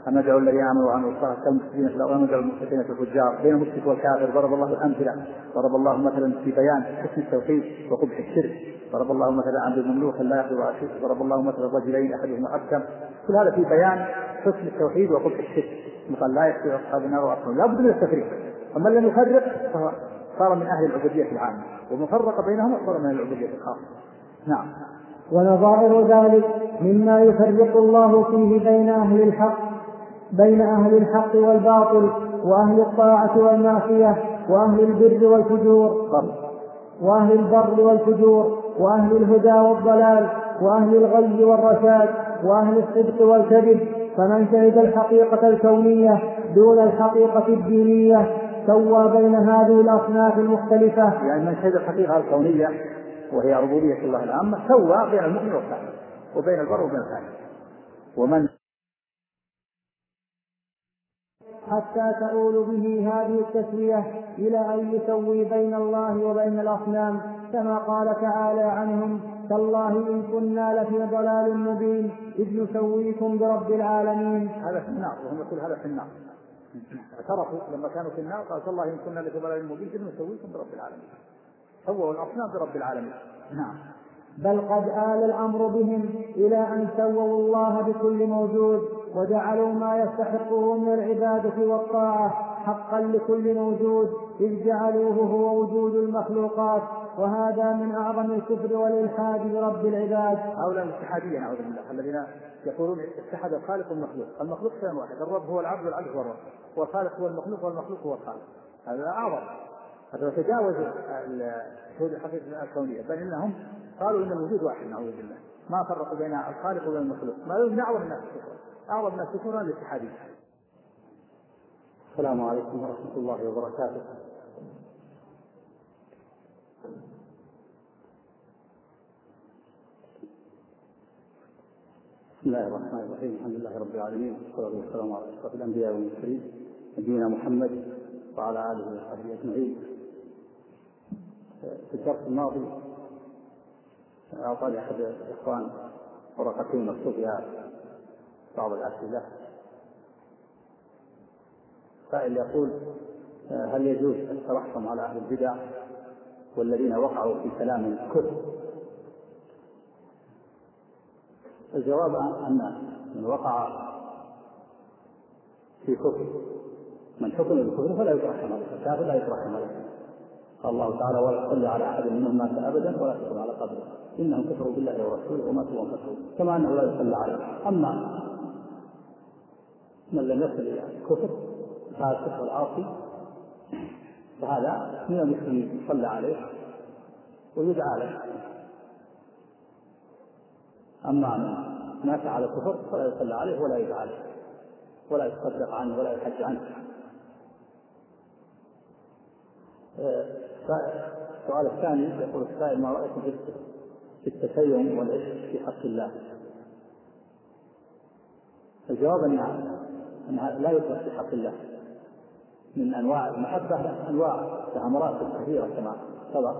أن ندعو الذين آمنوا وعملوا الصالحات كالمفسدين في الأرض وندعو المفسدين في الفجار. بين المشرك والكافر ضرب الله الأمثلة، ضرب الله مثلا في بيان حسن التوحيد وقبح الشرك، ضرب الله مثلا عبد مملوك لا يأخذ على شرك، ضرب الله مثلا رجلين أحدهما أبكم. كل هذا في بيان حسن التوحيد وقبح الشرك، مثل لا يأخذ أصحاب النار وأصحاب. لا بد من التفريق، ومن لم يفرق صار من أهل العبودية العامة، ومن فرق بينهم صار من العبودية الخاصة. نعم. ونظائر ذلك مما يفرق الله فيه بين أهل الحق بين أهل الحق والباطل، وأهل الطاعة والمعصية، وأهل البر والفجور وأهل البر والفجور وأهل الهدى والضلال، وأهل الغي والرشاد، وأهل الصدق والكذب. فمن شهد الحقيقة الكونية دون الحقيقة الدينية سوى بين هذه الأصناف المختلفة. يعني من شهد الحقيقة الكونية وهي ربوبية الله العامة سوى بين المؤمن والكافر وبين البر وبين الفاجر. ومن حتى تؤول به هذه التسوية إلى أن يسوي بين الله وبين الأصنام، كما قال تعالى عنهم: تالله إن كنا لفي ضلال مبين إذ نسويكم برب العالمين. هذا في النار، وهم يقول هذا في النار. اعترفوا لما كانوا في النار قال: تالله إن كنا لفي ضلال مبين إذ نسويكم برب العالمين. سووا الأصنام برب العالمين. نعم. بل قد آل الأمر بهم إلى أن سووا الله بكل موجود، وجعلوا ما يستحقه من العبادة والطاعة حقا لكل موجود، إذ جعلوه هو وجود المخلوقات، وهذا من أعظم الكفر والإلحاد برب العباد. هؤلاء الاتحادية نعوذ بالله الذين يقولون اتحد الخالق والمخلوق. المخلوق شيء واحد، الرب هو العبد والعبد هو الرب، والخالق هو المخلوق والمخلوق هو الخالق. هذا أعظم، هذا تجاوز شهود الحقيقة الكونية، بل إنهم قالوا إن الوجود واحد نعوذ بالله، ما فرقوا بين الخالق وبين المخلوق. ما يوجد أعظم الناس كفرا، أعظم الناس كفرا الاتحادية. السلام عليكم ورحمة الله وبركاته. بسم الله الرحمن الرحيم. الحمد لله رب العالمين، والصلاة والسلام على أشرف الأنبياء والمرسلين نبينا محمد وعلى آله وصحبه أجمعين. في الدرس الماضي أعطاني أحد الإخوان ورقتين مكتوب فيها بعض الأسئلة. سائل يقول: هل يجوز الترحم على أهل البدع والذين وقعوا في كلام كفر؟ الجواب أن من وقع في كفر من حكم بالكفر فلا يترحم عليه، الكافر لا يترحم عليه. قال الله تعالى: ولا تصلي على أحد منهم مات أبدا ولا تقم على قبره إنهم كفروا بالله ورسوله وماتوا وهم فاسقون، كما أنه لا يصلى عليه. أما من لم يصل إلى الكفر الفاسق والعاصي فهذا من المسلمين يصلى عليه ويدعى له. أما من مات على الكفر فلا يصلى عليه ولا يدعى له ولا يتصدق عنه ولا يحج عنه. السؤال الثاني يقول السائل: ما رأيكم في التسيم والعشق في حق الله؟ الجواب أنها لا يطلق في حق الله. من أنواع المحبة أنواع لها مراتب كثيرة كما سبق،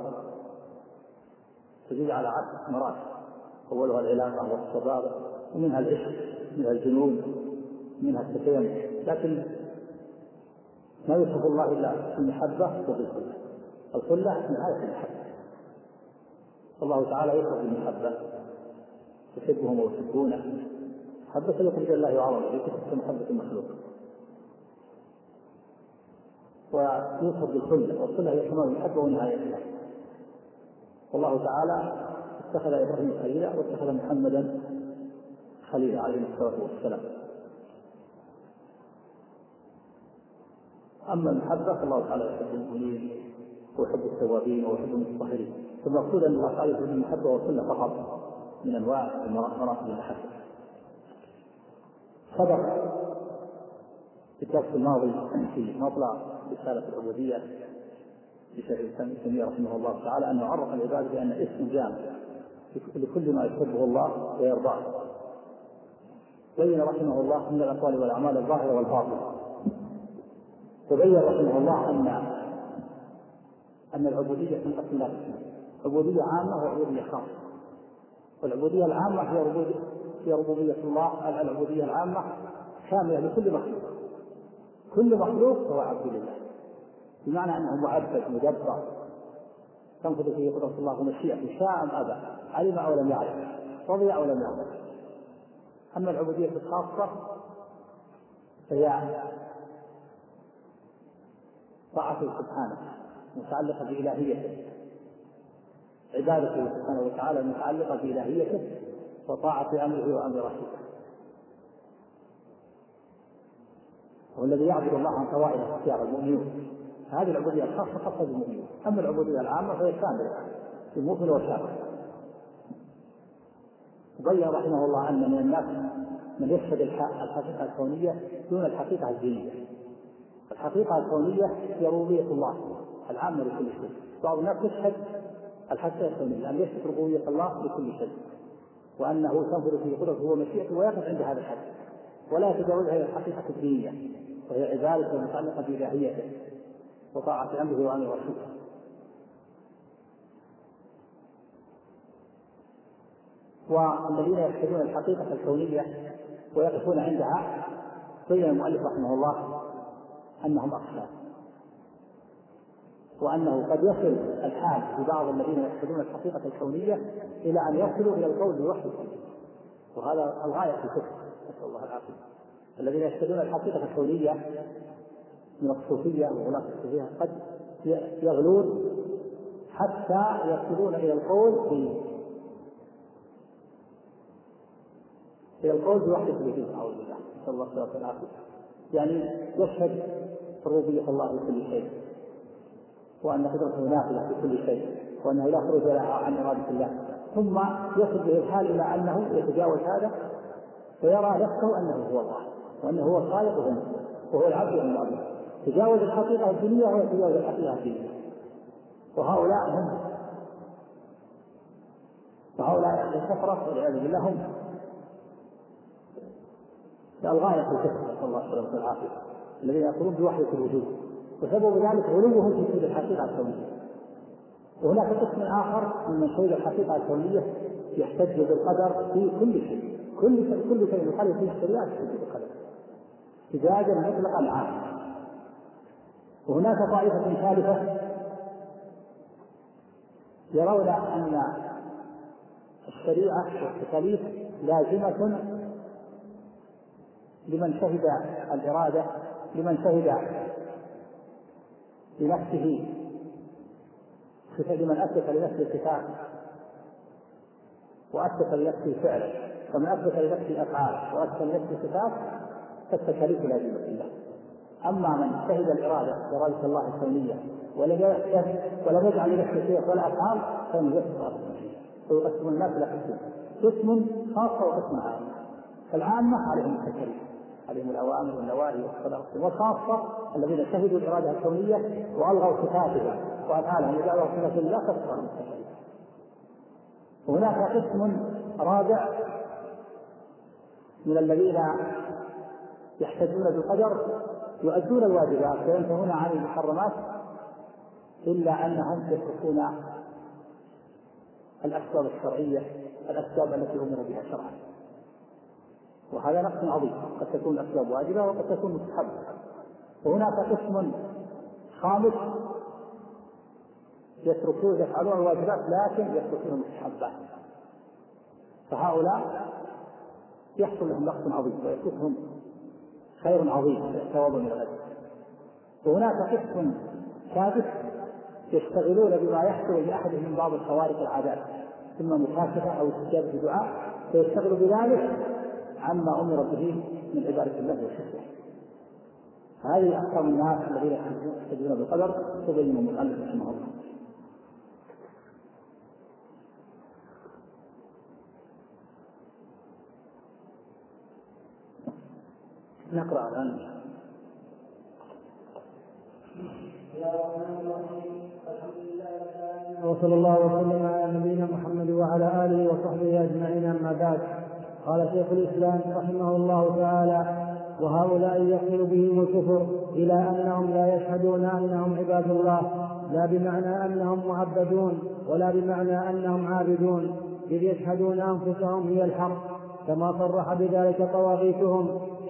تزيد على عشر مراتب، أولها العلاقة والصبابة، ومنها العشق، منها الجنون، منها التسيم. لكن ما يوصف الله إلا المحبة وبالخلة. الخلة نهاية المحبة. الله تعالى يوصف بالمحبة: تحبهم ويحبونه. محبة يخرج الله يعظم في محبة المخلوق. ويوصف بالخلة، والخلة هي كمال المحبة ونهايتها. والله تعالى اتخذ إبراهيم خليلا واتخذ محمدا خليلا عليه الصلاة والسلام. أما المحبة فالله تعالى يحب المؤمنين ويحب التوابين ويحب المتطهرين. فالمقصود أن الله تعالى يحب المحبة والخلة فقط من أنواع مراتب المحبة. سبق في الدرس الماضي في مطلع رسالة العبودية لشيخ الإسلام ابن تيمية رحمه الله تعالى أنه عرف العباد بأن اسم جامع لكل ما يحبه الله ويرضاه. بين رحمه الله من الأقوال والأعمال الظاهرة والباطنة. وبين رحمه الله أن أن العبودية تنقسم إلى قسمين: عبودية عامة وعبودية خاصة. والعبودية العامة هي ربوبية هي ربوبية الله. العبودية العامة شاملة لكل مخلوق، كل مخلوق هو عبد لله، بمعنى أنه معبد مدبر تنفذ فيه قدرة الله ومشيئته، شاء أم أبى، علم أو لم يعلم، رضي أو لم يرضى. أما العبودية الخاصة فهي طاعته سبحانه متعلقة بإلهيته، عبادته سبحانه وتعالى متعلقة بإلهيته وطاعة أمره وأمر رسوله. والذي يعبد الله عن طوائف اختيار المؤمنون، هذه العبودية الخاصة خاصة بالمؤمنين. أما العبودية العامة فهي شاملة للمؤمن والكافر. بين رحمه الله أن من الناس من يشهد الحقيقة الكونية دون الحقيقة الدينية. الحقيقة الكونية هي ربوبية الله العامة لكل شيء. بعض الناس يشهد الحقيقة الكونية أن يشهد ربوبية الله لكل شيء، وأنه تنفذ فيه قدرته ومشيئته ويقف عند هذا الحد، ولا يتجاوزها إلى الحقيقة الدينية وهي عبادة متعلقة بإلهيته وطاعة أمره وأمر رسوله. والذين يشهدون الحقيقة الكونية ويقفون عندها بين المؤلف رحمه الله أنهم أقسام، وأنه قد يصل الحال ببعض الذين يشهدون الحقيقة الكونية إلى أن يصلوا إلى القول بوحده، وهذا الغاية في الكفر، نسأل الله العافية. الذين يشهدون الحقيقة الكونية من الصوفية وغلاة الصوفية قد يغلون حتى يصلون إلى القول في إلى القول بوحدة الوجود، أعوذ بالله، نسأل الله السلامة والعافية. يعني يشهد ربوبية الله لكل شيء، وأن قدرته نافذة في كل شيء، وأنه لا خروج لها عن إرادة الله، ثم يصل به الحال إلى أنه يتجاوز هذا ويرى نفسه أنه هو الله، وأنه هو الخالق وهو العبد والمعبود. تجاوز الحقيقة الدينية ويتجاوز الحقيقة الدينية. وهؤلاء هم وهؤلاء الكفرة والعياذ بالله هم الغاية في الكفر، نسأل الله السلامة والعافية، الذين يقولون بوحدة الوجود، وسبب ذلك غلوهم في شهود الحقيقة الكونية. وهناك قسم آخر من شهود الحقيقة الكونية يحتج بالقدر في كل شيء، كل شيء كل شيء يخالف فيه الشريعة يحتج بالقدر احتجاجا مطلقا عاما. وهناك طائفة ثالثة يرون أن الشريعة والتكاليف لازمة لمن شهد الإرادة، لمن شهد لنفسه، لمن أثبت لنفسه الصفات وأثبت لنفسه فعلا، ومن أثبت لنفسه أفعال وأثبت لنفسه صفات فالتكاليف لازمة له. أما من شهد الإرادة إرادة الله الكونية ولم يجعل لنفسه شيء ولا أفعال فإنه يسقط ويقسم الناس إلى قسمين، قسم خاصة وقسم عام. العامة عليهم التكاليف، عليهم الأوامر والنواهي والصلاة، والخاصة الذين شهدوا الإرادة الكونية وألغوا صفاتهم وأفعالهم وجعلوا صفات الله تسقط التكاليف. وهناك قسم رابع من الذين يحتجون بالقدر يؤدون الواجبات وينتهون عن المحرمات إلا أنهم يتركون الأسباب الشرعية، الأسباب التي أمر بها شرعا. وهذا نقص عظيم، قد تكون الأسباب واجبة وقد تكون مستحبة. وهناك قسم خامس يتركون يفعلون الواجبات لكن يتركون المستحبات، فهؤلاء يحصل لهم نقص عظيم ويفوتهم خير عظيم ثواب من الأجر. وهناك قسم سادس يشتغلون بما يحصل لأحدهم من بعض الخوارق العادات، إما مكاشفة أو استجابة دعاء، فيشتغل بذلك عما أمر به من عبادة الله وشكره. هذه أقسام الناس الذين يحتجون بالقدر تبين المؤلف رحمه الله. نقرأ الآن. وصلى الله وسلم على نبينا محمد وعلى آله وصحبه أجمعين. أما بعد، قال شيخ الإسلام رحمه الله تعالى: وهؤلاء يصل بهم الكفر إلى أنهم لا يشهدون أنهم عباد الله، لا بمعنى أنهم معبدون ولا بمعنى أنهم عابدون، إذ يشهدون أنفسهم هي الحق، كما صرح بذلك طواغيتهم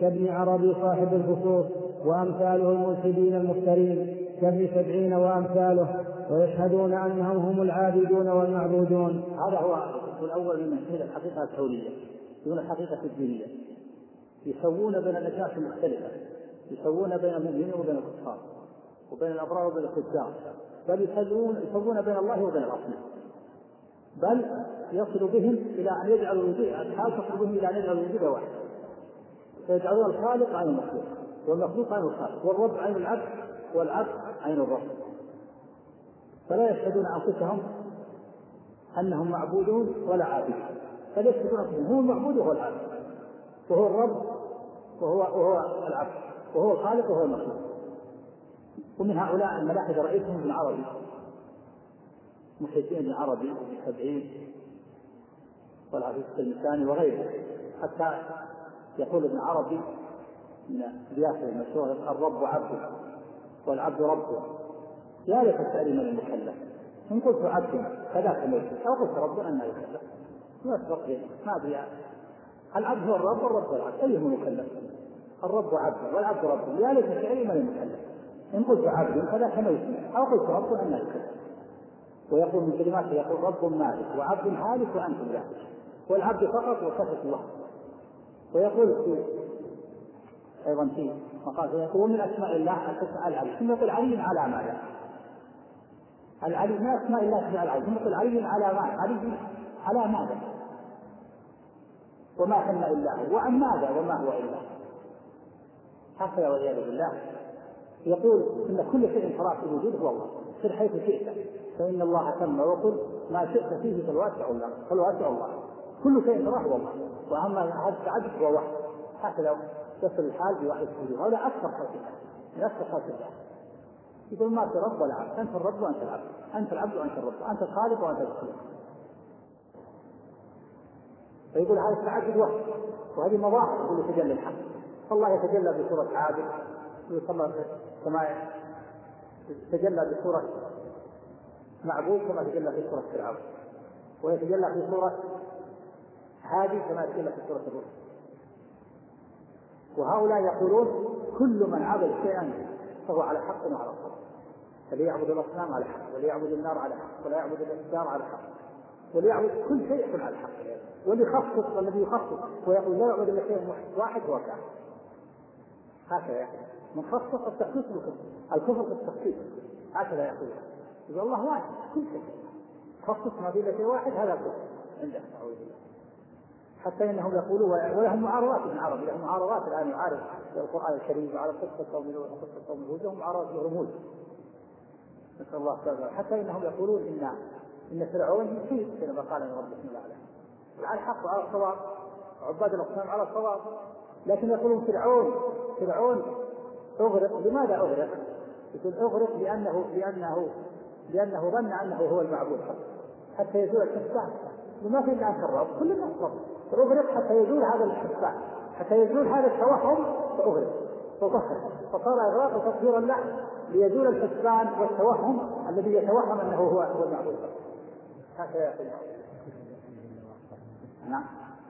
كابن عربي صاحب الفصوص وأمثاله الملحدين المفترين كابن سبعين وأمثاله، ويشهدون أنهم هم العابدون والمعبودون. هذا هو القسم الأول من تحليل الحقيقة الكونية دون الحقيقة الدينية. يسوون بين الأجناس المختلفة، يسوون بين المؤمنين وبين الكفار، وبين الأبرار وبين الفجار، بل يسوون يسوون بين الله وبين الأصنام، بل يصل بهم إلى أن يجعلوا الوجود الحال تصل بهم إلى أن يجعلوا الوجود واحد، فيجعلون الخالق عين المخلوق، والمخلوق عين الخالق، والرب عين العبد، والعبد عين الرب. فلا يشهدون أنفسهم أنهم معبودون ولا عابدون، بل يشهدون أنفسهم هو المعبود وهو العابد، وهو الرب وهو وهو العبد، وهو الخالق وهو المخلوق. ومن هؤلاء الملاحدة رئيسهم ابن عربي، محي الدين بن عربي السبعين والعفيف التلمساني وغيره، حتى يقول ابن عربي من أبياته المشهورة: الرب عبده والعبد ربه، يا ليت التأليم للمكلف، إن قلت عبد فذاك ميت، أو قلت رب أنه يكلف. ما أسبق بين ما أدري، العبد هو الرب والرب هو العبد، أيهم مكلف؟ الرب عبده والعبد ربه، يا ليت التأليم للمكلف، إن قلت عبد فذاك ميت، أو قلت رب أنه يكلف. ويقول من كلماته يقول: رب مالك وعبد هالك وأنتم ذلك، والعبد فقط وصفة الله. ويقول في أيضا في مقال يقول: من أسماء الله الحسنى العلي، ثم يقول: علي على ماذا؟ العلي من أسماء الله اسماء العلي، ثم يقول: علي على ماذا؟ علي على ماذا؟ وما كان إلا هو، وعن ماذا وما هو إلا هكذا والعياذ بالله. يقول إن كل شيء تراه في وجوده هو الله، سر حيث شئت فإن الله تم، وقل ما شئت فيه فالواسع الله، فالواسع الله، كل شيء تراه هو الله، وأما هذا التعدد هو واحد. هكذا يصل الحال بواحد وجوده، هذا أكثر خلق الله، من أكثر خلق الله. يقول: ما في رب ولا عبد، أنت الرب وأنت العبد، أنت العبد وأنت الرب، أنت الخالق وأنت المخلوق. فيقول هذا التعدد واحد، وهذه مظاهر يقول يتجلى الحق. فالله يتجلى بصورة عابد، كما يتجلى بصورة معبود كما يتجلى في صورة فرعون، ويتجلى في صورة هادي كما يتجلى في صورة الرسل. وهؤلاء يقولون: كل من عبد شيئا فهو على حق وعلى صواب، فلي يعبد الأصنام على حق، ولي يعبد النار على حق، ولا يعبد الأشجار على حق، ولي يعبد كل شيء يكون على حق، واللي يخصص والذي يخصص ويقول لا يعبد إلا شيء واحد هو كافر. هكذا من خصص التخصيص بالكفر، الكفر بالتخصيص، هكذا يقول. يقول الله واحد كل شيء، خصص ما بين شيء واحد هذا كفر عنده. حتى انهم يقولوا، ولهم معارضات ابن عربي، لهم معارضات الان يعارض القران الكريم وعلى قصه قوم نوح وقصه قوم هود، لهم معارضات الرموز، نسال الله السلامه. حتى انهم يقولون ان ان فرعون يصيب كما قال رب بسم الله عليه على الحق وعلى الصواب، عباد الاصنام على الصواب، لكن يقولون فرعون فرعون اغرق. لماذا اغرق؟ يقول اغرق لانه لانه لانه ظن انه هو المعبود حتى يزول الحسبان، وما في الناس الرب، كل الناس رب، فاغرق حتى يزول هذا الحسبان، حتى يزول هذا التوهم، فاغرق فطهر، فصار اغراق وتطهيرا له ليزول الحسبان والتوهم الذي يتوهم انه هو هو المعبود. هكذا يقول. نعم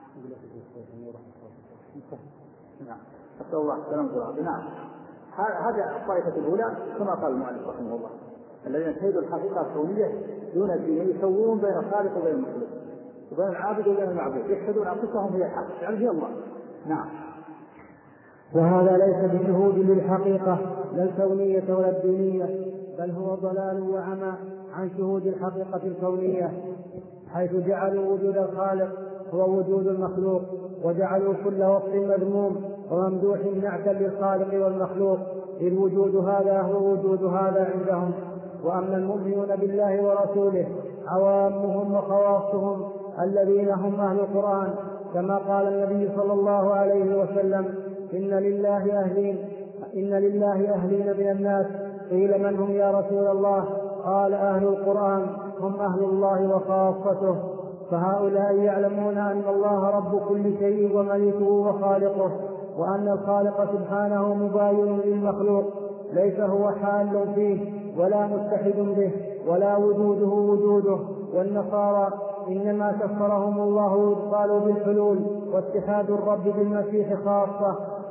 نعم نسأل الله السلامة والعافية. نعم هذا الطائفة الأولى كما قال المؤلف رحمه الله، الذين شهدوا الحقيقة الكونية دون الدين، يسوون بين الخالق وبين المخلوق، وبين العابد وبين المعبود، يشهدون أنفسهم هي الحق، يعني هي الله. نعم. وهذا ليس بشهود للحقيقة لا الكونية ولا الدينية، بل هو ضلال وعمى عن شهود الحقيقة الكونية، حيث جعلوا وجود الخالق هو وجود المخلوق، وجعلوا كل وصف مذموم وممدوح نعتا للخالق والمخلوق، إذ وجود هذا هو وجود هذا عندهم. وأما المؤمنون بالله ورسوله عوامهم وخواصهم الذين هم أهل القرآن، كما قال النبي صلى الله عليه وسلم: إن لله أهلين إن لله أهلين من الناس. قيل: من هم يا رسول الله؟ قال: أهل القرآن هم أهل الله وخاصته. فهؤلاء يعلمون أن الله رب كل شيء ومليكه وخالقه، وأن الخالق سبحانه مباين للمخلوق، ليس هو حال فيه ولا متحد به ولا وجوده وجوده. والنصارى إنما كفرهم الله إذ قالوا بالحلول واتحاد الرب بالمسيح خاصة،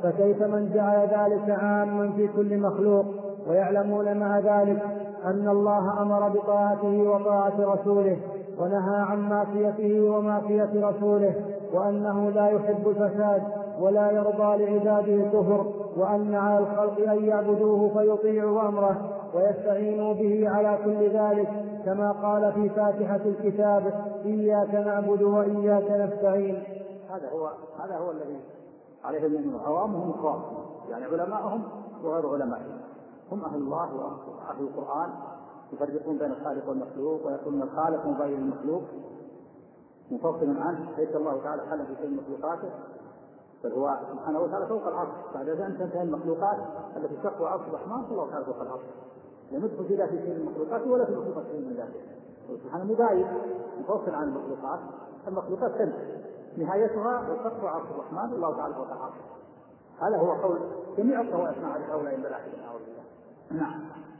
فكيف من جعل ذلك عاما في كل مخلوق؟ ويعلمون مع ذلك أن الله أمر بطاعته وطاعة رسوله، ونهى عن معصيته ومعصية رسوله، وأنه لا يحب الفساد ولا يرضى لعباده الكفر، وأن على الخلق أن يعبدوه فيطيعوا أمره ويستعينوا به على كل ذلك، كما قال في فاتحة الكتاب: إياك نعبد وإياك نستعين. هذا هو هذا هو الذي عليه المؤمنون، عوامهم وخواصهم، يعني علماءهم وغير علمائهم، هم أهل الله وأهل القرآن، يفرقون بين الخالق والمخلوق، ويكون الخالق مبين المخلوق منفصلا عنه، ليس الله تعالى خلق في شيء مخلوقاته، بل هو سبحانه وتعالى فوق العرش. بعد ذلك تنتهي المخلوقات التي تقوى عرش الرحمن، الله تعالى فوق العرش، لم يدخل في ذاته شيء من المخلوقات ولا في المخلوقات شيء من ذاته، سبحانه مباين منفصل عن المخلوقات. المخلوقات تنتهي نهايتها وتقوى عرش الرحمن، الله تعالى فوق العرش. هذا هو قول جميع الطوائف مع هؤلاء الملاحدة. نعم.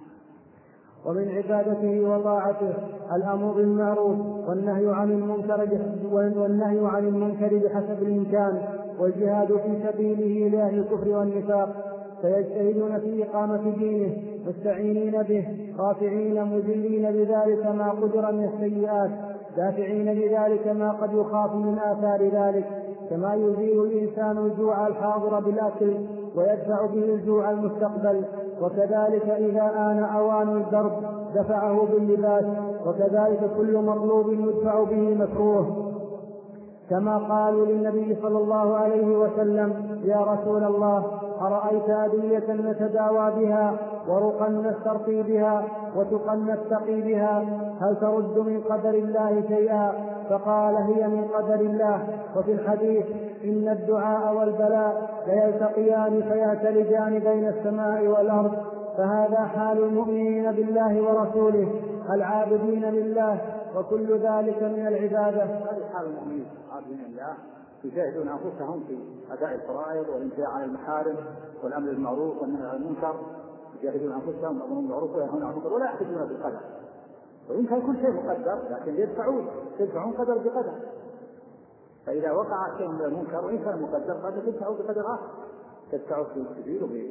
ومن عبادته وطاعته الأمر بالمعروف والنهي عن المنكر والنهي عن المنكر بحسب الإمكان، والجهاد في سبيله لأهل الكفر والنفاق، فيجتهدون في إقامة دينه مستعينين به، رافعين مذلين بذلك ما قدر من السيئات، دافعين بذلك ما قد يخاف من آثار ذلك، كما يزيل الإنسان الجوع الحاضر بالأكل ويدفع به الجوع المستقبل، وكذلك إذا آن أوان الدرب دفعه باللباس، وكذلك كل مطلوب يدفع به مكروه، كما قالوا للنبي صلى الله عليه وسلم: يا رسول الله، أرأيت أدوية نتداوى بها ورقا نسترقي بها وتقا نتقي بها، هل ترد من قدر الله شيئا؟ فقال: هي من قدر الله. وفي الحديث: إن الدعاء والبلاء ليلتقيان فيعتلجان بين السماء والأرض. فهذا حال المؤمنين بالله ورسوله العابدين لله، وكل ذلك من العبادة. هذه حال المؤمنين العابدين لله، يجاهدون أنفسهم في أداء الفرائض والانتهاء عن المحارم والأمر بالمعروف والنهي عن المنكر، يجاهدون أنفسهم بالأمر بالمعروف وينهون عن المنكر ولا يحتجون بالقدر، وإن كان كل شيء مقدر لكن يدفعون يدفعون قدر بقدر. فإذا وقع شيء من المنكر وإن كان مقدر قد تدفعوا بقدر آخر، تدفعوا في السبيل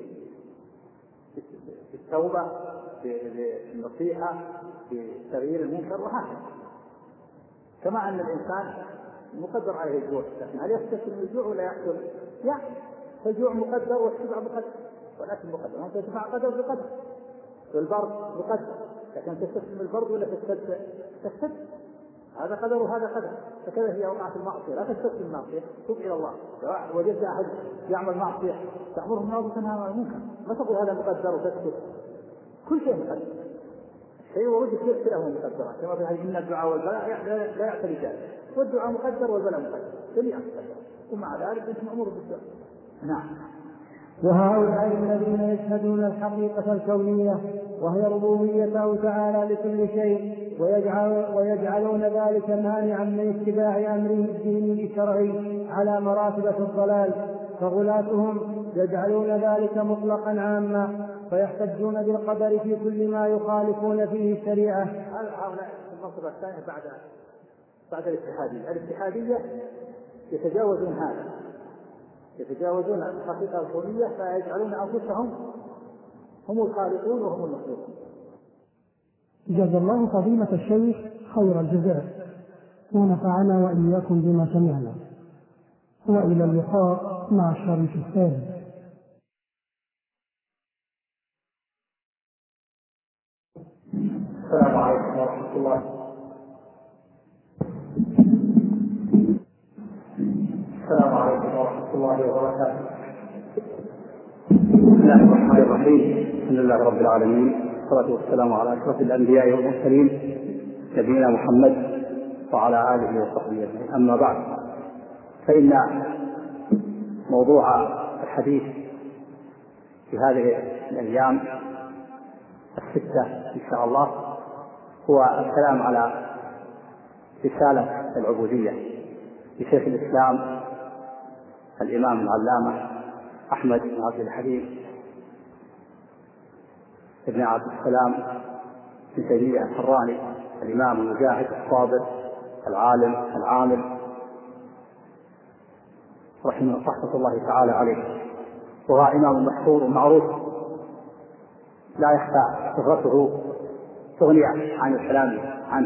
بالتوبة بالنصيحة بتغيير المنكر وهكذا. كما أن الإنسان مقدر عليه الجوع، لكن هل يستسلم الجوع ولا يحصل؟ يعني فالجوع مقدر والشبع مقدر والأكل مقدر، وأنت تدفع قدر بقدر، والبرد مقدر، لكن تستسلم البرد ولا تستسلم؟ تستسلم، هذا قدر وهذا قدر. فكذا هي وقعت المعصية، لا تستسلم المعصية، توب إلى الله. وجدت أحد يعمل معصية تأمره بالمعروف وتنهى عن المنكر، ما تقول هذا مقدر وتسكت، كل شيء مقدر. الشيء ورد كثير له مقدرات، كما في هذه: إن الدعاء والبلاء لا يعتلجان، والدعاء مقدر والبلاء مقدر، جميعا مقدر، ومع ذلك أنت مأمور بالدعاء. نعم. وهؤلاء الذين يشهدون الحقيقة الكونية وهي ربوبيته تعالى لكل شيء، ويجعل ويجعلون ذلك مانعا من اتباع أمره الديني الشرعي على مراتب الضلال، فغلاتهم يجعلون ذلك مطلقا عاما، فيحتجون بالقدر في كل ما يخالفون فيه الشريعة. هؤلاء المنطقة الثانية بعد بعد الاتحادية. الاتحادية يتجاوزون هذا، يتجاوزون الحقيقة الكونية، فيجعلون أنفسهم هم الخالقون وهم المخلوقون. جزا الله فضيلة الشيخ خير الجزاء، ونفعنا وإياكم بما سمعنا، وإلى اللقاء مع الشريف الثاني. السلام عليكم ورحمة الله. السلام عليكم ورحمة الله وبركاته. بسم الله الرحمن الرحيم، الحمد لله رب العالمين، والصلاة والسلام على أشرف الأنبياء والمرسلين نبينا محمد وعلى آله وصحبه أجمعين. أما بعد، فإن موضوع الحديث في هذه الأيام الستة إن شاء الله هو الكلام على رسالة العبودية لشيخ الإسلام الإمام العلامة أحمد بن عبد الحليم ابن عبد السلام بن تيمية الحراني، الإمام المجاهد الصابر العالم العامل رحمه رحمة الله تعالى عليه. وهو إمام مشهور ومعروف لا يخفى شهرته تغني عن الكلام عنه،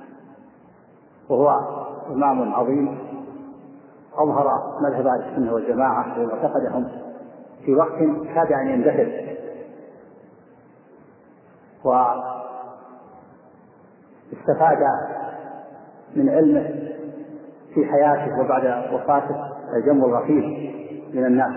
وهو إمام عظيم أظهر مذهب أهل السنة والجماعة ومعتقدهم في وقت كاد أن يندثر، واستفاد من علمه في حياته وبعد وفاته الجم الغفير من الناس.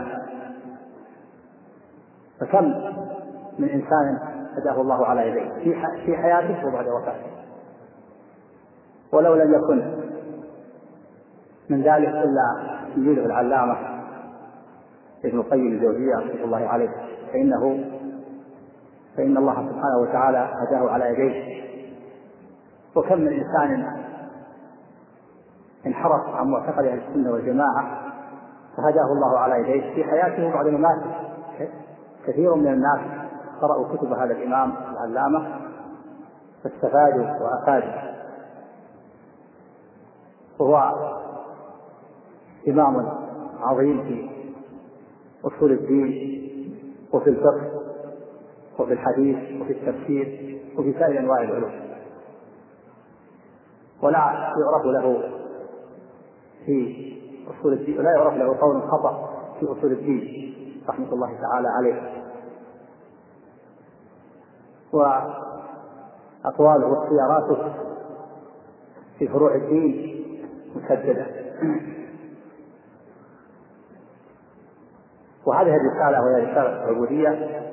فكم من إنسان هداه الله على يديه في حياته وبعد وفاته، ولو لم يكن من ذلك إلا تلميذه العلامة ابن القيم الجوزية رحمة الله عليه، فإنه فإن الله سبحانه وتعالى هداه على يديه. وكم من إنسان انحرف عن معتقد أهل السنة والجماعة فهداه الله على يديه في حياته وبعد مماته. كثير من الناس قرأوا كتب هذا الإمام العلامة فاستفادوا وأفادوا. وهو إمام عظيم في أصول الدين وفي الفقه وفي الحديث وفي التفسير وفي سائر أنواع العلوم، ولا يعرف له في أصول الدين ولا يعرف له قول خطأ في أصول الدين رحمة الله تعالى عليه. وأقواله واختياراته في فروع الدين مسددة. وهذه الرسالة وهي رسالة عبودية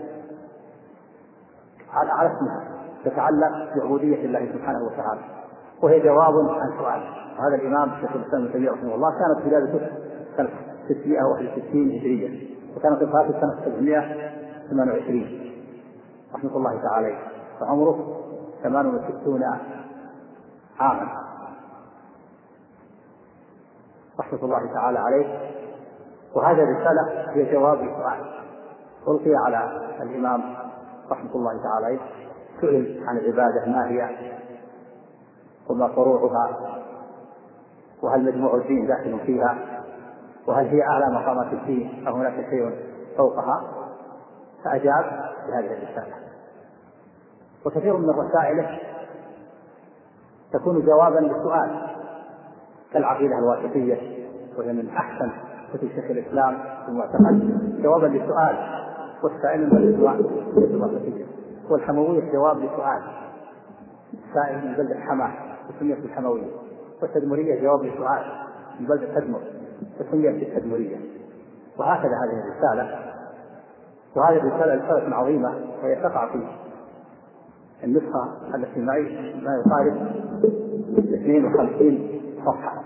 على اسمها تتعلق بعبودية الله سبحانه وتعالى، وهي جواب عن سؤال. وهذا الإمام الشيخ الإسلام ابن تيمية رحمه الله كانت ولادته سنة ستمائة وواحد وستين هجرية، وكانت وفاته سنة سبعمائة وثمانية وعشرين رحمة الله تعالى عليه، فعمره ثمانية وستين عاما رحمة الله تعالى عليه. وهذه الرسالة هي جواب سؤال ألقي على الإمام رحمة الله تعالى عليه، سئل عن العبادة ما هي وما فروعها، وهل مجموع الدين داخل فيها، وهل هي أعلى مقامات الدين أو هناك شيء فوقها، فأجاب بهذه الرسالة. وكثير من رسائله تكون جوابا للسؤال كالعقيدة الواسطية، وهي من أحسن كتب شيخ الإسلام في المعتقد، جوابا لسؤال، والسائل من الواسطية، والحموية جواب لسؤال، سائل من بلدة حماه وسميت بالحموية، والتدمرية جواب لسؤال من بلدة تدمر وسميت بالتدمرية. وهكذا هذه الرسالة. وهذه الرسالة رسالة عظيمة، وهي تقع في النسخة التي معي ما يقارب اثنين وخمسين صفحة،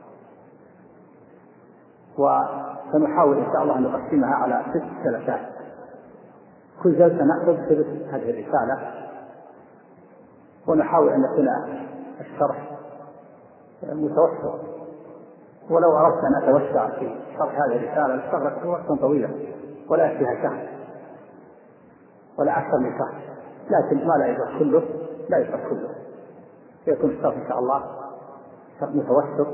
وسنحاول إن شاء الله أن نقسمها على ست جلسات، كل جلسة نأخذ ثلث هذه الرسالة، ونحاول أن يكون الشرح متوسط. ولو أردت أن أتوسع في شرح هذه الرسالة لاستغرقت وقتا طويلا ولا يكفيها شهر ولا أكثر من شهر، لكن ما لا يدرك كله لا يدرك كله، يكون الشرح إن شاء الله متوسط.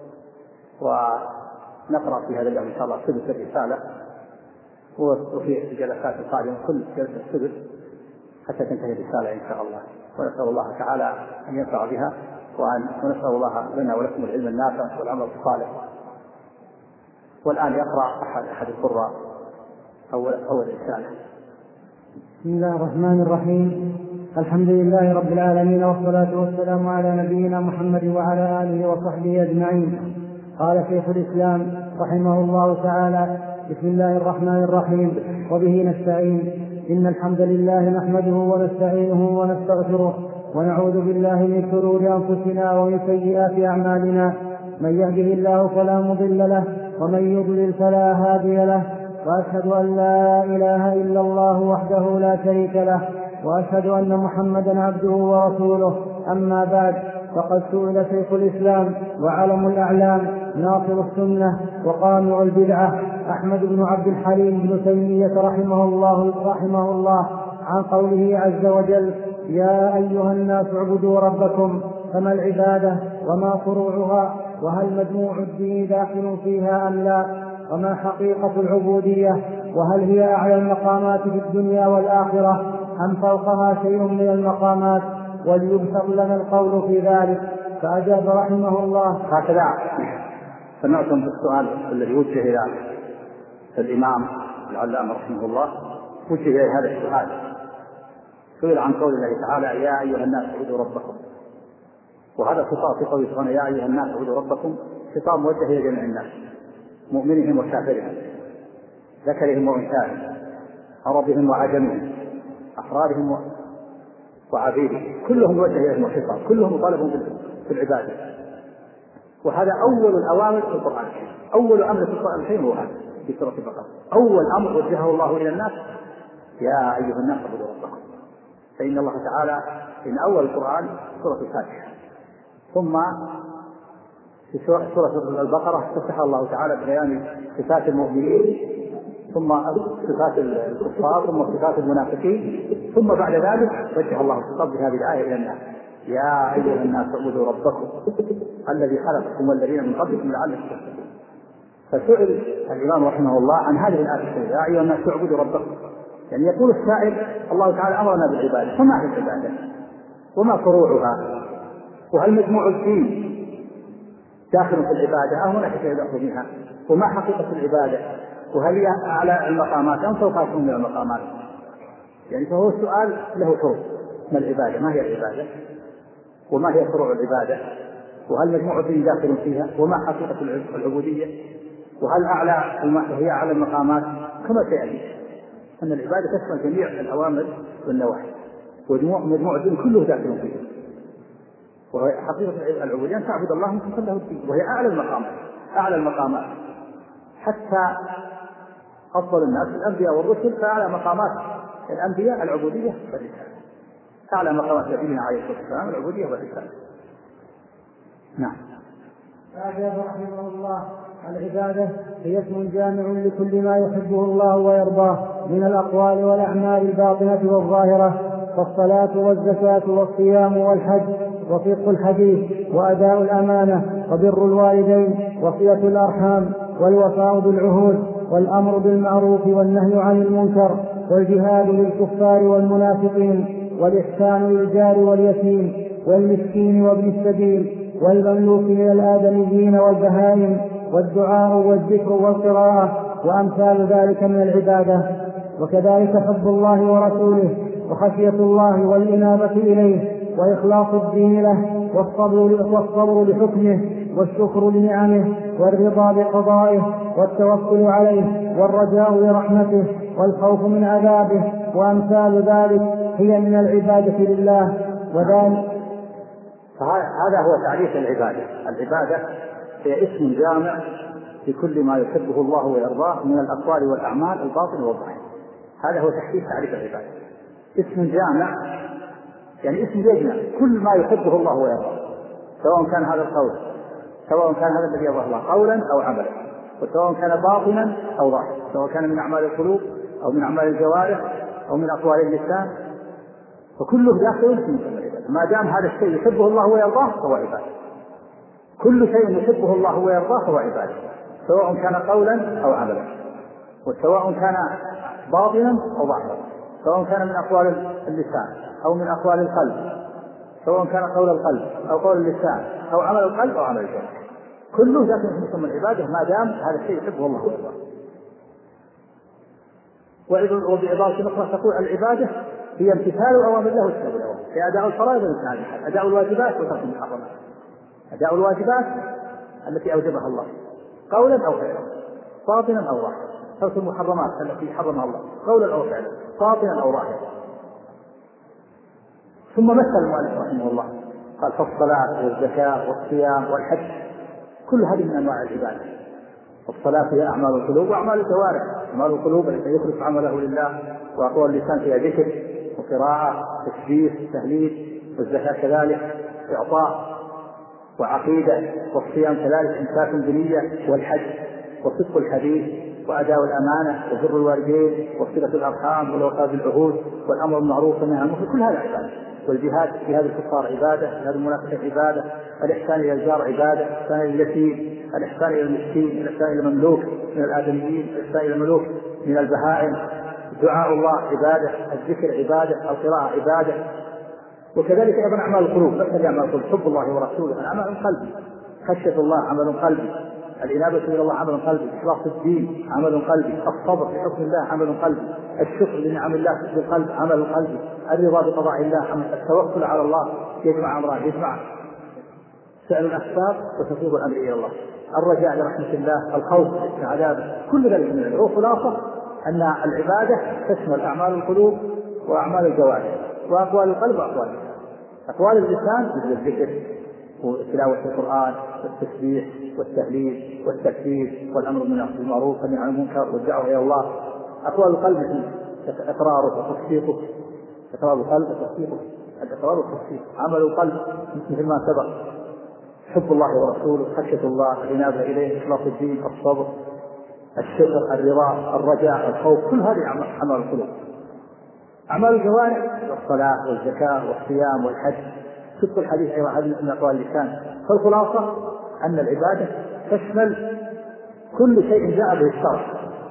ونقرأ في هذا اليوم إن شاء الله ثلث الرسالة، وفي الجلسات القادمة كل جلسة ثلث حتى تنتهي الرسالة إن شاء الله. ونسأل الله تعالى أن ينفع بها، وأن ونسأل الله لنا ولكم العلم النافع والعمل الصالح. والآن يقرأ أحد أحد القراء أول أول رسالة. بسم الله الرحمن الرحيم. الحمد لله رب العالمين، والصلاة والسلام على نبينا محمد وعلى آله وصحبه أجمعين. قال شيخ الإسلام رحمه الله تعالى: بسم الله الرحمن الرحيم، وبه نستعين. إن الحمد لله نحمده ونستعينه ونستغفره، ونعوذ بالله من شرور أنفسنا ومن سيئات أعمالنا. من يهده الله فلا مضل له، ومن يضلل فلا هادي له. وأشهد أن لا إله إلا الله وحده لا شريك له، وأشهد أن محمدا عبده ورسوله. أما بعد، فقد سئل شيخ الإسلام وعلم الأعلام ناصر السنة وقامع البدعة أحمد بن عبد الحليم بن تيمية رحمه الله رحمه الله عن قوله عز وجل: يا أيها الناس اعبدوا ربكم، فما العبادة وما فروعها، وهل مجموع الدين داخل فيها أم لا، وما حقيقة العبودية، وهل هي أعلى المقامات في الدنيا والآخرة أم فوقها شيء من المقامات؟ وليبسط لنا القول في ذلك. فأجاب رحمه الله: هكذا سمعتم بالسؤال الذي وجه إلى الإمام العلامة رحمه الله، وجه إلى هذا السؤال، سئل عن قول الله تعالى: يا أيها الناس اعبدوا ربكم. وهذا خطاب في قوله سبحانه: يا أيها الناس اعبدوا ربكم، خطاب موجه إلى جميع الناس، مؤمنهم وكافرهم، ذكرهم وأنثاهم، عربهم وعجمهم، أحرارهم وعبيدهم، كلهم موجه إليهم الخطاب، كلهم مطالبون في العبادة. وهذا أول الأوامر في القرآن، أول أمر في القرآن الكريم هو هذا في سورة البقرة، أول أمر وجهه الله إلى الناس: يا أيها الناس اعبدوا ربكم. فإن الله تعالى إن أول القرآن سورة الفاتحة، ثم في سورة البقرة افتتح الله تعالى ببيان صفات المؤمنين، ثم صفات الكفار، ثم صفات المنافقين، ثم بعد ذلك وجه الله الخطاب بهذه الآية إلى الناس: يا أيها الناس اعبدوا ربكم الذي خلقكم والذين من قبلكم لعلكم تتقون. فسئل الإمام رحمه الله عن هذه الآية: يا أيها الناس اعبدوا ربكم، يعني يقول السائل: الله تعالى أمرنا بالعبادة، فما هي العبادة؟ وما فروعها؟ وهل مجموع الدين داخل في العبادة أو هناك شيء يدخل منها؟ وما حقيقة العبادة؟ وهل هي أعلى المقامات أم فوقها من المقامات؟ يعني فهو السؤال له حروف: ما العبادة؟ ما هي العبادة؟ وما هي فروع العبادة؟ وهل مجموع الدين داخل فيها؟ وما حقيقة العبودية؟ وهل أعلى هي أعلى المقامات؟ كما سيأتي أن العبادة تشمل جميع الأوامر والنواهي، ومجموع الدين كله داخل فيه. وهي حقيقة العبودية أن تعبد الله مخلصا له الدين، وهي أعلى المقامات، أعلى المقامات حتى أفضل الناس الأنبياء والرسل، فأعلى مقامات الأنبياء العبودية والرسالة، أعلى مقامات نبينا عليه الصلاة والسلام العبودية والرسالة. نعم. فأجاب رحمه الله: العبادة هي اسم جامع لكل ما يحبه الله ويرضاه من الأقوال والأعمال الباطنة والظاهرة، فالصلاة والزكاة والصيام والحج وفقه الحديث وأداء الأمانة وبر الوالدين وصلة الأرحام والوفاء بالعهود والأمر بالمعروف والنهي عن المنكر والجهاد للكفار والمنافقين والإحسان للجار واليتيم والمسكين وابن السبيل والمملوك من الآدميين والبهائم والدعاء والذكر والقراءة وأمثال ذلك من العبادة. وكذلك حب الله ورسوله وخشية الله والإنابة إليه وإخلاص الدين له والصبر, والصبر لحكمه والشكر لنعمه والرضا بقضائه والتوكل عليه والرجاء لرحمته والخوف من عذابه وأمثال ذلك هي من العبادة لله. وذلك فهذا هو تعريف العبادة. العبادة هي اسم جامع لكل ما يحبه الله ويرضاه من الأقوال والأعمال الباطنة والظاهرة. هذا هو تحديد تعريف العبادة. اسم جامع يعني اسم يجمع كل ما يحبه الله ويرضاه، سواء كان هذا القول، سواء كان هذا الذي يرضاه الله قولا أو عملا، وسواء كان باطنا أو ظاهرا، سواء كان من أعمال القلوب أو من أعمال الجوارح أو من أقوال اللسان، فكله داخل في مسمى العبادة. ما دام هذا الشيء يحبه الله ويرضاه فهو عبادة. كل شيء يحبه الله ويرضاه فهو عبادة، سواء كان قولا أو عملا، وسواء كان باطنا أو ظاهرا، سواء كان من أقوال اللسان أو من أقوال القلب، سواء كان قول القلب أو قول اللسان أو عمل القلب أو عمل الجوارح، كله داخل في مسمى العبادة ما دام هذا الشيء يحبه الله ويرضاه. وبعبارة أخرى تقول العبادة هي امتثال أوامر الله واجتناب النواهي، هي أداء الفرائض واجتناب المحارم، أداء الواجبات وترك المحرمات، أداء الواجبات التي أوجبها الله قولا أو فعلا، باطنا أو ظاهرا، ترك المحرمات التي حرمها الله قولا أو فعلا، باطنا أو ظاهرا. ثم مثل المؤلف رحمه الله قال: فالصلاة والزكاة والصيام والحج كل هذه من أنواع العبادة. الصلاة هي أعمال القلوب وأعمال الجوارح، أعمال القلوب التي يخلص عمله لله، وأقوال اللسان فيها ذكر وقراءة تسبيح تهليل، والزكاة كذلك إعطاء وعقيدة، والصيام كذلك إمساك بنية، والحج وصدق الحديث وأداء الأمانة وبر الوالدين وصلة الأرحام والوفاء بالعهود والأمر بالمعروف والنهي عن المنكر، كل هذا عبادة. والجهاد في هذا الكفار عبادة، هذا المنافقين عبادة، الإحسان إلى الجار عبادة، الإحسان إلى اليتيم، الإحسان إلى المسكين، الإحسان إلى المملوك من الآدميين، الإحسان إلى الملوك من البهائم، دعاء الله عبادة، الذكر عبادة، القراءة عبادة. وكذلك أيضا أعمال القلوب، مثل أعمال القلوب حب الله ورسوله أعمال قلبي، خشية الله عمل قلبي، الإنابة إلى الله عمل قلبي، إخلاص الدين عمل قلبي، الصبر في حكم الله عمل قلبي، الشكر لنعم الله في القلب عمل قلبي، الرضا بقضاء الله عمل، التوكل على الله يجمع أمران، يجمع فعل الأسباب وتفويض الأمر إلى الله، الرجاء لرحمة الله، الخوف من عذابه، كل ذلك من العلوم. خلاصة أن العبادة تشمل أعمال القلوب وأعمال الجوارح وأقوال القلب وأقوال اللسان. أقوال اللسان مثل الذكر وتلاوة القرآن والتسبيح والتهليل والتكبير والأمر بالمعروف والنهي عن المنكر والدعوة إلى الله. أقوال القلب مثل إقراره وتصديقه، إقرار القلب وتصديقه، الإقرار والتصديق عمل القلب مثل ما سبق، حب الله ورسوله، خشية الله، الإنابة إليه، إخلاص الدين، الصبر، الشكر، الرضا، الرجاء، الخوف، كل هذه أعمال القلوب. أعمال الجوارح والصلاة والزكاة والصيام والحج، صدق الحديث أيضا هذه من أقوال اللسان. فالخلاصة أن العبادة تشمل كل شيء جاء به الشرع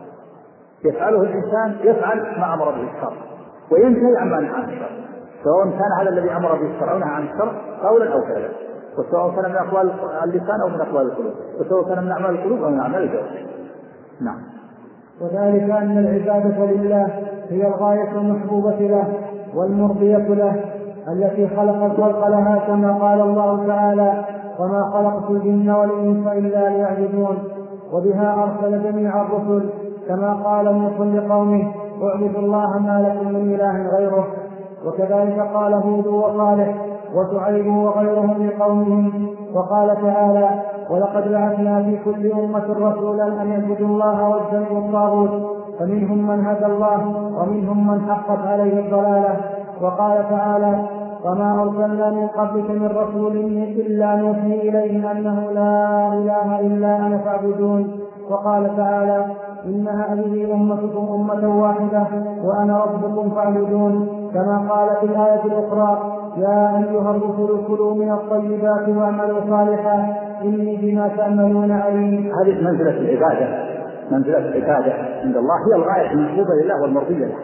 يفعله الإنسان، يفعل ما أمر به الشرع وينتهي عما نهى عن الشرع، سواء كان هذا الذي أمر به الشرع ونهى عن الشرع قولا أو فعلا، وسواء كان من أقوال اللسان أو من أقوال القلوب، وسواء كان من أعمال القلوب أو من أعمال الجوارح. نعم. وذلك أن العبادة لله هي الغاية المحبوبة له والمرضية له التي خلق الخلق لها، كما قال الله تعالى: وما خلقت الجن والإنس إلا ليعبدون. وبها أرسل جميع الرسل، كما قال نوح لقومه: اعبدوا الله ما لكم من إله غيره. وكذلك قال هود وصالح وشعيب وغيرهم لقومهم. وقال تعالى: ولقد بعثنا في كل أمة رسولا أن يعبدوا الله واجتنبوا الطاغوت، فمنهم من هدى الله ومنهم من حقت عليه الضلالة. وقال تعالى: وما أرسلنا من قبلك من رسول إلا نوحي إليه أنه لا إله إلا أنا فاعبدون. وقال تعالى: إن هذه أمتكم أمة واحدة وأنا ربكم فاعبدون. كما قال في الآية الأخرى: يا أيها الرسل كلوا من الطيبات واعملوا صالحا إني بما تعملون عليم. هذه منزلة العبادة، منزلة العبادة عند الله هي الغاية المحبوبة لله والمرضية له.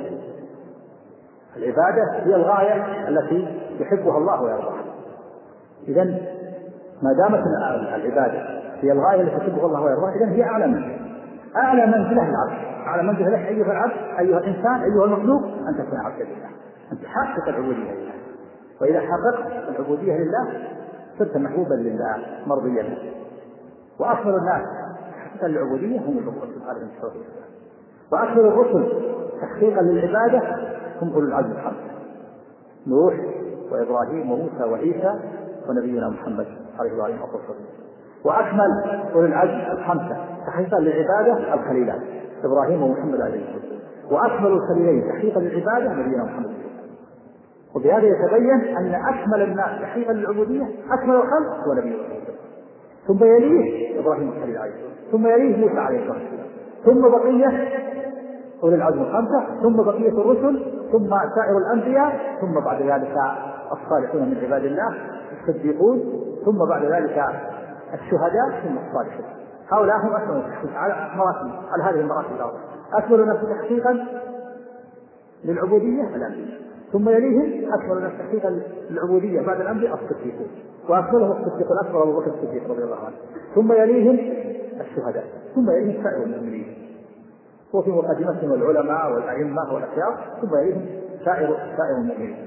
العبادة هي الغاية التي يحبها الله ويرضاها. إذن ما دامت العبادة هي الغاية التي يحبها الله ويرضاها، إذن هي أعلى منزلة، أعلى منزلة العبد، أعلى منزلة لك أيها العبد، أيها الإنسان، أيها المخلوق، أن تكون عبدا لله، أن تحقق العبودية لله. وإذا حققت العبودية لله صرت محبوبا لله مرضيا له. وأكثر الناس تحقيقا للعبودية هم الرسل عليهم الصلاة والسلام، وأكثر الرسل تحقيقا للعبادة هم أولو العزم الخمسة: نوح وإبراهيم وموسى وعيسى ونبينا محمد عليه الصلاة والسلام. وأكمل أولو العزم الخمسة تحقيقا للعبادة الخليلان إبراهيم ومحمد عليه الصلاة والسلام. وأكمل الخليلين تحقيقا للعبادة نبينا محمد. وبهذا يتبين أن أكمل الناس تحقيقا للعبودية أكمل الخلق هو نبينا محمد، ثم يليه إبراهيم الخليل عليه الصلاة والسلام، ثم يليه موسى عليه الصلاة والسلام، ثم بقية أولي العزم الخمسة، ثم بقية الرسل، ثم سائر الأنبياء، ثم بعد ذلك الصالحون من عباد الله الصديقون، ثم بعد ذلك الشهداء، ثم الصالحون. هؤلاء هم أكمل التحقيق على مراتب، على هذه المراتب الأربعة. أكمل الناس تحقيقا للعبودية الأنبياء، ثم يليهم أكمل الناس تحقيقا للعبودية بعد الأنبياء الصديقون، وأكملهم الصديق الأكبر أبو بكر الصديق رضي الله عنه، ثم يليهم الشهداء، ثم يليهم سائر المؤمنين، وفي مقدمتهم العلماء والأئمة والأخيار، ثم يليهم سائر سائر المؤمنين.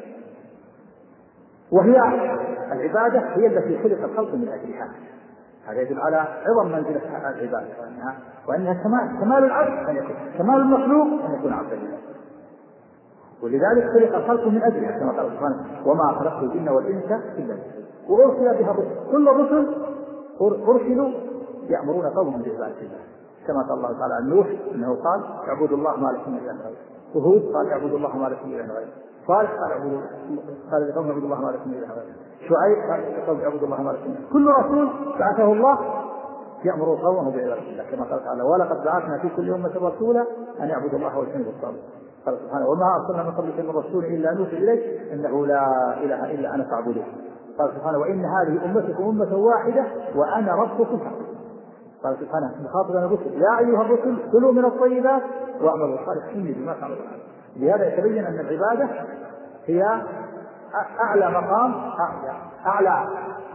وهي العبادة هي التي خلق الخلق من أجلها. هذا يدل على عظم منزلة العبادة، وأنها وأنها كمال كمال العبد أن يكون كمال المخلوق أن يكون عبدا لله، ولذلك خلق الخلق من أجلها، كما قال سبحانه: وما خلقت الجن والإنس إلا ليعبدون. وأرسل بها الرسل، كل الرسل أرسلوا يأمرون قومهم بعبادة الله، كما قال الله تعالى عن نوح أنه قال: اعبدوا الله ما لكم من إله غيره. وهود قال: اعبدوا الله ما لكم من إله غيره. صالح قال: اعبدوا قال لقوم اعبدوا الله ما لكم من إله غيره. شعيب قال لقوم اعبدوا الله ما لكم من إله. كل رسول بعثه الله يأمر قومه بعبادة الله، كما قال تعالى: ولقد بعثنا في كل أمة رسولا أن يعبدوا الله واجتنبوا الطاغوت. قال سبحانه: وما أرسلنا من قبلك من رسول إلا نوحي إليه أنه لا إله إلا أنا فاعبدون. قال سبحانه: وإن هذه أمتكم أمة واحدة وأنا ربكم فاعبدون. قال سبحانه مخاطبا الرسل يا أيها الرسل كلوا من الطيبات واعملوا صالحا إني بما تعملون. بهذا يتبين أن العبادة هي أعلى مقام أعلى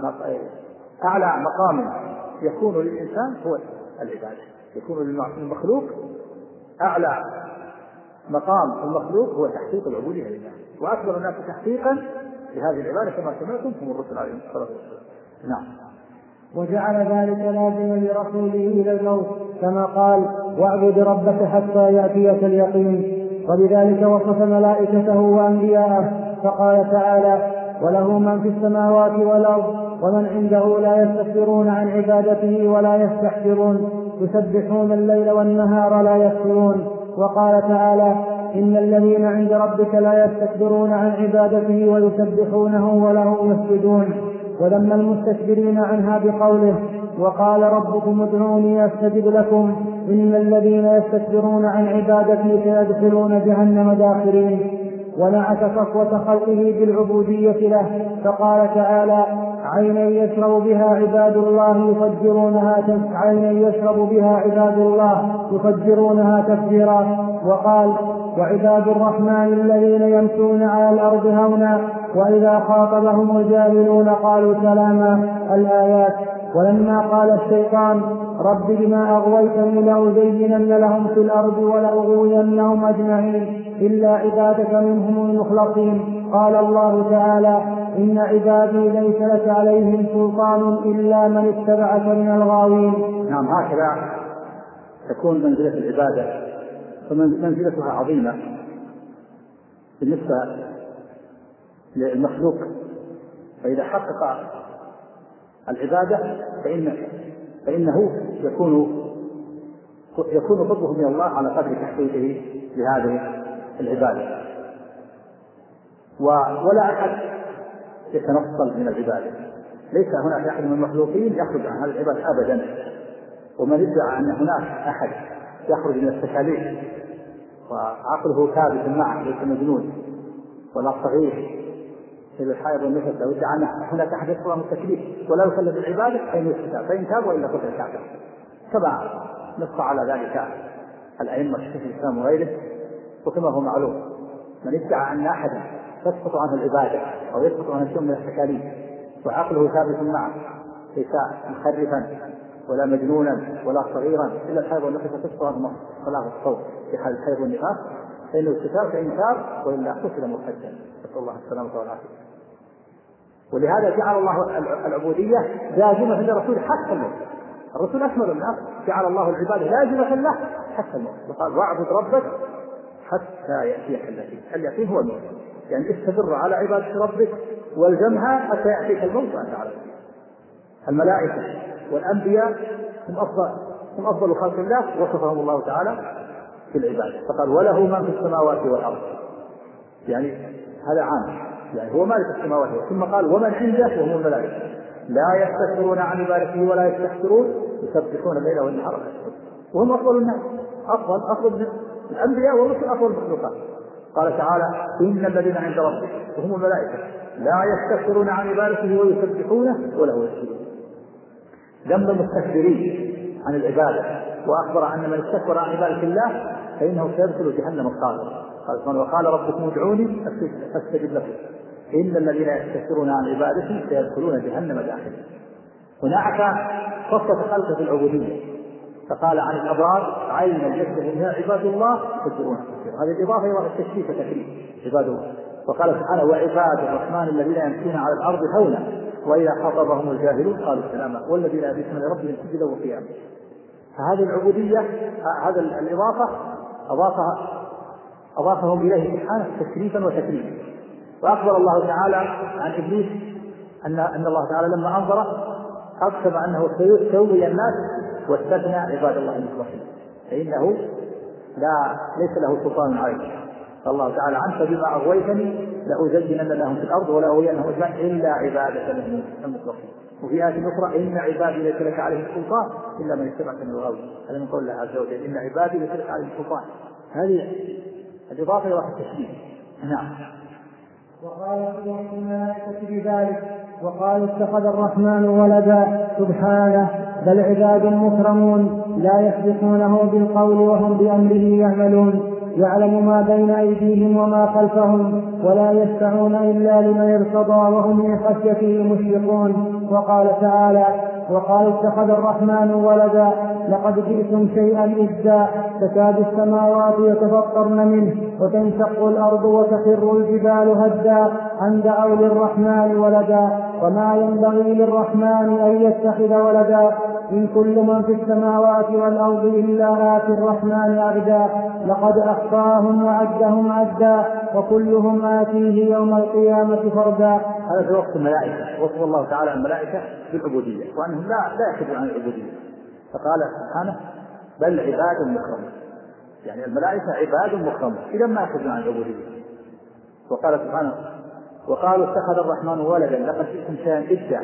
أعلى مقام يكون للإنسان هو العبادة. يكون للمخلوق أعلى مقام المخلوق هو تحقيق العبودية لله، وأكبر الناس تحقيقا لهذه العبادة كما سمعتم هم الرسل عليهم الصلاة والسلام. نعم. وجعل ذلك لازما لرسوله إلى الموت كما قال واعبد ربك حتى يأتيك اليقين. وبذلك وصف ملائكته وأنبياءه فقال تعالى وله من في السماوات والأرض ومن عنده لا يستكبرون عن عبادته ولا يستحسرون يسبحون الليل والنهار لا يفترون. وقال تعالى إن الذين عند ربك لا يستكبرون عن عبادته ويسبحونه وله يسجدون. وذم المستكبرين عنها بقوله وقال ربكم ادعوني أستجب لكم إن الذين يستكبرون عن عبادتي سيدخلون جهنم داخرين. ونعت صفوة خلقه بالعبودية له فقال تعالى عينا يشرب بها عباد الله يفجرونها عينا يشرب بها عباد الله يفجرونها تفجيرا. وقال وعباد الرحمن الذين يمشون على الأرض هونا وإذا خاطبهم الجاهلون قالوا سلاما الآيات. ولما قال الشيطان رب بما أغويتني لأزينن لهم في الأرض ولأغوينهم أجمعين إلا عبادك منهم المخلصين قال الله تعالى إن عبادي ليس لك عليهم سلطان إلا من اتبعك من الغاوين. نعم. هكذا تكون منزلة العبادة ومنزلتها عظيمة بالنسبة للمخلوق. فإذا حقق العبادة فإن فإنه يكون يكون قربه من الله على قدر تحقيقه لهذه العبادة، ولا أحد يتنصل من العبادة. ليس هناك أحد من المخلوقين يخرج عن هذه العبادة أبدا. ومن ادعى أن هناك أحد يخرج من التكاليف وعقله ثابت معه ليس مجنون ولا صغير في الحائض والنفس لو ادعى أن هناك أحد يصل من التكليف ولا يكلف بالعبادة فإن يستتاب فإن تاب وإلا كفر كافر، كما نص على ذلك الأئمة الشيخ الإسلام وغيره. وكما هو معلوم من ادعى أن أحدا تسقط عنه العبادة أو يسقط عنه شيء من التكاليف وعقله ثابت معه ليس مخرفا ولا مجنونا ولا صغيرا إلا الحيض والنفس تسقط عنه صلاة الصوت في حال الحيض والنفاس فإنه استتاب فإن تاب وإلا قتل مرتدا، نسأل الله السلامة والعافية. ولهذا جعل الله العبودية لازمة للرسول حتى الموت. الرسول أكمل الناس جعل الله العبادة لازمة له حتى الموت، وقال واعبد ربك حتى يأتيك اليقين. اليقين هو الموت، يعني استمر على عبادة ربك والزمها حتى يأتيك الموت وأنت على ذلك. الملائكة والأنبياء هم أفضل هم أفضل خلق الله وصفهم الله تعالى في العبادة فقال وله من في السماوات والأرض، يعني هذا عام، يعني هو مالك السماوات والأرض. ثم قال ومن عنده وهم الملائكة لا يستكبرون عن عبادته ولا يستكبرون يسبحون الليل والنهار وهم أفضل الناس، أفضل أفضل من الأنبياء والرسل، أفضل المخلوقات. قال تعالى إن الذين عند ربك وهم الملائكة لا يستكبرون عن عبادته ويسبحونه وله يسجدون. ذم المستكبرين عن العبادة وأخبر أن من استكبر عن عبادة الله فإنه سيدخل جهنم خالدا. قال وقال ربكم ادعوني أستجب لكم إن الذين يستكبرون عن عبادته سيدخلون جهنم داخلين. هناك خصة خلقه في العبودية فقال عن الأبرار عين الجسد منها عباد الله يستكبرون. هذه الإضافة إلى التشريف وتكريم عباد الله. وقال سبحانه وعباد الرحمن الذين يمشون على الأرض هونا وإذا خاطبهم الجاهلون قالوا سلاما والذين يبيتون لربهم سجدا وقياما. فهذه العبودية هذا الإضافة أضافها أضافهم إليه سبحانه تشريفا وتكريما. وأخبر الله تعالى عن إبليس أن أن الله تعالى لما أنظره أقسم أنه سيسوي الناس واستثنى عباد الله المخلصين فإنه لا ليس له سلطان عليهم. فالله تعالى عنك بما أغويتني لأزينن لهم في الأرض ولأغوينهم أجمعين إلا عبادك منهم المخلصين. وفي آية أخرى إن عبادي ليس لك عليهم سلطان إلا من اتبعك من الغاوين. هذا من قول الله عز وجل إن عبادي ليس لك عليهم سلطان. هذه الإضافة إلى التشريف. نعم. وقال الملائكة بذلك وقالوا اتخذ الرحمن ولدا سبحانه بل عباد مكرمون لا يسبقونه بالقول وهم بأمره يعملون يعلم ما بين أيديهم وما خلفهم ولا يشفعون إلا لمن ارتضى وهم من خشيته مشفقون. وقال تعالى وقالوا اتخذ الرحمن ولدا لقد جئتم شيئا إدا تكاد السماوات يتفطرن منه وتنشق الأرض وتخر الجبال هدا أن دعوا للرحمن ولدا وما ينبغي للرحمن أن يتخذ ولدا إن كل من في السماوات والأرض إلا آتي الرحمن عبدا لقد أحصاهم وعدهم عدا وكلهم آتيه يوم القيامة فردا. هذا في وصف الملائكة، وصف الله تعالى الملائكة بالعبودية وأنهم لا لا يخرجون عن العبودية، فقال سبحانه بل عباد مكرمون، يعني الملائكة عباد مكرمون إذا ما يخرجون عن العبودية. وقال سبحانه وقالوا اتخذ الرحمن ولدا لقد جئتم شيئا إدا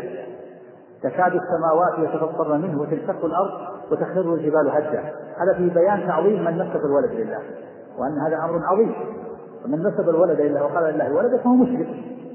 تكاد السماوات يتفطرن منه وتنشق الأرض وتخر الجبال هدا. هذا في بيان تعظيم من نسب الولد لله وأن هذا أمر عظيم، ومن نسب الولد لله وقال لله ولد فهو مشرك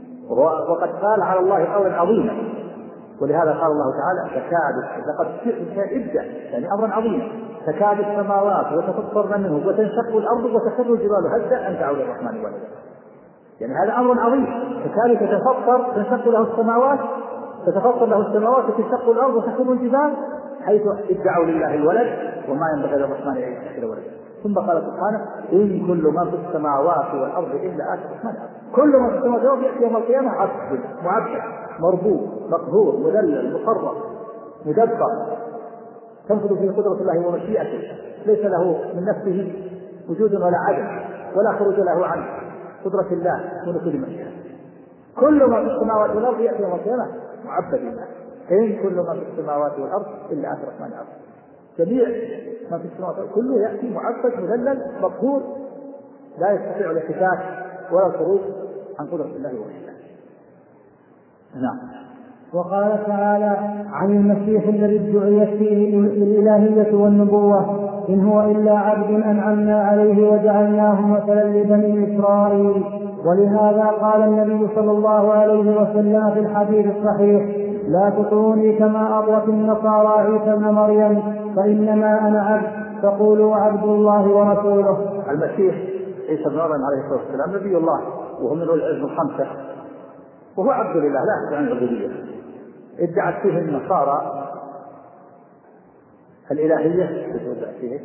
وقد قال على الله قولا عظيما. ولهذا قال الله تعالى تكاد لقد جئتم شيئا إدا، يعني أمرا عظيما، تكاد السماوات يتفطرن منه وتنشق الأرض وتخر الجبال هدا أن دعوا للرحمن ولدا، يعني هذا أمر عظيم. تكاد تتفطر تنشق له السماوات تتفطر له السماوات وتنشق الأرض وتخر الجبال حيث ادعوا لله الولد وما ينبغي للرحمن أن يتخذ ولدا. ثم قال سبحانه إن كل من في السماوات والأرض إلا آتي الرحمن كل من في السماوات والأرض يأتي يوم القيامة عبد معبد مربوط مقهور مذلل مقرب مدبر تنفذ فيه قدرة الله ومشيئته، ليس له من نفسه وجود ولا عدم ولا خروج له عن قدرة الله من كل مشيئة. كل من في السماوات والأرض يأتي يوم القيامة معبد الله. إن كل من في السماوات والأرض إلا آتي الرحمن عبد، جميع ما في السماوات كله يأتي معبد مذلل مقهور لا يستطيع الاحتكاك ولا الخروج عن قدرة الله ومشيئته. نعم. وقال تعالى عن المسيح الذي ادعيت فيه الإلهية والنبوة إن هو إلا عبد أنعمنا عليه وجعلناه مثلا لبني إسرائيل. ولهذا قال النبي صلى الله عليه وسلم في الحديث الصحيح لا تطروني كما أطرت النصارى عيسى ابن مريم فإنما أنا عبد فقولوا عبد الله ورسوله. المسيح عيسى ابن مريم عليه الصلاة والسلام نبي الله وهو من العزم الخمسة وهو عبد لله لا يخرج عن العبودية. ادعت فيه النصارى الإلهية فيه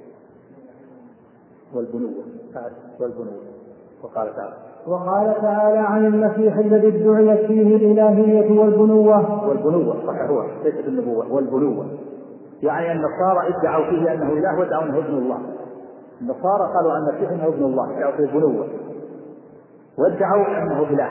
والبنوة والبنوة. وقال تعالى وقال تعالى عن المسيح الذي ادعيت فيه الإلهية والبنوة والبنوة صح هو ليست النبوة والبنوة، يعني النصارى ادعوا فيه أنه إله وادعوا أنه ابن الله. النصارى قالوا أن المسيح أنه ابن الله ادعوا فيه البنوة وادعوا أنه إله.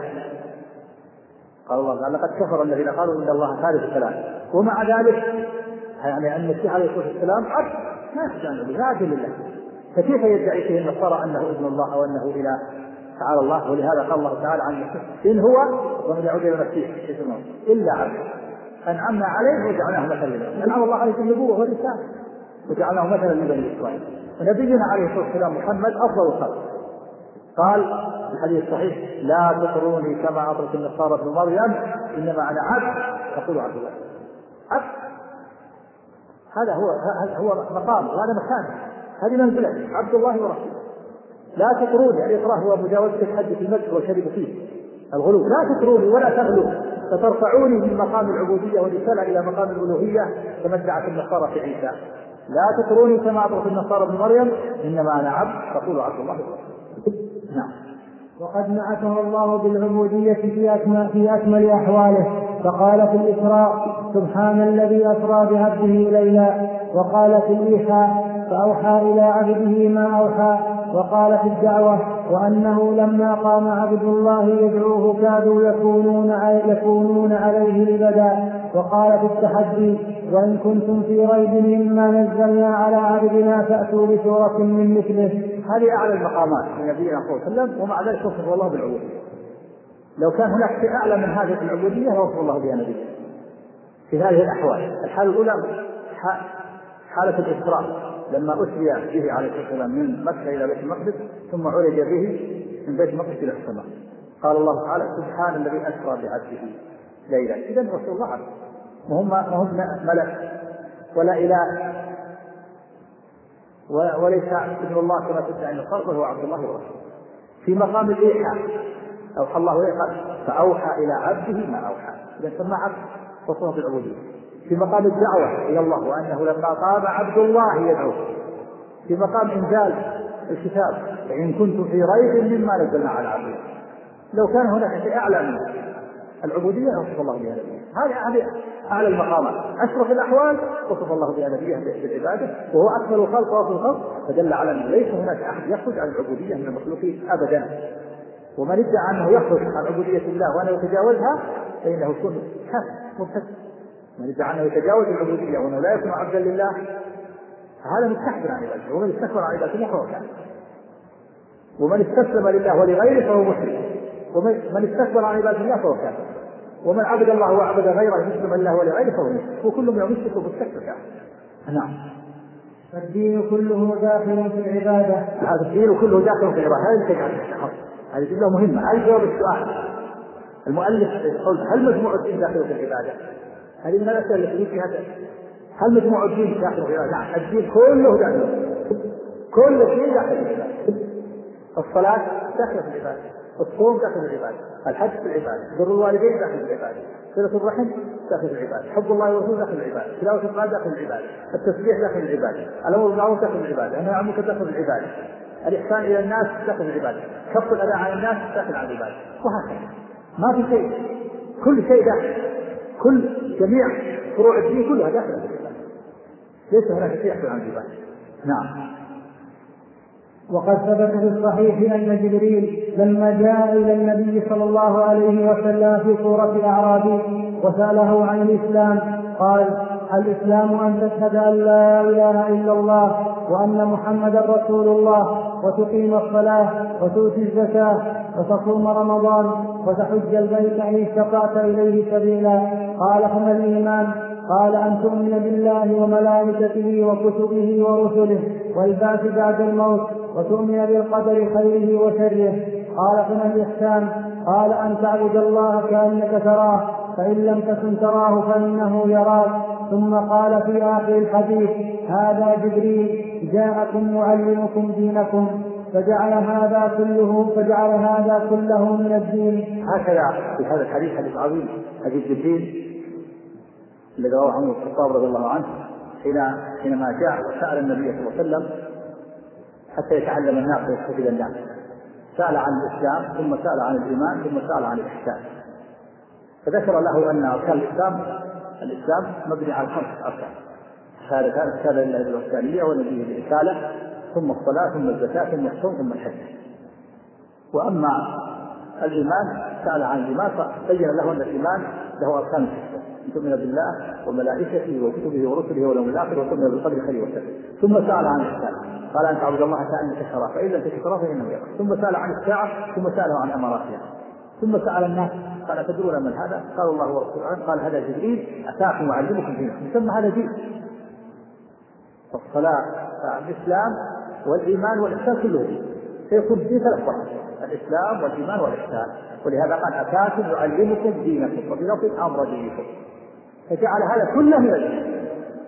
قال الله قال لقد كفر الذين قالوا إن الله ثالث ثلاثة ومع ذلك يعني أن المسيح عليه الصلاة والسلام عبد ما يخرج لا عبد لله، فكيف يدعي فيه النصارى أنه ابن الله أو أنه إله تعالى الله. ولهذا قال الله تعالى عن المسيح إن هو ومن يعود إلى المسيح إلا عبد أنعمنا عليه وجعلناه مثلا لنا. أنعم الله عليه بالنبوة والرسالة وجعلناه مثلا لبني إسرائيل. ونبينا عليه الصلاة والسلام محمد أفضل الخلق قال في الحديث الصحيح لا تطروني كما أطرت النصارى ابن مريم إنما أنا عبد فقولوا عبد الله. عبد هذا هو هذا هو مقام وهذا مكان هذه منزلة عبد الله ورسوله. لا تطروني يعني الإكراه هو مجاوزة الحد في المدح والشرب فيه الغلو. لا تطروني ولا تغلو فترفعوني من مقام العبودية والرسالة إلى مقام الألوهية كما ادعت النصارى في عيسى. لا تطروني كما أطرت النصارى ابن مريم إنما أنا عبد فقولوا عبد الله ورسوله. نعم. وقد نعته الله بالعبودية في أكمل, في أكمل أحواله فقال في الإسراء سبحان الذي أسرى بعبده ليلا. وقال في الإيحاء فأوحى إلى عبده ما أوحى. وقال في الدعوة وأنه لما قام عبد الله يدعوه كادوا يكونون, يكونون عليه لبدا. وقال في التحدي وإن كنتم في ريب مما نزلنا على عبدنا فأتوا بسورة من مثله. هذه أعلى المقامات من نبينا صلى الله عليه وسلم ومع ذلك وصف الله بالعبودية. لو كان هناك شيء أعلى من هذه العبودية وصف الله بها نبيه في هذه الأحوال. الحالة الأولى حالة الإسراء لما أسري به عليه الصلاة والسلام من مكة إلى بيت المقدس ثم عرج به من بيت المقدس إلى السماء. قال الله تعالى سبحان الذي أسرى بعبده ليلا. إذن رسول الله عبد وهم هم ملك ولا إله، وليس ابن الله كما تدعي الخلق، وهو عبد الله ورسوله. في مقام الإيحاء أوحى الله إليه فأوحى إلى عبده ما أوحى، إذا سمى عبد وصفه بالعبودية. في مقام الدعوة إلى الله وأنه لما قام عبد الله يدعوه. في مقام إنزال الكتاب فإن كنتم في ريب مما نزلنا على عبده، لو كان هناك شيء أعلى من العبودية وصف الله بها نبيه. هذه أعلى المقامات، أشرف الأحوال وصف الله بها نبيه بالعبادة، وهو أكمل الخلق وأفضل الخلق، فدل على أنه ليس هناك أحد يخرج عن العبودية من المخلوقين أبدا. ومن ادعى أنه يخرج عن عبودية الله وأنه يتجاوزها فإنه يكون كافر مرتد. من ادعى أنه يتجاوز العبودية وأنه لا يكون عبدا لله هذا مستكبر عن عبادته، ومن استكبر عن عبادته فهو كافر. ومن استسلم لله ولغيره فهو مشرك، ومن استكبر عن عبادة الله فهو كافر، ومن عبد الله وعبد غيره مسلما له ولغيره فهو مشرك، وكل من يشرك ومستكبر كافر. نعم. فالدين كله داخل في العبادة. هذا الدين كله داخل في العبادة. هذه تجعل هذه جملة مهمة. هذه جواب السؤال. المؤلف يقول هل مجموع الدين داخل في العبادة؟ هذه من الأسئلة التي فيها هل مجموع الدين داخل في العبادة؟ نعم، الدين كله داخل، كل شيء داخل في العبادة. الصلاة داخل في العبادة، الصوم داخل في العبادة، الحج في العبادة، بر الوالدين داخل في العبادة، صلة الرحم داخل في العبادة، حب الله ورسوله داخل في العبادة، تلاوة القرآن داخل في العبادة، التسبيح داخل في العبادة، الأمر بالمعروف داخل في العبادة، النهي عن المنكر داخل في العبادة، الإحسان إلى الناس داخل في العبادة، كف الأذى عن الناس داخل عن العبادة، وهكذا. ما في شيء، كل شيء داخل، كل جميع فروع الدين كلها داخل في العبادة، ليس هناك شيء يخرج عن العبادة. نعم. وقد ثبت في الصحيح أن جبريل لما جاء إلى النبي صلى الله عليه وسلم في صورة أعرابي وسأله عن الإسلام قال: الإسلام أن تشهد أن لا إله إلا الله وأن محمدا رسول الله وتقيم الصلاة وتؤتي الزكاة وتصوم رمضان وتحج البيت إن استطعت إليه سبيلا. قال: فما الإيمان؟ قال: أن تؤمن بالله وملائكته وكتبه ورسله والبعث بعد الموت وتؤمن بالقدر خيره وشره. قال: فما الإحسان؟ قال: أن تعبد الله كأنك تراه فإن لم تكن تراه فإنه يراك. ثم قال في آخر الحديث: هذا جبريل جاءكم يعلمكم دينكم. فجعل هذا كله فجعل هذا كله من الدين. هكذا في هذا الحديث حديث عظيم، حديث جبريل الذي رواه عمر بن الخطاب رضي الله عنه حينما جاء وسأل النبي صلى الله عليه وسلم حتى يتعلم الناس ويستفيد الناس، سأل عن الإسلام ثم سأل عن الإيمان ثم سأل عن الإحسان، فذكر له أن أركان الإسلام الإسلام مبني على خمس أركان: شهادتان الشهادة لله بالوحدانية والنبي بالرسالة، ثم الصلاة ثم الزكاة ثم الصوم ثم الحج. وأما الإيمان سأل عن الإيمان فبين له أن الإيمان له أركان ستة: أن تؤمن بالله وملائكته وكتبه ورسله واليوم الآخر وتؤمن بالقدر خيره وشره. ثم سأل عن الإحسان قال: أن تعبد الله كأنك تراه فإن لم تكن تراه فإنه يراك. ثم سأل عن الساعة ثم سأله عن أماراتها. ثم سأل الناس قال: أتدرون من هذا؟ قال: الله ورسوله. قال: هذا جبريل أتاكم وعلمكم دينكم. يسمى هذا دين. الصلاة الإسلام والإيمان والإحسان كله دين، سيكون دين ثلاث مرات: الإسلام والإيمان والإحسان. ولهذا قال: أتاكم يعلمكم دينكم، وفي لفظ أمر دينكم، فجعل هذا كله من الدين.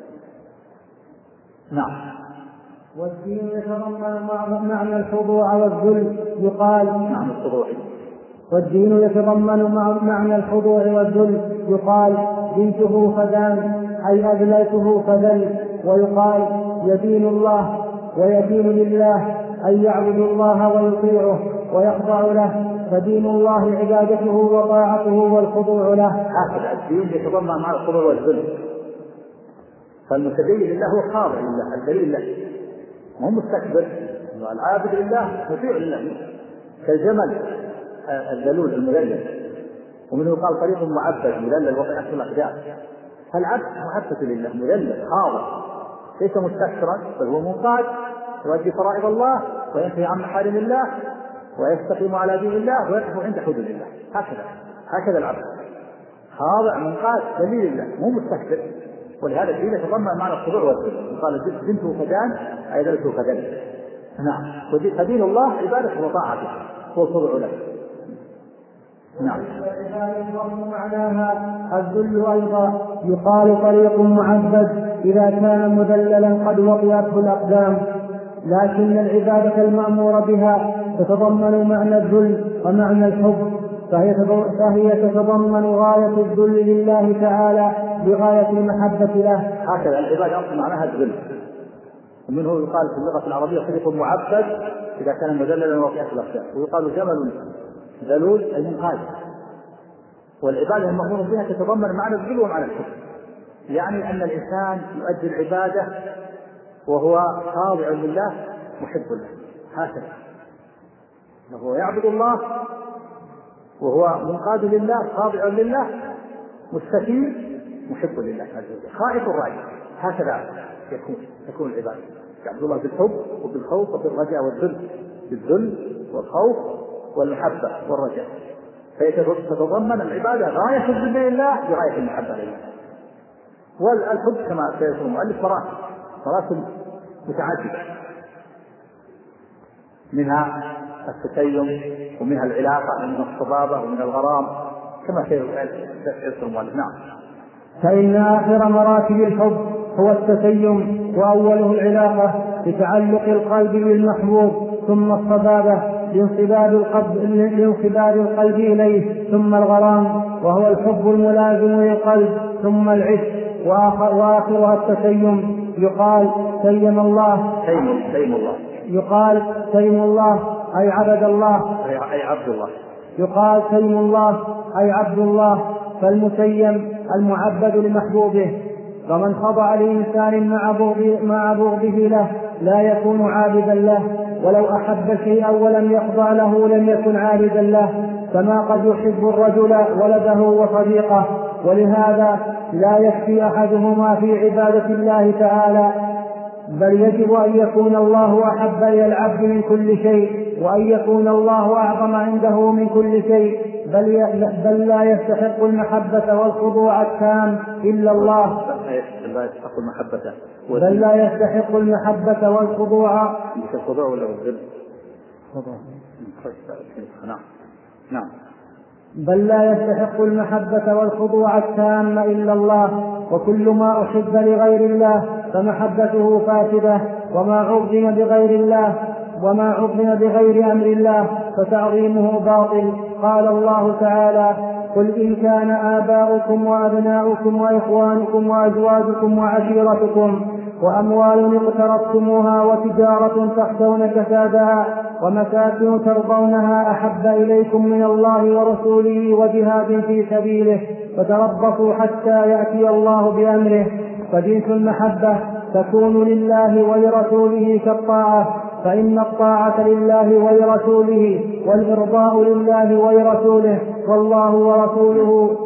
نعم. والدين يتضمن معنى الخضوع والذل. يقال: نعم الخضوع. والدين يتضمن معنى الخضوع والذل. يقال: دينته فدان، أي أذلته فذل. ويقال: يدين الله ويدين لله، أي يعبد الله ويطيعه ويخضع له. فدين الله عبادته وطاعته والخضوع له. هكذا الدين يتضمن معنى الخضوع والذل، فالمتدين لله هو خاضع لله، الذليل له، مو مستكبر. العابد لله مطيع لله كالجمل الذلول المذلل، ومنه قال: طريق معبد مذلل وقع أكثر الأقدام. فالعبد معبد لله مذلل خاضع، ليس مستكبرا بل هو منقاد يؤدي فرائض الله وينتهي عن محارم الله ويستقيم على دين الله ويقف عند حدود الله. هكذا هكذا العبد خاضع منقاد ذليل لله مو مستكبر. ولهذا الدين يتضمن معنى الخضوع والذل. قال: دينته فدان، أي ذلته فذل. نعم. فدين الله عبادته وطاعته هو الخضوع له. نعم. معناها الذل أيضا يقال طريق معبد إذا كان مذللا قد وطئته الأقدام، لكن العبادة المأمور بها تتضمن معنى الذل ومعنى الحب، فهي تتضمن غاية الذل لله تعالى بغاية المحبة له. هكذا العبادة أصلا معناها الذل، ومنه يقال في اللغة العربية طريق معبد إذا كان مذللا وطئته الأقدام، ويقال جمل ذلول أي منقاد. والعبادة المأمور بها تتضمن معنى الذل ومعنى الحب، يعني أن الإنسان يؤدي العبادة وهو خاضع لله محب له، هكذا وهو يعبد الله وهو منقاد لله خاضع لله مستكين محب لله عز وجل خائف راجع، هكذا يكون تكون العبادة. يعبد الله بالحب وبالخوف وبالرجاء والذل، بالذل والخوف والمحبة والرجاء، فتتضمن العبادة غاية الذل لله بغاية المحبة لله. والحب كما سيذكر المؤلف مراتب مراتب متعددة، منها التتيم ومنها العلاقة ومنها الصبابة ومنها الغرام كما سيذكر المؤلف. نعم. فإن آخر مراتب الحب هو التتيم، وأوله العلاقة بتعلق القلب بالمحبوب، ثم الصبابة لانصباب القلب, لانصباب القلب إليه، ثم الغرام وهو الحب الملازم للقلب، ثم العشق، وآخرها التتيم. يقال تيم الله تيم, تيم الله يقال تيم الله أي عبد الله أي عبد الله يقال تيم الله أي عبد الله، فالمتيم المعبد لمحبوبه. فمن خضع لإنسان مع بغضه له لا يكون عابدا له، ولو أحب شيئا ولم يخضع له لم يكن عابدا له، كما قد يحب الرجل ولده وصديقه. ولهذا لا يكفي أحدهما في عبادة الله تعالى، بل يجب أن يكون الله أحب إلى العبد من كل شيء، وأن يكون الله أعظم عنده من كل شيء، بل, بل لا يستحق المحبة والخضوع التام إلا الله لا يستحق المحبة بل لا يستحق المحبة والخضوع الخضوع ولا الذل نعم نعم بل لا يستحق المحبة والخضوع التام إلا الله. وكل ما أحب لغير الله فمحبته فاسدة، وما عظم بغير الله وما عظم بغير أمر الله فتعظيمه باطل. قال الله تعالى: قل إن كان آباؤكم وأبناؤكم وإخوانكم وأزواجكم وعشيرتكم وأموال اقترفتموها وتجارة تخشون كسادها ومساكن ترضونها أحب إليكم من الله ورسوله وجهاد في سبيله فتربصوا حتى يأتي الله بأمره. فجنس المحبة تكون لله ولرسوله كالطاعة، فإن الطاعة لله ولرسوله والإرضاء لله ولرسوله، والله ورسوله.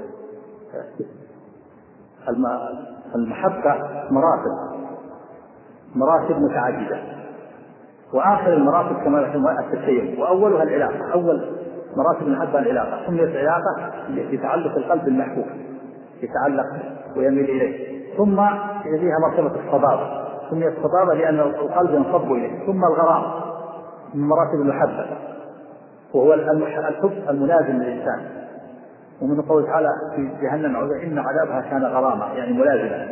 المحبة مراتب مراتب متعددة، وآخر المراتب كما يقول التسيم، وأولها العلاقة. أول مراتب المحبة العلاقة، سميت العلاقة لتعلق القلب بالمحبوب، يتعلق ويميل إليه. ثم يليها مرتبة الصبابة، سميت الصبابة لأن القلب ينصب إليه. ثم الغرام من مراتب المحبة، وهو الحب الملازم للإنسان، ومن قوله تعالى في جهنم إن عذابها كان غراما، يعني ملازمة.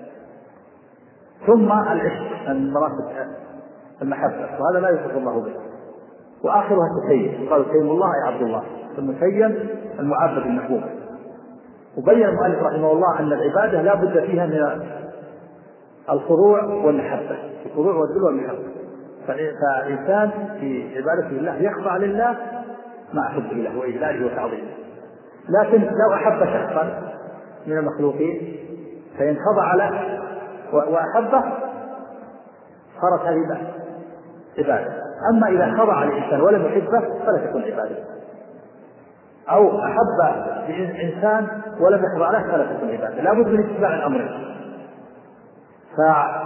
ثم العشق من مراتب المحبة، وهذا لا يوصف الله به. وآخرها التسيم، قال تيم الله أي عبد الله، المتيم المعبد المحبوب. وبين المؤلف رحمه الله أن العبادة لا بد فيها من الخضوع والمحبة، الخضوع والذل والمحبة. فالإنسان في عبادته لله يخضع لله مع حبه له وإجلاله وتعظيمه. لكن لو أحب شخصا من المخلوقين فإن خضع له وأحبه صارت هذه عبادة. أما إذا خضع لإنسان ولم يحبه فلا تكون عبادة، أو أحب إنسان ولم يخضع له فلا تكون عبادة. لا بد من اتباع الأمرين. ف...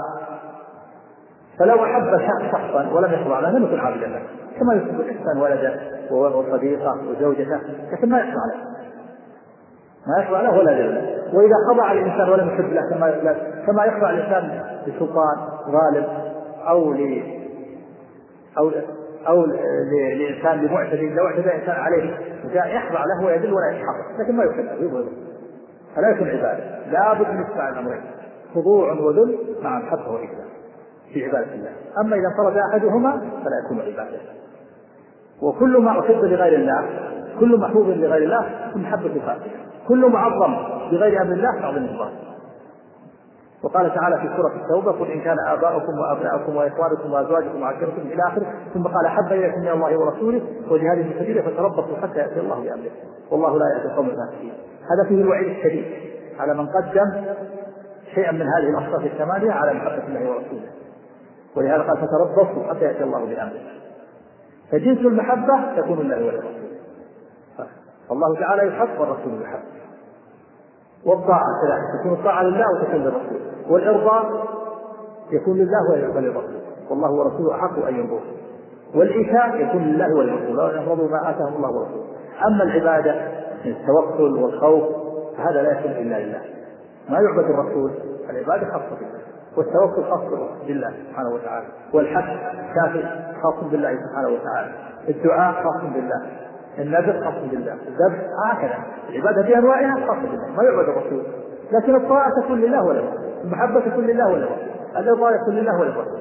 فلو أحب شخصا ولم يخضع له لم يكن عابدا له، كما يحب الإنسان ولده وصديقه وزوجته، لكن ما يخضع له ما يخضع له ولا له. وإذا خضع الإنسان ولم يحب له كما, كما يخضع الإنسان لسلطان غالب أو ل أو أو لإنسان لمعتدي لو اعتدى إنسان عليه وجاء يخضع له ويدل ولا يتحرك لكن ما يكلف يظهر فلا يكون عبادة. لا بد من اتباع الأمرين خضوع وذل مع محبة وإجلال في عبادة الله. أما إذا انفرد أحدهما فلا يكون عبادة. وكل ما أحب لغير الله كل محبوب لغير الله محبة فاسدة كل معظم بغير أمر الله تعظيم الله. وقال تعالى في سورة التوبة قل إن كان آباؤكم وأبناؤكم وإخوانكم وأزواجكم وعشيرتكم إلى آخره ثم قال حب إليكم من الله ورسوله وجهاد في سبيله فتربصوا حتى يأتي الله بأمره والله لا يهدي القوم الفاسقين. هذا فيه الوعيد الشديد على من قدم شيئا من هذه الأصناف الثمانية على محبة الله ورسوله. ولهذا قال فتربصوا حتى يأتي الله بأمره. فجنس المحبة تكون لله ولرسوله. الله تعالى يحب والرسول يحب. والطاعة كذلك تكون الطاعة لله وتكون للرسول. والإرضاء يكون لله وللرسول والله ورسوله أحق أن يرضوه. والإيتاء يكون لله وللرسول وأن يرضوا ما آتاهم الله ورسوله. أما العبادة من التوكل والخوف فهذا لا يكون إلا لله. ما يعبد الرسول العبادة خاصة بالله والتوكل خاص بالله سبحانه وتعالى والحج كافي خاص بالله سبحانه وتعالى الدعاء خاص بالله النذر خاص بالله الذبح هكذا العبادة بأنواعها خاصة بالله ما يعبد الرسول. لكن الطاعة تكون لله وللرسول المحبة تكون لله وللرسول الإرضاء يكون لله وللرسول.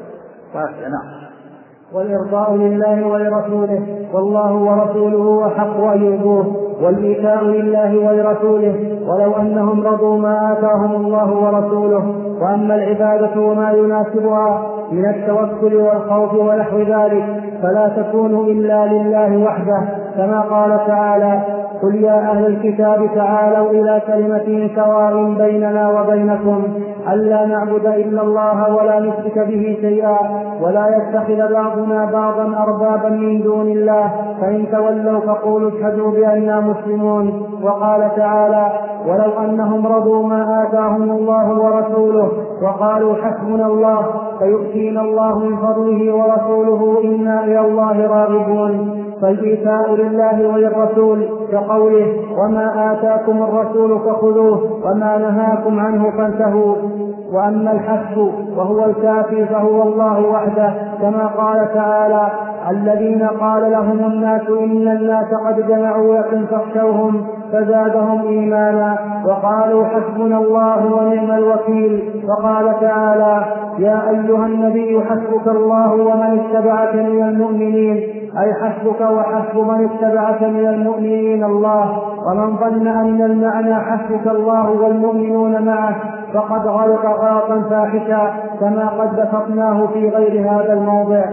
نعم. والإرضاء لله ولرسوله والله ورسوله أحق أن يرضوه والإيتاء لله ولرسوله ولو أنهم رضوا ما آتاهم الله ورسوله. وأما العبادة وما يناسبها من التوكل والخوف ونحو ذلك فلا تكون إلا لله وحده كما قال تعالى قل يا أهل الكتاب تعالوا إلى كلمة سواء بيننا وبينكم ألا نعبد إلا الله ولا نشرك به شيئا ولا يتخذ بعضنا بعضا أربابا من دون الله فإن تولوا فقولوا اشهدوا بأننا مسلمون. وقال تعالى ولو أنهم رضوا ما آتاهم الله ورسوله وقالوا حسبنا الله فيؤتينا الله من فضله ورسوله إنا إلى الله راغبون. فالإيتاء لله وللرسول كقوله وما آتاكم الرسول فخذوه وما نهاكم عنه فانتهوا. وأما الحسب وهو الكافي فهو الله وحده كما قال تعالى الذين قال لهم الناس إن الناس قد جمعوا لكم فاخشوهم فزادهم إيمانا وقالوا حسبنا الله ونعم الوكيل. وقال تعالى يا أيها النبي حسبك الله ومن اتبعك من المؤمنين أي حسبك وحسب من اتبعك من المؤمنين الله. ومن ظن أن المعنى حسبك الله والمؤمنون معه فقد غلط غلطا فاحشا كما قد بسطناه في غير هذا الموضع.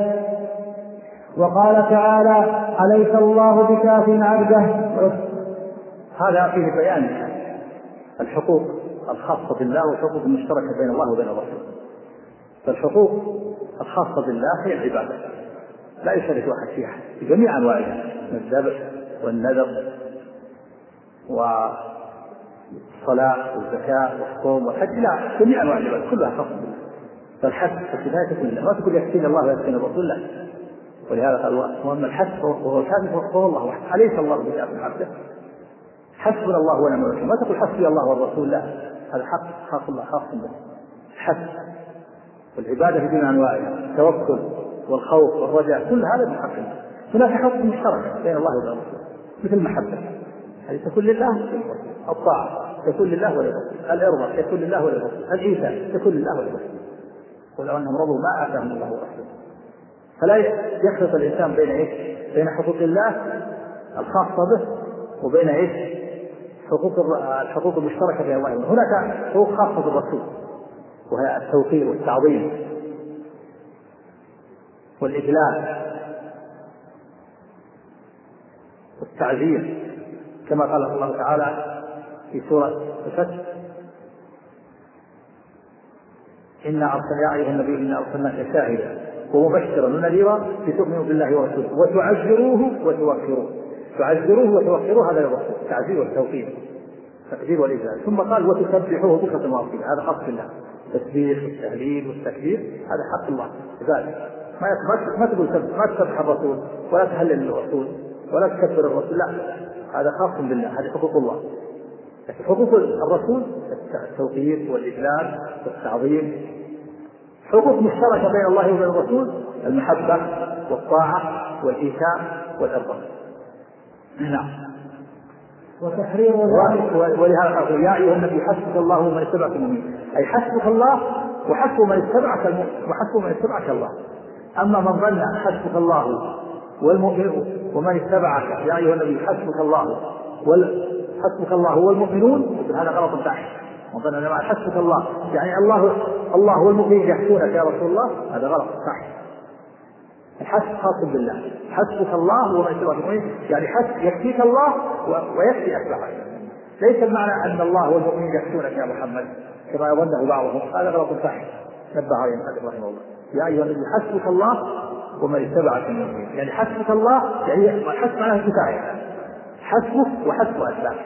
وقال تعالى أليس الله بكاف عبده. هذا فيه بيان الحقوق الخاصة بالله والحقوق المشتركة بين الله وبين الرسول. فالحقوق الخاصة بالله هي العبادة لا يشارك واحد فيها بجميع أنواعها من الذبح والنذر والصلاة والزكاة والصوم والحج لا جميع أنواع العبادة كلها خاصة بالله. فالحج في كل الله ما تقول يكفينا الله ويكفينا الرسول لا. ولهذا قال وأما الحج وهو الحج فهو الله وحده أليس الله بكاف عبده حسبنا الله ونعم الوكيل. ما تقول حسبي الله والرسول لا هذا حق خاص الله خاص به. الحج والعبادة في جميع أنواعها التوكل والخوف والرجاء كل هذا من حق الله. هناك حق مشترك بين الله وبين الرسول مثل المحبة هذه تكون لله الطاعة تكون لله وللرسول الإرضاء تكون لله وللرسول الإيتاء تكون لله وللرسول. ولو أنهم رضوا ما آتاهم الله ورسوله. فلا يخلط الإنسان بين إيش بين حقوق الله الخاصة به وبين إيش حقوق الحقوق المشتركة بين الله. هناك حقوق خاصة بالرسول وهي التوقير والتعظيم والإجلال والتعزير كما قال الله تعالى في سورة الفتح إنا أرسلنا يا أيها النبي إنا أرسلناك شاهدا ومبشرا ونذيرا لتؤمنوا بالله ورسوله وتعزروه وتوقروه. تعزروه وتوقروه هذا الرسول التعزير والتوقير التقدير والإجلال. ثم قال وتسبحوه بكرة وأصيلا هذا حق الله التسبيح والتهليل والتكبير هذا حق الله ذلك. ما ما تقول ما تسبح الرسول ولا تهلل الرسول ولا تكبر الرسول لا هذا خاص بالله هذه حقوق الله. لكن حقوق الرسول التوقير والإجلال والتعظيم. حقوق مشتركة بين الله وبين الرسول المحبة والطاعة والإيتاء والإرضاء. نعم. وتحرير ذلك. ولهذا قال يا أيها النبي حسبك الله ومن اتبعك المؤمنين، أي حسبك الله وحسب من اتبعك وحسب من اتبعك الله. أما من ظن حسبك الله والمؤمنون ومن اتبعك يا أيها النبي حسبك الله حسبك الله والمؤمنون، هذا غلط بحث. من ظن أن حسبك الله يعني الله الله والمؤمنين يحسونك يا رسول الله، هذا غلط بحث. الحسب خاص بالله، حسبك الله ومن اتبعك المؤمنين يعني حسب يكفيك الله ويكفي أتباعك. ليس المعنى أن الله والمؤمنين يحسونك يا محمد كما يظنه بعضهم، هذا غلط بحث. نبه عليه المؤلف رحمه الله يا أيها النبي حسبك الله ومن اتبعك المؤمنين، يعني حسبك الله يعني حسب معناه كفاية، حسبك وحسب أتباعك.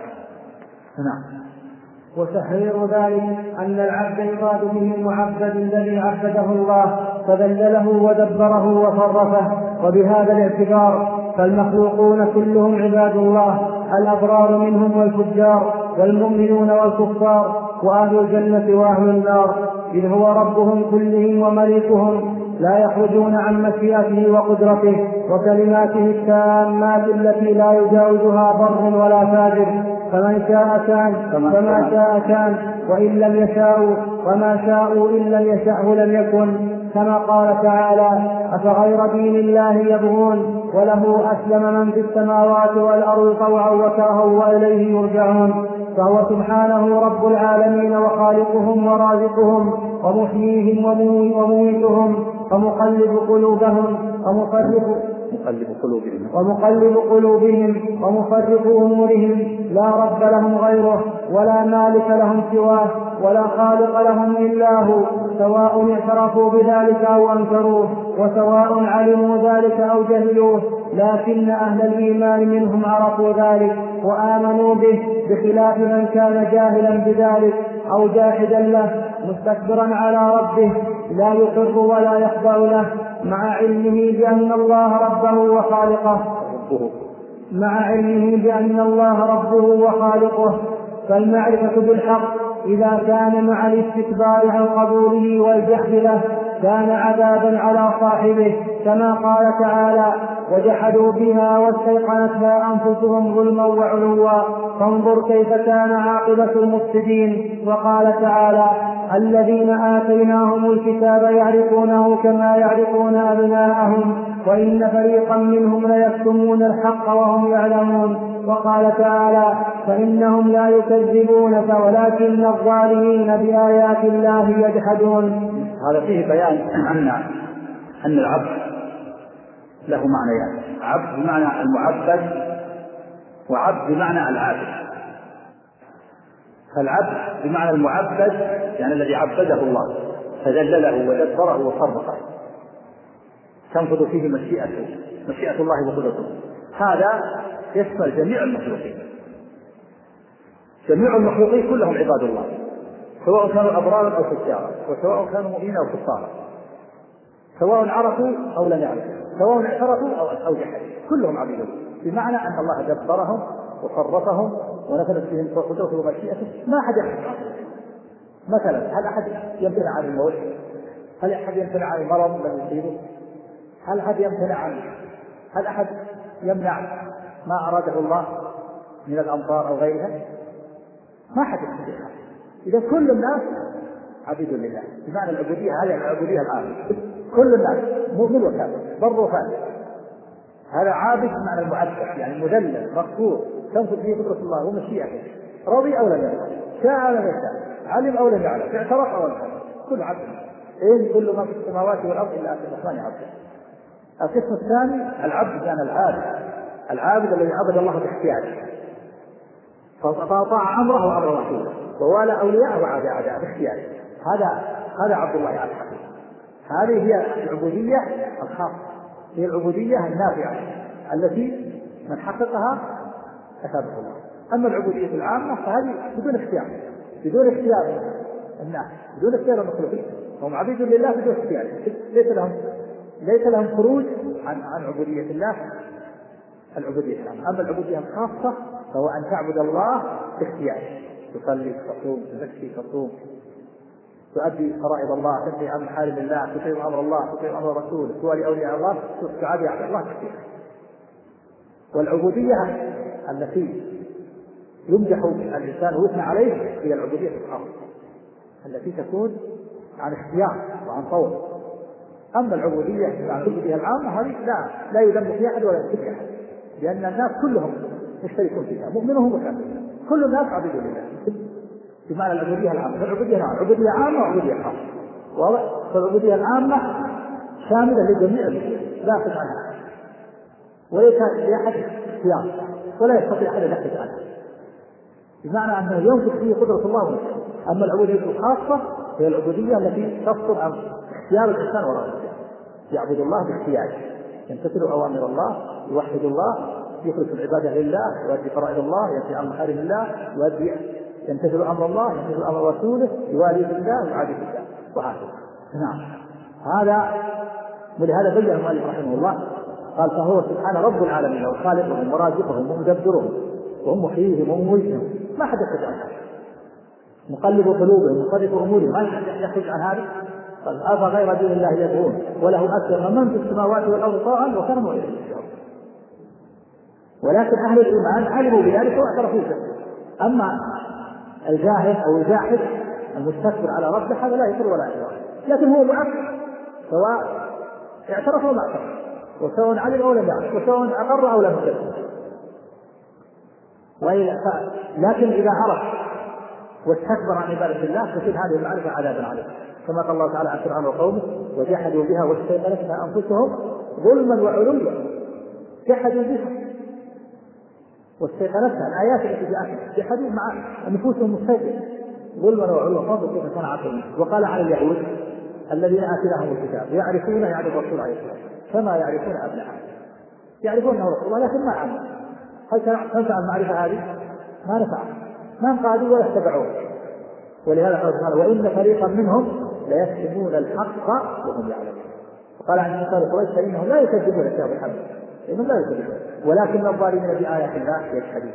نعم. وتحرير ذلك أن العبد يراد به المعبد الذي عبده الله فذلله ودبره وصرفه. وبهذا الاعتبار فالمخلوقون كلهم عباد الله، الأبرار منهم والفجار، والمؤمنون والكفار، وأهل الجنة وأهل النار، إذ هو ربهم كلهم ومليكهم، لا يخرجون عن مشيئته وقدرته وكلماته التامات التي لا يجاوزها بر ولا فاجر. فمن شاء كان فما شاء كان وإن لم يشاءوا، وما شاءوا إن لم يشأه لم يكن. كما قال تعالى أفغير دين الله يبغون وله أسلم من في السماوات والأرض طوعا وكرها وإليه يرجعون. فهو سبحانه رب العالمين وخالقهم ورازقهم ومحييهم ومميتهم ومقلب قلوبهم ومصرف مقلب قلوبهم ومقلب قلوبهم ومصرف أمورهم، لا رب لهم غيره ولا مالك لهم سواه ولا خالق لهم إلا هو، سواء اعترفوا بذلك أو أنكروه، وسواء علموا ذلك أو جهلوه، لكن أهل الإيمان منهم عرفوا ذلك وآمنوا به، بخلاف من كان جاهلا بذلك أو جاحدا له مستكبرا على ربه لا يقر ولا يخضع له، مع علمه بأن الله ربه وخالقه مع علمه بأن الله ربه وخالقه. فالمعرفة بالحق إذا كان مع الاستكبار عن قبوله والجحد له كان عذابا على صاحبه، كما قال تعالى وجحدوا بها واستيقنتها أنفسهم ظلما وعلوا فانظر كيف كان عاقبة المفسدين. وقال تعالى الذين آتيناهم الكتاب يعرفونه كما يعرفون أبناءهم وإن فريقا منهم ليكتمون الحق وهم يعلمون. وقال تعالى فإنهم لا يكذبونك ولكن الظالمين بآيات الله يجحدون. هذا فيه بيان أن أن العبد له معنيان، عبد بمعنى المعبد وعبد بمعنى العابد. فالعبد بمعنى المعبد يعني الذي عبده الله فذلله ودبره وصرفه تنفذ فيه مشيئته مشيئة الله وقدرته. هذا يشمل جميع المخلوقين، جميع المخلوقين كلهم عباد الله، سواء كانوا أبرارا أو فجارا، وسواء كانوا مؤمنين أو كفارا، سواء عرفوا أو لم يعرفوا، سواء اعترفوا أو أو جحدوا، كلهم عبيد، بمعنى أن الله دبرهم وصرفهم ونفذت فيهم قدرته ومشيئته. ما أحد يحد. مثلا هل أحد يمتنع عن الموت؟ هل أحد يمتنع عن المرض الذي يصيبه؟ هل أحد يمتنع عن هل أحد يمنع ما أراده الله من الأمطار أو غيرها؟ ما حد يستطيع. إذا كل الناس عبيد لله بمعنى العبودية، هذه العبودية العامة، كل الناس مؤمن وكافر بر وفاجر، هذا عابد بمعنى المعبد يعني مذلل مغفور تنفذ فيه قدرة الله ومشيئته، رضي أو لم يرضى، شاء أو لم يشاء، علم أو لم يعلم، اعترف أو لم يعترف، كل عبد. إن كل ما في السماوات والأرض إلا آتي الرحمن عبدا. القسم الثاني العبد يعني العابد، العابد الذي عبد الله باختياره فأطاع أمره وأمر رسوله ووالى أولياءه وعاد أعداءه باختياره، هذا هذا عبد الله على الحقيقة. هذه هي العبودية الخاصة، هي العبودية النافعة التي من حققها أثابه الله. أما العبودية العامة فهذه بدون اختيار، بدون اختيار الناس، بدون اختيار المخلوقين، هم عبيد لله بدون اختيار، ليس لهم ليس لهم خروج عن عن عبودية الله العبودية العامة. أما العبودية الخاصة فهو أن تعبد الله باختيارك، تصلي تصوم تزكي تصوم تؤدي فرائض الله، تنهي عن محارم الله، تطيع امر الله، تطيع امر رسوله، توالي اولياء الله، تعادي على الله كثير. والعبوديه التي يمدح الانسان ويثنى عليه هي العبوديه الخاصه التي تكون عن اختيار وعن طول. اما العبوديه العبوديه العامه هذه لا لا يذم فيها احد ولا يذم فيها احد، لان الناس كلهم مشتركون فيها، مؤمنهم وكافرهم، كل الناس عبيد لله بمعنى العبوديه العامه. العبوديه العامه عبوديه عامه وعبوديه خاصه، والعبوديه العامه شامله لجميع المسلمين لا تفعل عنها، وليس لاحد اختيار ولا يستطيع احد ان يحدث عنها، بمعنى انه ينفذ فيه قدره الله ونفسه. اما العبوديه الخاصه هي العبوديه التي تصدر عن اختيار الانسان وراء الاختيار، يعبد الله باختياره، يمتثل اوامر الله، يوحد الله، يخلص العباده لله، يؤدي فرائض الله، ينهى عن محارم الله، يؤدي يمتثل امر الله، يمتثل امر رسوله، يوالي بالله ويعادي بالله، وهكذا. نعم، هذا ولهذا بين المؤلف رحمه الله قال: فهو سبحانه رب العالمين وخالقهم ورازقهم ومدبرهم ومحييهم ومميتهم، ما حد يخرج عن هذا، مقلب قلوبهم مصرف امورهم، ما يخرج عن هذا. قال: أفغير دين الله يبغون وله أسلم من في السماوات والأرض طوعا وكرما إليه يرجعون. ولكن أهل الإيمان علموا بذلك واعترفوا به. أما الجاهل أو الجاحد المستكبر على ربه هذا لا يقر ولا يقر، لكن هو معكر سواء اعترف أو ما اعترف، وسواء علم أو لم يعلم، وسواء أقر أو لم يقر. لكن إذا عرف واستكبر عن عبادة الله فكل هذه المعرفة عذابا عليه، كما قال الله تعالى عن فرعون وقومه: وجحدوا بها واستيقنتها أنفسهم ظلما وعلوا. جحدوا بها واستيقنتها، الآيات التي جاءت جحدوا مع نفوسهم مستيقنة ظلما وعلوا. فانظر كيف كان عقلهم. وقال عن اليهود الذين آتيناهم الكتاب يعرفون يعني الرسول عليه الصلاة والسلام كما يعرفون أبناءهم، يعرفون أنه رسول الله لكن ما عمل. هل تنفع المعرفة هذه؟ ما نفع، ما انقادوا ولا اتبعوه. ولهذا قال سبحانه: وإن فريقا منهم ليكتمون الحق وهم يعلمون. وقال عن كفار قريش: فإنهم لا يكذبون الكتاب الحق، إنهم لا يكذبون، ولكن الظالمين بآيات الله يجحدون.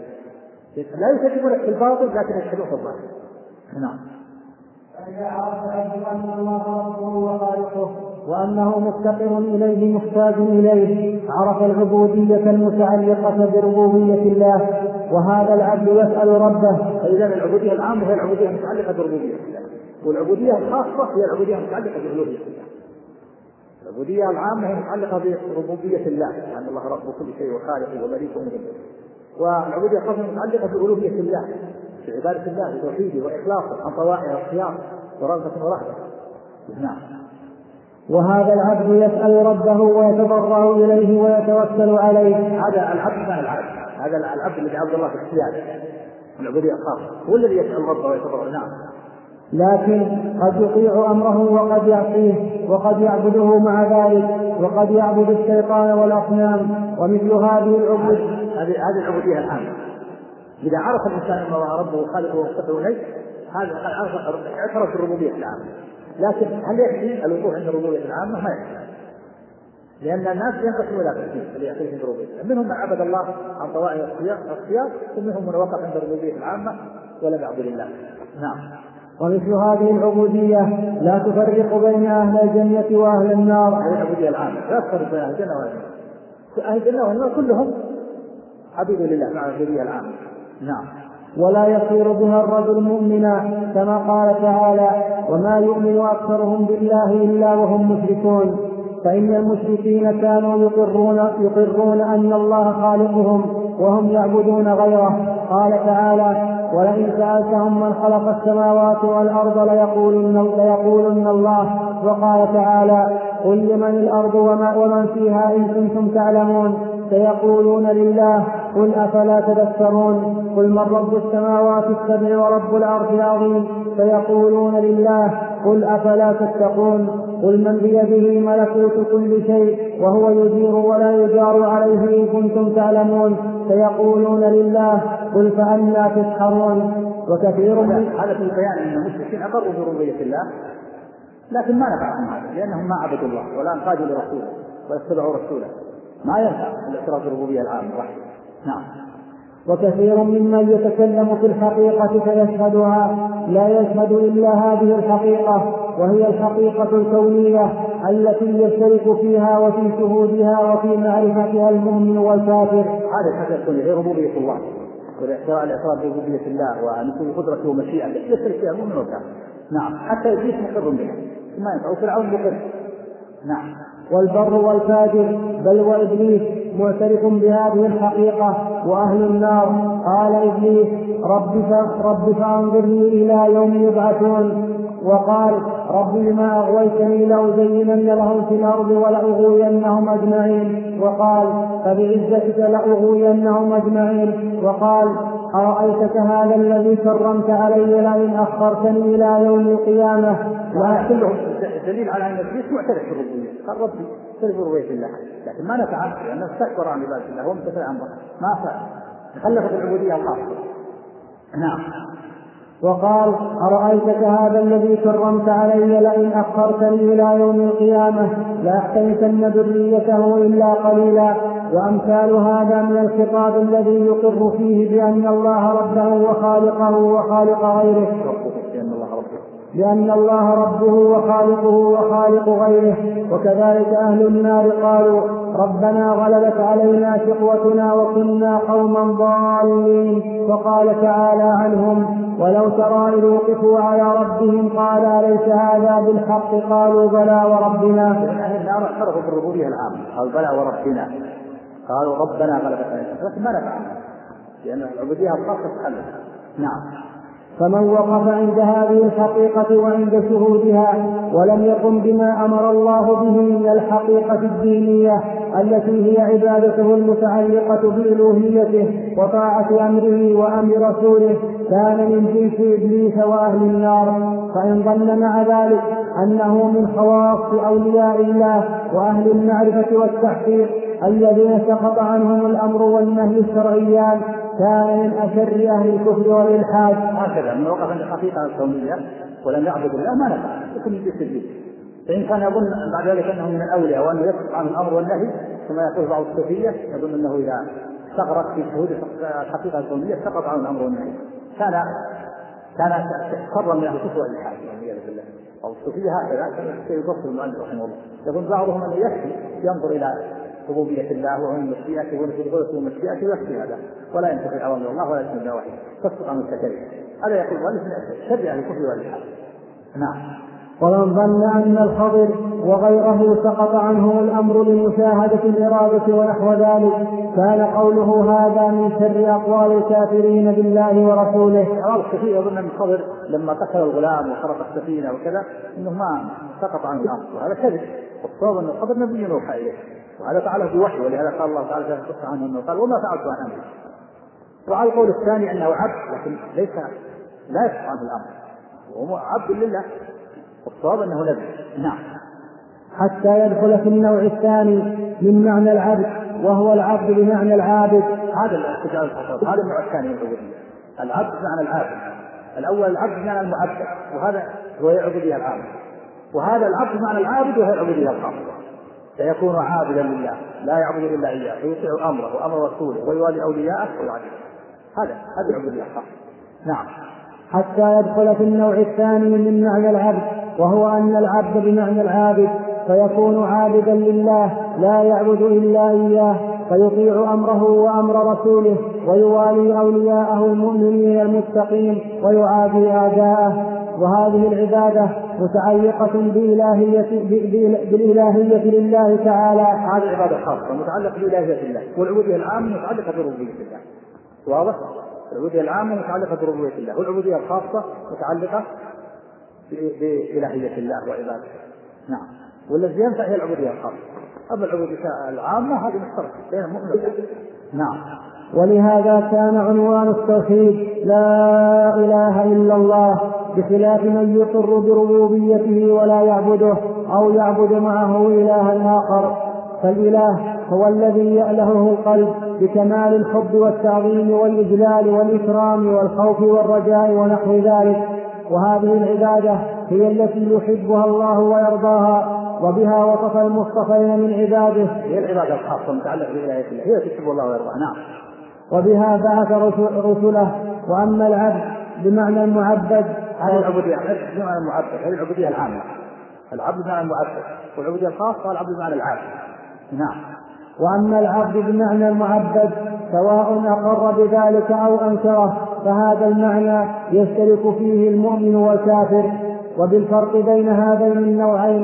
لا يكذبون في الباطل لكن يجحدون في الظاهر. نعم. فإذا عرف أن الله ربه وخالقه وأنه مفتقر إليه محتاج إليه عرف العبودية المتعلقة بربوبية الله، وهذا العبد يسأل ربه. فإذا العبودية العامة هي العبودية المتعلقة بربوبية الله، والعبودية الخاصة هي العبودية المتعلقة بألوهية الله. العبودية العامة هي متعلقة بربوبية الله، يعني الله رب كل شيء وخالقه ومليكه ومدبره. والعبودية الخاصة متعلقة بألوهية الله، بعبادة الله وتوحيده وإخلاصه عن طوائع واختيار ورغبة ورهبة. نعم. وهذا العبد يسأل ربه ويتضرع إليه ويتوكل عليه. هذا العبد من العبد، هذا العبد الذي عبد الله في اختياره، العبودية الخاصة هو الذي يسأل ربه ويتضرع. نعم. لكن قد يطيع أمره وقد يعصيه، وقد يعبده مع ذلك، وقد يعبد الشيطان والأصنام. ومثل هذه العبود هذه هذه العبودية العامة. إذا عرف الإنسان أن الله ربه خالقه ومفتقر إليه هذا قد عرف اعترف بالربوبية العامة. لكن هل يكفي الوقوف عند الربوبية العامة؟ ما يكفي، لأن الناس ينقسمون إلى قسمين اللي يعترفون بالربوبية: منهم من عبد الله عن طوائع الاختيار، ومنهم من وقف عند الربوبية العامة ولم يعبد الله. نعم. ومثل هذه العبودية لا تفرق بين أهل الجنة وأهل النار. هذه العبودية العامة لا تفرق بين أهل الجنة وأهل النار، أهل الجنة وأهل النار كلهم عبيد لله مع العبودية العامة. نعم. ولا يصير بها الرجل مؤمنا، كما قال تعالى: وما يؤمن أكثرهم بالله إلا وهم مشركون. فإن المشركين كانوا يقرون, يقرون أن الله خالقهم وهم يعبدون غيره. قال تعالى: ولئن سألتهم من خلق السماوات والأرض ليقولن, ليقولن الله. وقال تعالى: قل لمن الأرض وما ومن فيها إن كنتم تعلمون. سيقولون لله. قل أفلا تذكرون. قل من رب السماوات السبع ورب العرش العظيم. سيقولون لله. قل أفلا تتقون. قل من بيده ملكوت كل شيء وهو يجير ولا يجار عليه إن كنتم تعلمون. سيقولون لله. قل فأنى تسحرون. وكثير من هذا في بيان أن المشركين أقروا بربوبية الله لكن ما نفعهم هذا، لأنهم ما عبدوا الله ولا انقادوا لرسوله ولا اتبعوا رسوله. ما ينفع الاعتراف بالربوبية العامة وحده. نعم. وكثير ممن يتكلم في الحقيقة فيشهدها لا يشهد إلا هذه الحقيقة، وهي الحقيقة الكونية التي يشترك فيها وفي شهودها وفي معرفتها المؤمن والكافر. هذا الحقيقة الكونية هي ربوبية الله، والاعتراف بربوبية الله وأن قدرته ومشيئته يشترك فيها المؤمن والكافر. نعم، حتى إبليس مقر بها ما ينفع، وفرعون مقر. نعم. والبر والفاجر بل وإبليس معترف بهذه الحقيقة. وأهل النار قال إبليس رب, رب فأنظرني إلى يوم يبعثون، وقال رب لما أغويتني لأزينن لهم في الأرض ولأغوينهم أجمعين، وقال فبعزتك لأغوينهم أجمعين، وقال أرأيتك هذا الذي كرمت علي لئن أخرتني إلى يوم القيامة. لا كله دليل على أن إبليس معترف بالربوبية، قال ربي اعترف بربوبية الله، لكن ما نفعل لأنه استكبر عن عبادة الله وامتثل أمره ما فعل، تخلف العبودية الخاصة. نعم. وقال أرأيتك هذا الذي كرمت علي لئن أخرتني إلى يوم القيامة لأحتنكن ذريته إلا قليلا. وأمثال هذا من الخطاب الذي يقر فيه بأن الله ربه وخالقه وخالق غيره، لأن الله ربه وخالقه وخالق غيره. وكذلك أهل النار قالوا ربنا غلبت علينا شقوتنا وكنا قوما ضالين. وقال تعالى عنهم ولو ترى إذ وقفوا على ربهم قال أليس هذا بالحق قالوا بلى وربنا. أهل النار اعترفوا بالربوبية العامة قالوا بلى وربنا، قالوا ربنا غلبت علينا، لكن ما نفعل لأن العبودية الخاصة تخلف. نعم. فمن وقف عند هذه الحقيقة وعند شهودها ولم يقم بما أمر الله به من الحقيقة الدينية التي هي عبادته المتعلقة بألوهيته وطاعة أمره وأمر رسوله كان من جنس إبليس وأهل النار. فإن ظن مع ذلك أنه من خواص أولياء الله وأهل المعرفة والتحقيق الذين سقط عنهم الأمر والنهي الشرعيان كان من أشر أهل الكفر والإلحاد. هكذا من وقف عند الحقيقة الكونية ولم يعبد الله ما نفع يكون من جنس إبليس. فإن كان يظن بعد ذلك أنه من الأولياء وأنه يسقط عن الأمر والنهي كما يقول بعض الصوفية يظن أنه إذا استغرق في شهود الحقيقة الكونية سقط عن الأمر والنهي كان كان شرا من أهل الكفر والإلحاد والعياذ بالله. أو الصوفية هكذا يفصل المؤلف رحمه الله. يقول بعضهم أنه يكفي ينظر إلى ربوبية الله وعلم مشيئته ونفوذه ومشيئته ويكفي هذا ولا ينتفع أوامر الله ولا يسمى نواهيه تسقط عن التكاليف. هذا يقول المؤلف من شر أهل الكفر والإلحاد. نعم. ومن ظن أن الخضر وغيره سقط عنه الأمر لمشاهدة الإرادة ونحو ذلك كان قوله هذا من شر أقوال الكافرين بالله ورسوله. بعض الصوفية يظن أن الخضر لما قتل الغلام وخرق السفينة وكذا إنه ما سقط عنه الأمر، وهذا كذب. والصواب أن الخضر نبي نوحى إليه وهذا فعله بوحي، ولهذا قال الله تعالى في عنه أنه قال وما فعلت عن أمري. وعلى القول الثاني أنه عبد لكن ليس لا يسقط عنه الأمر وهو عبد لله، والصواب أنه نبي. نعم. حتى يدخل في النوع الثاني من معنى العبد وهو العبد بمعنى العابد. هذا الاستجابة الخطاب هذا النوع الثاني من العبودية. العبد بمعنى العابد. الأول العبد بمعنى المعبد وهذا هو العبودية العامة، وهذا العبد بمعنى العابد وهي العبودية الخاصة. فيكون عابدا لله لا يعبد الا اياه ويطيع امره وامر رسوله ويوالي اولياءه ويعبده. هذا هذه العبوديه الخاصه. نعم. حتى يدخل في النوع الثاني من معنى العبد وهو ان العبد بمعنى العابد فيكون عابدا لله لا يعبد الا اياه فيطيع امره وامر رسوله ويوالي اولياءه المؤمنين المتقين ويعادي اعداءه. وهذه العبادة متعلقة بإلهية بالإلهية لله تعالى. هذه العبادة خاصة متعلقة بإلهية الله، والعبودية العامة متعلقة بربوبية الله. واضح؟ العبودية العامة متعلقة بربوبية الله، والعبودية الخاصة متعلقة بإلهية الله وعبادته. نعم. والذي ينفع هي العبودية الخاصة، أما العبودية العامة هذه مشتركة بين المؤمن والكافر. نعم. ولهذا كان عنوان التوحيد لا إله إلا الله، بخلاف من يقر بربوبيته ولا يعبده أو يعبد معه إلها آخر. فالإله هو الذي يألهه القلب بكمال الحب والتعظيم والإجلال والإكرام والخوف والرجاء ونحو ذلك. وهذه العبادة هي التي يحبها الله ويرضاها، وبها وصف المصطفين من عباده. هي العبادة الخاصة متعلقة بولاية الله، هي تحب الله ويرضاها. نعم. وبها بعث رسله. وأما العبد بمعنى المعبد، هذه العبودية بمعنى المعبد، هذه العبودية العامة، العبد بمعنى المعبد، والعبودية الخاصة العبد بمعنى العابد. نعم. وأما العبد بمعنى المعبد سواء أقر بذلك أو أنكره فهذا المعنى يشترك فيه المؤمن والكافر. وبالفرق بين هذين النوعين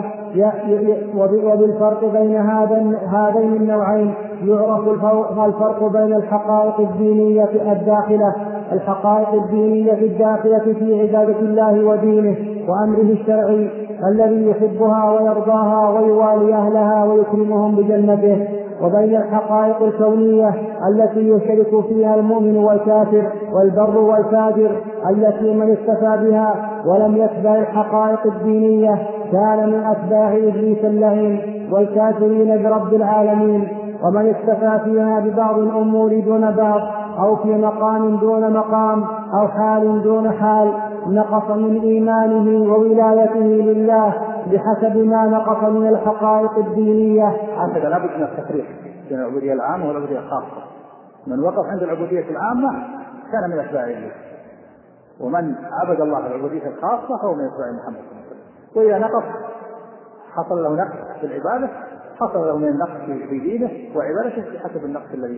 وبالفرق بين هذين النوعين يعرف الفرق بين الحقائق الدينية الداخلة الحقائق الدينية الداخلة في عبادة الله ودينه وأمره الشرعي الذي يحبها ويرضاها ويوالي أهلها ويكرمهم بجنته، وبين الحقائق الكونية التي يشترك فيها المؤمن والكافر والبر والفاجر التي من اكتفى بها ولم يتبع الحقائق الدينية كان من أتباع إبليس اللعين والكافرين برب العالمين. ومن اكتفى فيها ببعض الأمور دون بعض أو في مقام دون مقام أو حال دون حال نقص من إيمانه وولايته لله بحسب ما نقص من الحقائق الدينية. هكذا لا بد من التفريق بين العبودية العامة والعبودية الخاصة. من وقف عند العبودية العامة كان من أتباع إبليس، ومن عبد الله في العبودية الخاصة فهو من أتباع محمد صلى الله عليه وسلم. وإذا نقص حصل له نقص في العبادة، حصل له من النقص في دينه وعبادته بحسب النقص الذي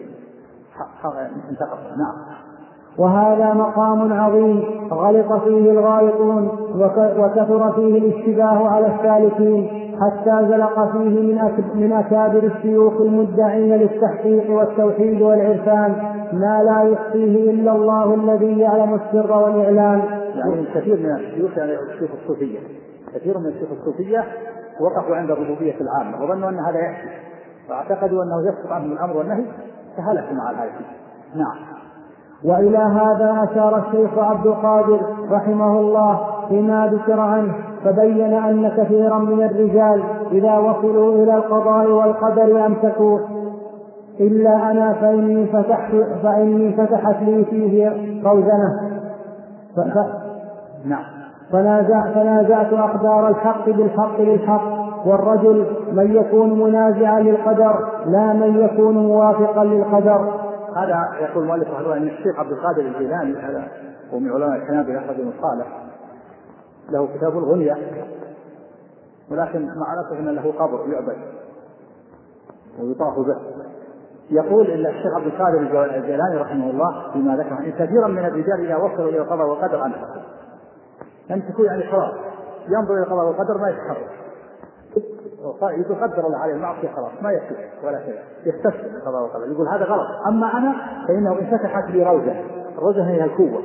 انتقص. نعم. وهذا مقام عظيم غلط فيه الغالطون وكثر فيه الاشتباه على السالكين حتى زلق فيه من أكابر الشيوخ المدعين للتحقيق والتوحيد والعرفان ما لا يخفيه إلا الله الذي يعلم السر والإعلان. يعني كثير من الشيوخ يعني الشيوخ الصوفية كثير من الشيوخ الصوفية وقفوا عند الربوبية العامة وظنوا أن هذا يحكي واعتقدوا أنه يسقط عنهم الأمر والنهي فهلكوا مع الآية. نعم. وإلى هذا أشار الشيخ عبد القادر رحمه الله فيما ذكر عنه فبين أن كثيرا من الرجال إذا وصلوا إلى القضاء والقدر أمسكوا إلا أنا فإني فتحت, فإني فتحت لي فيه روزنة ف... نعم. فنازع فنازعت أقدار الحق بالحق للحق. والرجل من يكون منازعا للقدر لا من يكون موافقا للقدر. هذا يقول المؤلف رحمه الله أن الشيخ عبد القادر الجيلاني هذا هو من علماء الحنابلة أحد بن صالح له كتاب الغنية، ولكن مع الأسف أن له قبر يعبد ويطاف به. يقول إن الشيخ عبد القادر الجيلاني رحمه الله فيما ذكر أن كثيرا من الرجال إذا وصلوا إلى القضاء والقدر أنفقوا يمسكوا يعني خلاص ينظر إلى القضاء والقدر ما يتحرك يقدر الله عليه المعصية خلاص ما يكتب ولا شيء يستسلم القضاء والقدر. يقول هذا غلط. أما أنا فإنه انفتحت لي روزة، الروزة هي القوة،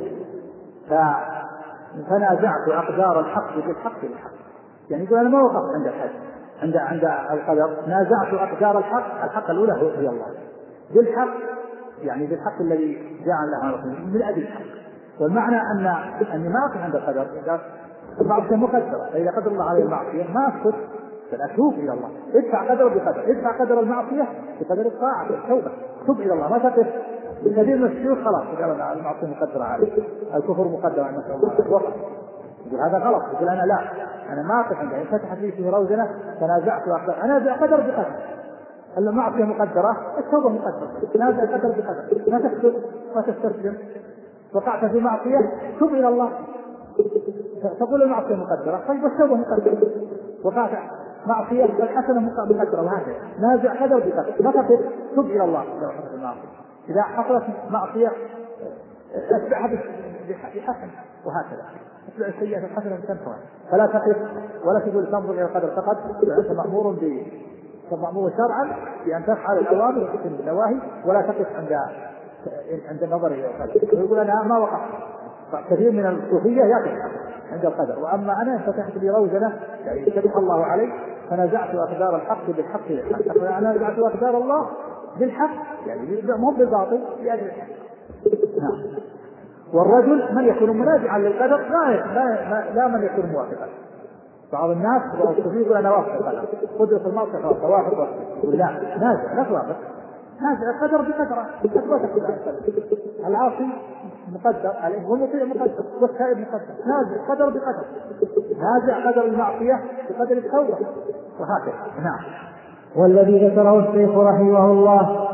فنازعت أقدار الحق بالحق بالحق. يعني يقول أنا ما وقفت عند الحق عند عند القدر، نازعت أقدار الحق. الحق الأولى هي الله بالحق، يعني بالحق الذي جعل له من أجل الحق. والمعنى أن أني ما أقف عند القدر، المعصية مقدرة، فإذا قدر الله عليه المعصية ما أسكت بل أتوب إلى الله. ادفع قدر بقدر، ادفع قدر المعصية بقدر الطاعة والتوبة، توب إلى الله. ما تقف كثير من الشيوخ خلاص قال المعصية مقدرة عليه، الكفر مقدر على نفسه وقف. يقول هذا غلط. يقول أنا لا، أنا ما أقف عندها. فتحت لي فيه روزنة فنازعت أقدر، أنا أنازع قدر بقدر. المعصية مقدرة، التوبة مقدرة، نازع قدر بقدر. ما تكتب ما تستسلم، وقعت في معصية توب إلى الله. تقول المعصية مقدرة، طيب التوبة مقدرة. وقعت معصية الحسنة مقدرة، وهكذا نازع قدر بقدر. ما تقف توب إلى الله لو حصلت المعصية. إذا حصلت معصية أتبعها بحسن، وهكذا أتبع السيئة الحسنة تنفع. فلا تقف ولا تقول تنظر إلى القدر فقط، أنت مأمور ب مأمور شرعا بأن تفعل الأوامر وتتم النواهي، ولا تقف عند عند النظر إلى القدر. يقول أنا ما وقفت. كثير من الصوفية يقف عند القدر، وأما أنا فتحت لي روزنة يعني فتح الله علي فنزعت أقدار الحق بالحق للحق. فأنا نزعت أقدار الله بالحق يعني مو بالباطل يعني الحق. نعم. والرجل من يكون منازعا للقدر لا لا لا من يكون موافقا. بعض الناس يقول أنا وافق القدر، قدرة المعصية خلاص توافق، يقول لا نازع لا توافق، نازع القدر بقدره. العاصي مقدر عليه والمطيع مقدر والتائب مقدر، نازع قدر بقدر، نازع قدر المعصية بقدر التوبة، وهكذا. نعم. والذي ذكره الشيخ رحمه الله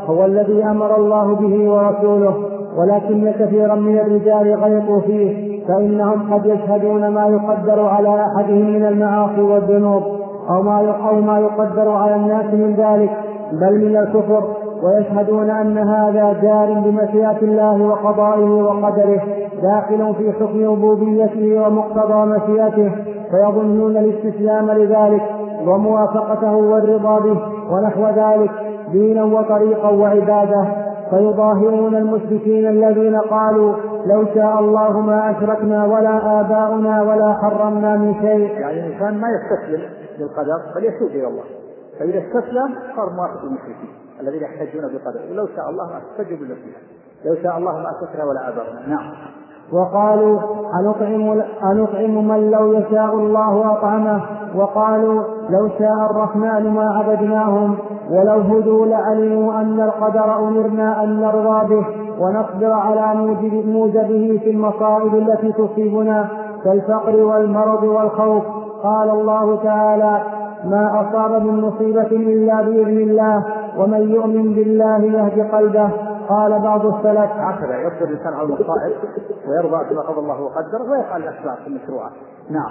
هو الذي أمر الله به ورسوله، ولكن كثيرا من الرجال غلطوا فيه، فإنهم قد يشهدون ما يقدر على أحدهم من المعاصي والذنوب أو ما أو ما يقدر على الناس من ذلك بل من الكفر، ويشهدون أن هذا جار بمشيئة الله وقضائه وقدره داخل في حكم ربوبيته ومقتضى مشيئته، فيظنون الاستسلام لذلك وموافقته والرضا به ونحو ذلك دينا وطريقا وعبادة، فيظاهرون المشركين الذين قالوا لو شاء الله ما أشركنا ولا آباؤنا ولا حرمنا من شيء. يعني الإنسان ما يستسلم للقدر بل يتوب إلى الله، فإذا استسلم صار موافق المشركين الذين يحتجون بالقدر، لو شاء الله ما استجب للنصيحة، لو شاء الله ما أشركنا ولا آباؤنا. نعم. وقالوا أنطعم, أنطعم من لو يشاء الله أطعمه، وقالوا لو شاء الرحمن ما عبدناهم، ولو هدوا لعلموا أن القدر أمرنا أن نرضى به ونصبر على موجب موجبه في المصائب التي تصيبنا كالفقر والمرض والخوف. قال الله تعالى ما أصاب من مصيبة إلا بإذن الله ومن يؤمن بالله يهد قلبه. قال بعض السلف هكذا يصبر الإنسان على المصائب ويرضى بما قضى الله وقدر ويفعل الأسباب المشروعة. نعم.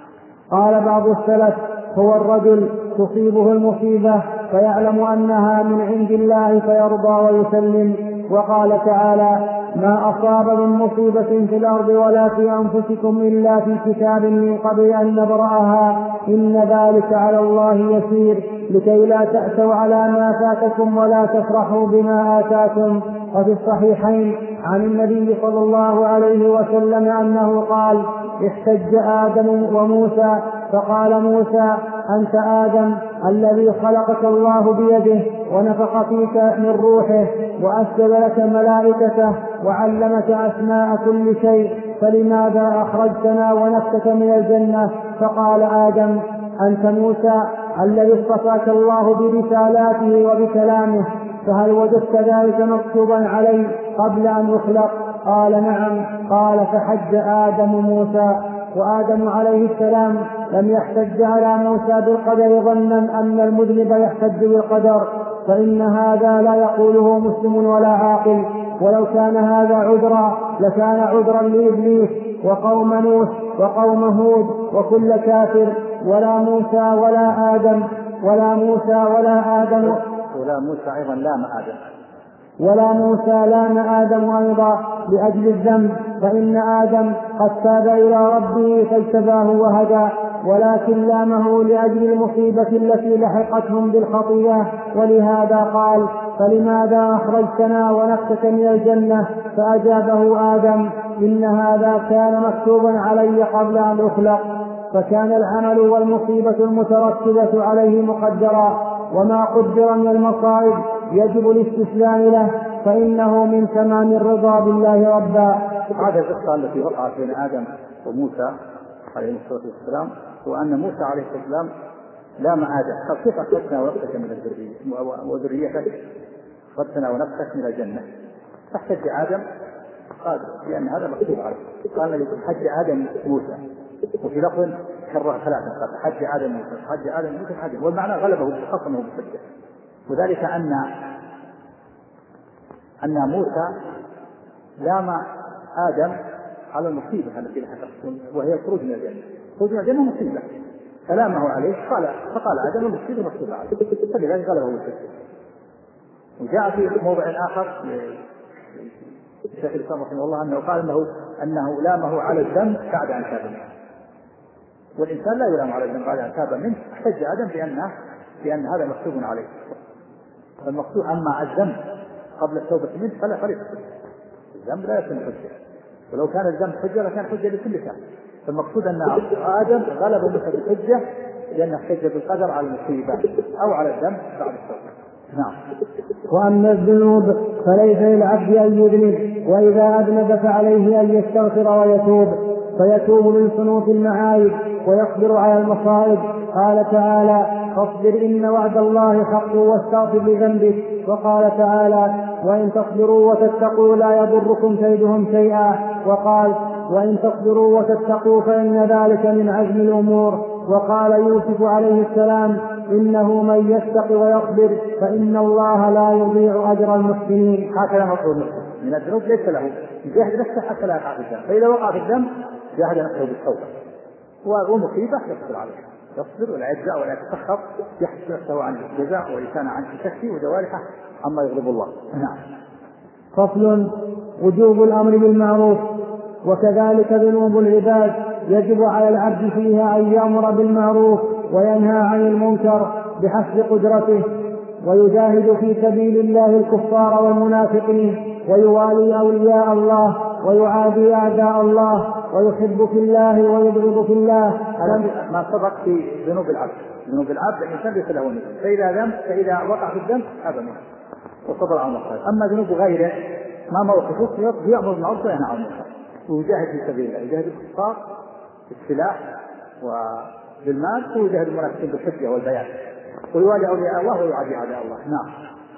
قال بعض السلف هو الرجل تصيبه المصيبة فيعلم أنها من عند الله فيرضى ويسلم. وقال تعالى ما أصاب من مصيبة في الأرض ولا في أنفسكم إلا في كتاب من قبل أن نبرأها إن ذلك على الله يسير لكي لا تأسوا على ما فاتكم ولا تفرحوا بما آتاكم. وفي الصحيحين عن النبي صلى الله عليه وسلم أنه قال احتج آدم وموسى فقال موسى أنت آدم الذي خلقك الله بيده ونفخ فيك من روحه وأسجد لك ملائكته وعلمك أسماء كل شيء فلماذا أخرجتنا ونفسك من الجنة؟ فقال آدم أنت موسى الذي اصطفاك الله برسالاته وبكلامه، فهل وجدت ذلك مكتوبا علي قبل أن يخلق؟ قال نعم. قال فحج آدم موسى. وآدم عليه السلام لم يحتج على موسى بالقدر ظنا أن المذنب يحتج بالقدر، فإن هذا لا يقوله مسلم ولا عاقل، ولو كان هذا عذرا لكان عذرا لإبليس وقوم نوح وقوم هود وكل كافر، ولا موسى ولا آدم ولا موسى ولا آدم ولا موسى أيضا لام آدم ولا موسى لام آدم أيضا لأجل الذنب، فإن آدم قد تاب إلى ربه فاجتباه وهدى، ولكن لامه لأجل المصيبة التي لحقتهم بالخطيئة. ولهذا قال فلماذا أخرجتنا ونفسك من الجنة؟ فأجابه آدم إن هذا كان مكتوبا علي قبل أن أخلق، فكان العمل والمصيبة المترتبة عليه مقدرا، وما قدر من المصائب يجب الاستسلام له فإنه من تمام الرضا بالله ربا. هذه القصة التي وقعت بين آدم وموسى عليه الصلاة والسلام، وأن موسى عليه السلام لام آدم قال كيف أخرجتنا ونفسك من الذرية وذريتك أخرجتنا ونفسك من الجنة؟ فاحتج آدم قال لأن هذا مكتوب عليه، قال لي حج آدم موسى، وفي لفظ كرر ثلاثة قال حج آدم موسى حج آدم موسى حج، والمعنى غلبه خصمه بالحجة، وذلك أن أن موسى لام آدم على المصيبة التي لحقته وهي الخروج من الجنة. خروج من الجنة مصيبة كلامه عليه قال فقال آدم المصيبة مصيبة عليه، فلذلك غلبه بالحجة. وجاء في موضع آخر الشيخ الإسلام رحمه الله أنه قال أنه أنه لامه على الذنب بعد أن تاب منه، والإنسان لا يلام على الذنب بعد أن تاب منه. احتج آدم بأنه بأن هذا مكتوب عليه، فالمقصود أما الذنب قبل التوبة منه فلا فرق، الذنب لا يكون حجة، ولو كان الذنب حجة لكان حجة لكل كافر، فالمقصود أن آدم غلب موسى بالحجة لأنه احتج بالقدر على المصيبة أو على الذنب بعد التوبة. نعم. وأما الذنوب فليس للعبد أن يذنب، وإذا أذنب فعليه أن يستغفر ويتوب، فيتوب من صنوف المعايب ويصبر على المصائب. قال تعالى فاصبر إن وعد الله حق واستغفر لذنبك. وقال تعالى وإن تصبروا وتتقوا لا يضركم كيدهم شيئا. وقال وإن تصبروا وتتقوا فإن ذلك من عزم الأمور. وقال يوسف عليه السلام إنه من يتق ويصبر فإن الله لا يضيع أجر المحسنين. هكذا مطلوب المسلم من الذنوب ليس له يجاهد نفسه حتى لا يقع في الذنب، فإذا وقع في الذنب جاهد نفسه بالتوبة، ومصيبة يصبر عليها، يصبر ولا يجزع ولا يتسخط، يحسب نفسه عن الجزاء ولسانه عن الشك وجوارحه عما يغضب الله. نعم. فصل: وجوب الأمر بالمعروف. وكذلك ذنوب العباد يجب على العبد فيها أن يأمر بالمعروف وينهى عن المنكر بحسب قدرته، ويجاهد في سبيل الله الكفار والمنافقين، ويوالي أولياء الله ويعادي أعداء الله، ويحب في الله ويبغض في الله. ما سبق في ذنوب العبد، ذنوب العبد الإنسان ليس له نفس، فإذا ذنب فإذا وقع في الذنب هذا منه وصبر على المصائب. أما ذنوب غيره ما موقفه يأمر بالمعروف وينهى عن المنكر ويجاهد في سبيل الله، يجاهد الكفار بالسلاح وبالمال، ويجاهد المنافقين بالحجة والبيان، ويوالي أولياء الله ويعادي أعداء الله. نعم.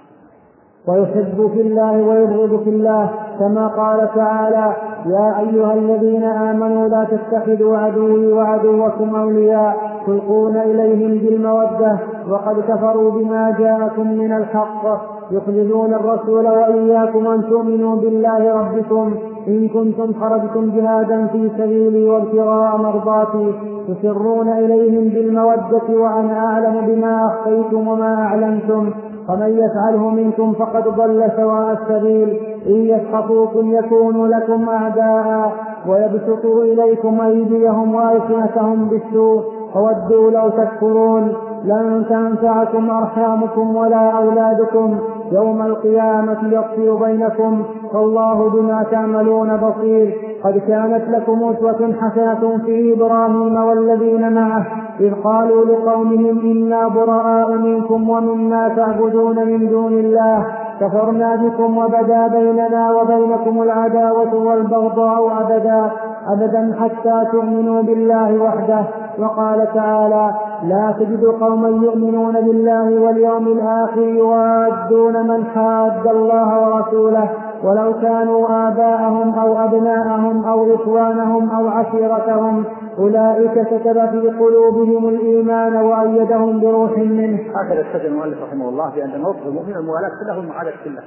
ويحب في الله ويبغض في الله، كما قال تعالى: يا أيها الذين آمنوا لا تتخذوا عدوي وعدوكم أولياء تلقون إليهم بالمودة وقد كفروا بما جاءكم من الحق يخرجون الرسول وإياكم أن تؤمنوا بالله ربكم إن كنتم خرجتم جهادا في سبيلي وابتغاء مرضاتي تسرون إليهم بالمودة وأنا أعلم بما أخفيتم وما أعلنتم فمن يفعله منكم فقد ضل سواء السبيل إن يسخطوكم يكونوا لكم أعداء ويبسطوا إليكم أيديهم وألسنتهم بالسوء فودوا لو تكفرون لن تنفعكم أرحامكم ولا أولادكم يوم القيامة يفصل بينكم والله بما تعملون بصير. قد كانت لكم أسوة حسنة في إبراهيم والذين معه إذ قالوا لقومهم إنا براء منكم ومما تعبدون من دون الله كفرنا بكم وبدا بيننا وبينكم العداوة والبغضاء أبدا أبدا حتى تؤمنوا بالله وحده. وقال تعالى: لا تجد قوما يؤمنون بالله واليوم الآخر يوادون من حاد الله ورسوله ولو كانوا آباءهم أو أبناءهم أو إخوانهم أو عشيرتهم أولئك كتب في قلوبهم الإيمان وأيدهم بروح منه. هكذا استدل المؤلف رحمه الله بأن موقف المؤمن الموالاة كله المعاداة كله،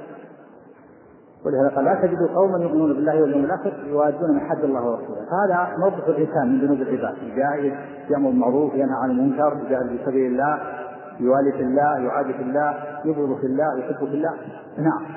ولهذا قال: لا تجد قوما يؤمنون بالله واليوم الآخر يوادون من حد الله ورسوله. هذا موقف الإنسان من ذنوب العباد، يجاهد يأمر بالمعروف ينهى عن المنكر يجاهد في سبيل الله يوالي في الله يعادي في الله يبغض في الله يحب في الله. نعم.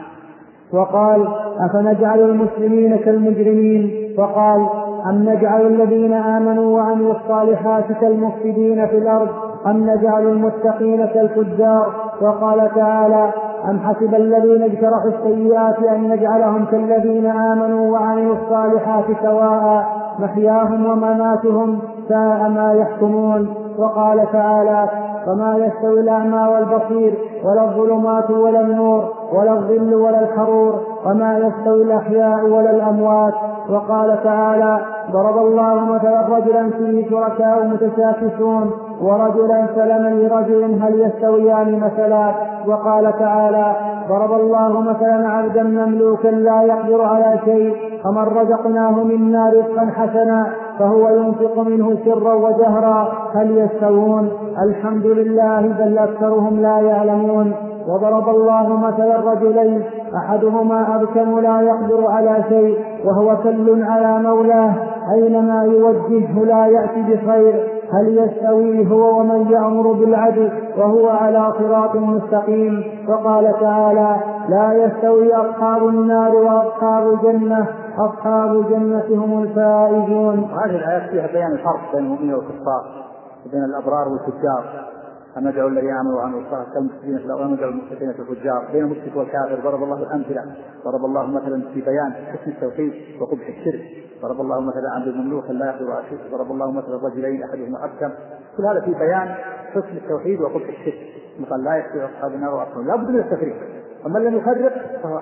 وقال: أفنجعل المسلمين كالمجرمين؟ وقال: أم نجعل الذين آمنوا وعملوا الصالحات كالمفسدين في الأرض أم نجعل المتقين كالفجار؟ وقال تعالى: أم حسب الذين اجترحوا السيئات أن نجعلهم كالذين آمنوا وعملوا الصالحات سواء محياهم ومماتهم ساء ما يحكمون. وقال تعالى: فما يستوي الأعمى والبصير ولا الظلمات ولا النور ولا الظل ولا الحرور وما يستوي الأحياء ولا الأموات. وقال تعالى: ضرب الله مثلا رجلا فيه شركاء متشاكسون ورجلا سلما لرجل هل يستويان مثلا. وقال تعالى: ضرب الله مثلا عبدا مملوكا لا يقدر على شيء فمن رزقناه منا رزقا حسنا فهو ينفق منه سرا وجهرا هل يستوون الحمد لله بل أكثرهم لا يعلمون. وضرب الله مثلا رجلين أحدهما أبكم لا يقدر على شيء وهو كل على مولاه أينما يوجهه لا يأتي بخير هل يستوي هو ومن يأمر بالعدل وهو على صراط مستقيم. وقال تعالى: لا يستوي أصحاب النار وأصحاب الجنة أصحاب الجنة هم الفائزون. هذه الآيات فيها بيان الفرق بين المؤمنين والكفار وبين الأبرار والفجار. أن ندعو الذين آمنوا وعملوا الصالحات كالمفسدين في الأرض وندعو المفسدين في الفجار. بين المشرك والكافر ضرب الله الأمثلة. ضرب الله مثلا في بيان حسن التوحيد وقبح الشرك. ضرب الله مثلا عبد مملوكا لا يقدر على شيء. ضرب الله مثلا رجلين أحدهما أبكم. كل هذا في بيان حسن التوحيد وقبح الشرك. مثل لا يستوي أصحاب النار وأصحاب لا بد من التفريق. ومن لم يفرق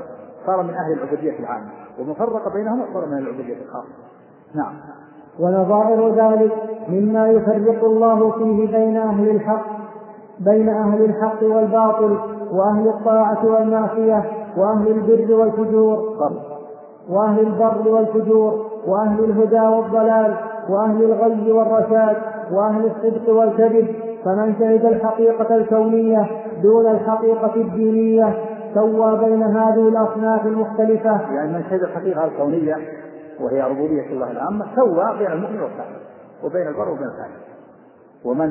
صار من أهل العبودية العامة ومن فرق بينهم صار من العبودية الخاصة. نعم. ونظائر ذلك مما يفرق الله فيه بين أهل الحق بين أهل الحق والباطل وأهل الطاعة والمعصية وأهل البر والفجور وأهل البر والفجور وأهل الهدى والضلال وأهل الغي والرشاد وأهل الصدق والكذب فمن شهد الحقيقة الكونية دون الحقيقة الدينية سوى بين هذه الأصناف المختلفة. يعني من شهد الحقيقة الكونية وهي ربوبية الله العامة سوى بين المؤمن والكافر وبين البر وبين الفاجر. ومن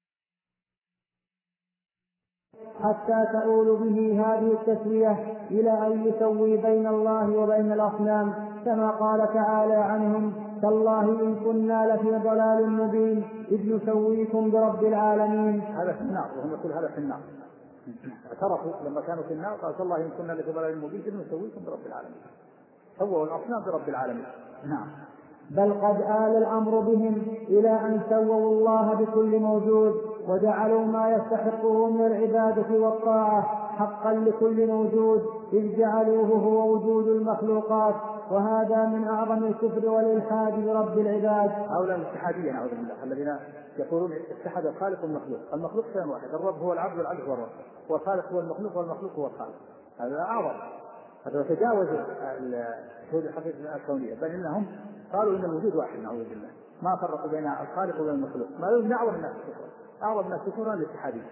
حتى تؤول به هذه التسوية إلى أن يسوي بين الله وبين الأصنام، كما قال تعالى عنهم: تالله إن كنا لفي ضلال مبين إذ نسويكم برب العالمين. هذا في النار، وهم يقول هذا في النار. اعترفوا لما كانوا في النار قال: تالله إن كنا لفي ضلال مبين إذ نسويكم برب العالمين. سووا الأصنام برب العالمين. نعم. بل قد آل الأمر بهم إلى أن سووا الله بكل موجود، وجعلوا ما يستحقه من العبادة والطاعة حقا لكل موجود، إذ جعلوه هو وجود المخلوقات، وهذا من أعظم الكفر والإلحاد برب العباد. هؤلاء الاتحادية نعوذ بالله الذين يقولون اتحد الخالق والمخلوق. المخلوق شيء واحد، الرب هو العبد والعبد هو الرب، والخالق هو المخلوق والمخلوق هو الخالق. هذا أعظم، هذا تجاوز شهود الحقيقة الكونية، بل إنهم قالوا إن الوجود واحد نعوذ بالله، ما فرقوا بين الخالق وبين المخلوق. ما يمنع أعظم الناس كفرا، أعظم الناس كفرا الاتحادية.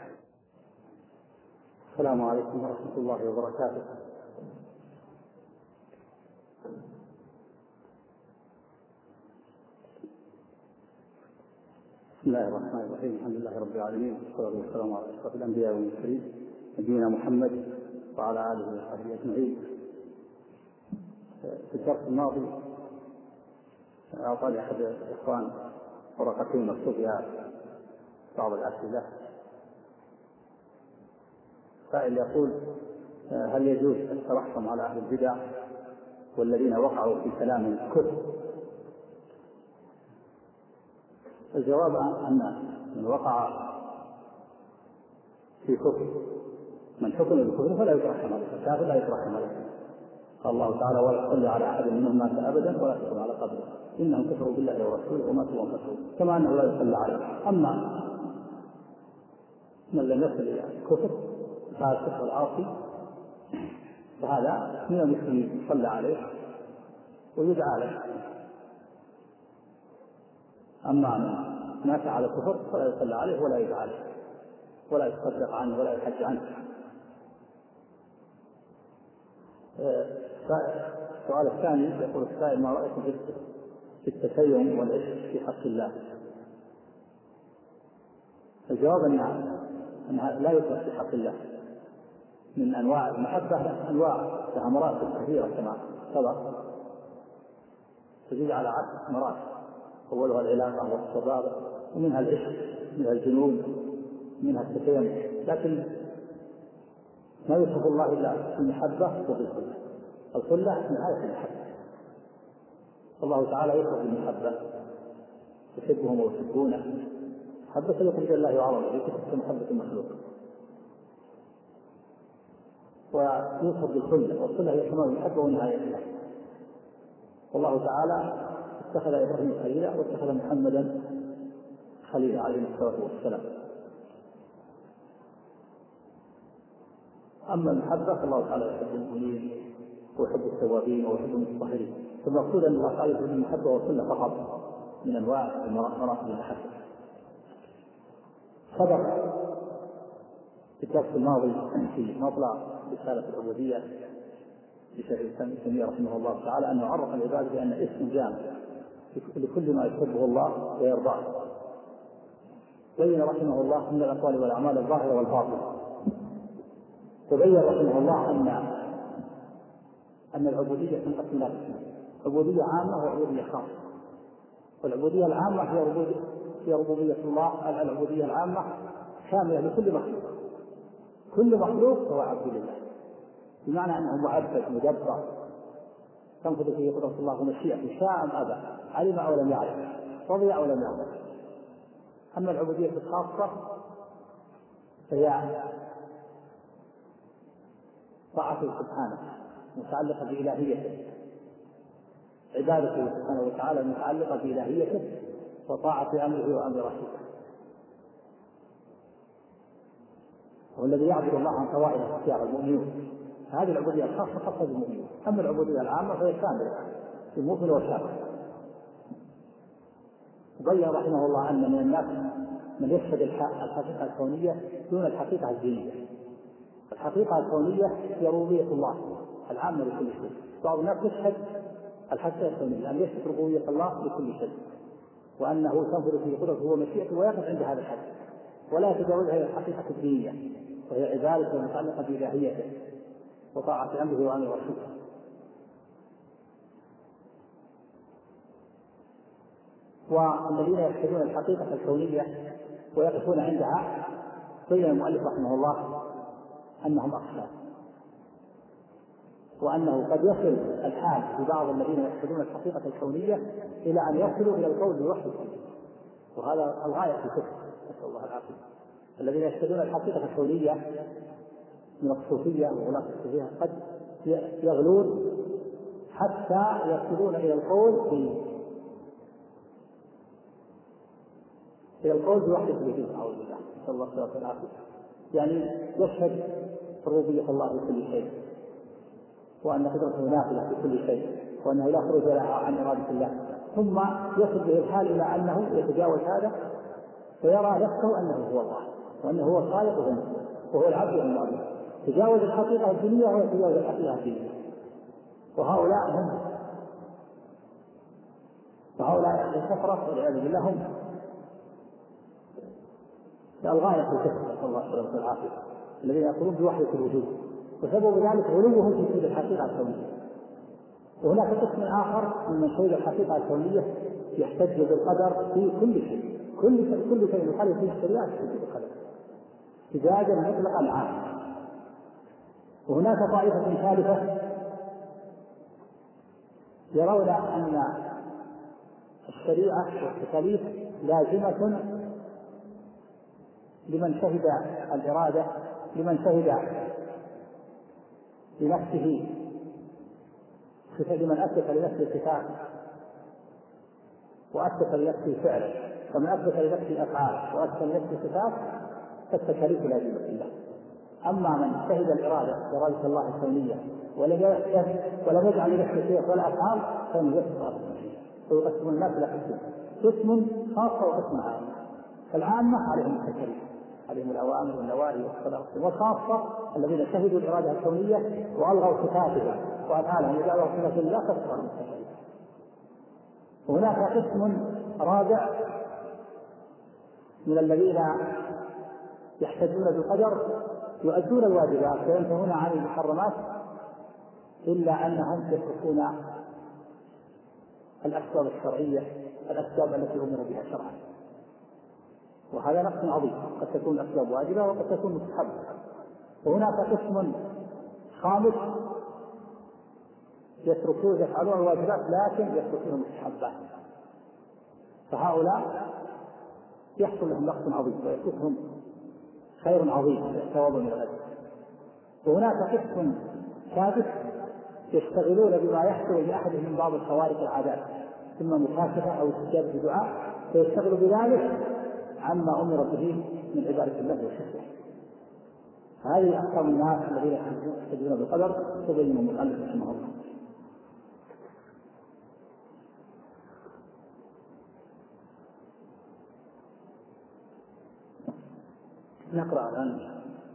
السلام عليكم ورحمة الله وبركاته. بسم الله الرحمن الرحيم. الحمد لله رب العالمين، والصلاة والسلام على أشرف الأنبياء والمرسلين نبينا محمد وعلى آله وصحبه أجمعين. في الدرس الماضي أعطاني أحد الإخوان ورقتين مكتوب فيها بعض الأسئلة. سائل يقول: هل يجوز الترحم على أهل البدع والذين وقعوا في كلام الكفر؟ الجواب أن من وقع في كفر من حكم بالكفر فلا يترحم عليه، الكافر لا يترحم عليه. قال الله تعالى: ولا تصلي على أحد منهم مات أبدا ولا تقم على قبره إنهم كفروا بالله ورسوله وماتوا وهم فاسقون، كما أنه لا يصلى عليه. أما من لم يصل إلى الكفر فالكفر العاصي فهذا من المسلمين يصلى عليه ويدعى له. أما من مات على الكفر فلا يصلى عليه ولا يدعى له ولا يتصدق عنه ولا يحج عنه. السؤال الثاني يقول السائل: ما رأيكم في التسيم والعشق في حق الله؟ الجواب أنها لا يترك في حق الله. من أنواع المحبة أنواع ثمرات كثيرة كما سبق، تزيد على عشر مراتب، أولها العلاقة والصبابة، ومنها العشق، منها الجنون، منها التسيم. لكن ما يوصف الله إلا في المحبة وفي الخلة. الخلة نهاية المحبة. الله تعالى يوصف بالمحبة: يحبهم ويحبونه. محبة لكم بالله وعظمه ليست محبة المخلوق. ويوصف بالخلة، والخلة هي كمال المحبة ونهاية الله. والله تعالى اتخذ إبراهيم خليلا واتخذ محمدا خليلا عليه الصلاة والسلام. أما المحبة فالله تعالى يحب المؤمنين ويحب التوابين ويحب المتطهرين. فالمقصود أن الله تعالى يحب المحبة والخلة فقط من أنواع مراتب المحبة. سبق في الدرس الماضي في مطلع رسالة العبودية لشيخ الإسلام ابن تيمية رحمه الله تعالى أنه عرف العباد بأن اسم جامع لكل ما يحبه الله ويرضاه. بين رحمه الله من الأقوال والأعمال الظاهرة والباطنة. وبين رحمه الله أن أن العبودية تنقسم إلى قسمين: عبودية عامة وعبودية خاصة. والعبودية العامة هي ربوبية هي ربوبية الله. العبودية العامة شاملة لكل مخلوق، كل مخلوق هو عبد لله، بمعنى أنه معبد مدبر تنفذ فيه قدرة الله ومشيئته، شاء أم أبى، علم أو لم يعلم، رضي أو لم يرضى. أما العبودية الخاصة فهي طاعته سبحانه متعلقة بإلهيته، عبادته سبحانه وتعالى متعلقة بإلهيته وطاعة أمره وأمر رسوله. والذي يعبد الله عن طوائف اختيار المؤمنين، هذه العبودية الخاصة خاصة بالمؤمنين. أما العبودية العامة فهي كاملة في المؤمن والكافر. بين رحمه الله أن من الناس من يشهد الحقيقة الكونية دون الحقيقة الدينية. الحقيقة الكونية هي ربوبية الله العامة لكل شيء. بعض الناس يشهد الحقيقة الكونية أن يشهد ربوبية الله لكل شيء، وأنه تنفذ فيه قدرته ومشيئته ويقف عند هذا الحد، ولا يتجاوزها إلى الحقيقة الدينية وهي عبادة متعلقة بإلهيته وطاعة أمره وأمر رسوله. والذين يشهدون الحقيقة الكونية ويقفون عندها بين المؤلف رحمه الله أنهم أقسام، وأنه قد يصل الحال في بعض الذين يشهدون الحقيقة الكونية إلى أن يصلوا إلى القول بوحده، وهذا الغاية في الكفر، نسأل الله العافية. الذين يشهدون الحقيقة الكونية من الصوفية وغلاة الصوفية قد يغلون حتى يصلون إلى القول إلى القول بوحده الوجود، أعوذ بالله، نسأل الله السلامة والعافية. يعني يشهد ربوبية الله بكل شيء، وأن قدرته نافذة في كل شيء، وأنه لا خروج لها عن إرادة الله، ثم يصل به الحال إلى أنه يتجاوز هذا فيرى نفسه أنه هو الله، وأنه هو الخالق وهو العبد والمعبود، تجاوز الحقيقة الدينية ويتجاوز الحقيقة الدينية. وهؤلاء هم وهؤلاء الكفرة والعياذ بالله هم الغاية في الكفر، نسأل الله السلامة والعافية، الذين يقولون بوحدة الوجود، وسبب ذلك غلوهم في شهود الحقيقة الكونية. وهناك قسم آخر من شهود الحقيقة الكونية يحتج بالقدر في كل شيء، كل شيء كل شيء يخالف فيه الشريعة يحتج بالقدر احتجاجا مطلقا عاما. وهناك طائفة ثالثة يرون أن الشريعة والتكاليف لازمة لمن شهد الإرادة، لمن شهد لنفسه، لمن أثبت لنفسه صفات وأثبت لنفسه فعلا، ومن أثبت لنفسه أفعال وأثبت لنفسه صفات فالتكاليف لازمة له. أما من شهد الإرادة إرادة الله الكونية ولم يجعل لنفسه صفات ولا أفعال فإنه يسقط ويقسم الناس إلى قسمين، قسم خاصة وقسم عام. فالعامة عليهم التكاليف، عليهم الأوامر والنواهي والصدق، والخاصة الذين شهدوا الإرادة الكونية وألغوا صفاتها وأفعالهم وجعلوا صفات الله تسقط عن التكاليف. وهناك قسم رابع من الذين يحتجون بالقدر يؤدون الواجبات وينتهون عن المحرمات إلا أنهم يتركون الأسباب الشرعية، الأسباب التي أمروا بها شرعا، وهذا نقص عظيم، قد تكون أسباب واجبة وقد تكون مستحبة. وهناك قسم خامس يتركون يفعلون الواجبات لكن يتركون المستحبات، فهؤلاء يحصل لهم نقص عظيم ويفوتهم خير عظيم ثواب من الأجر. وهناك قسم سادس يشتغلون بما يحصل لأحدهم من بعض الخوارق العادات، إما مكاشفة أو استجابة دعاء، فيشتغل بذلك عما أمر به من عبادة الله وشكره. هذه أقسام الناس الذين يحتجون بالقدر تبين المؤلف رحمه الله. نقرأ الآن.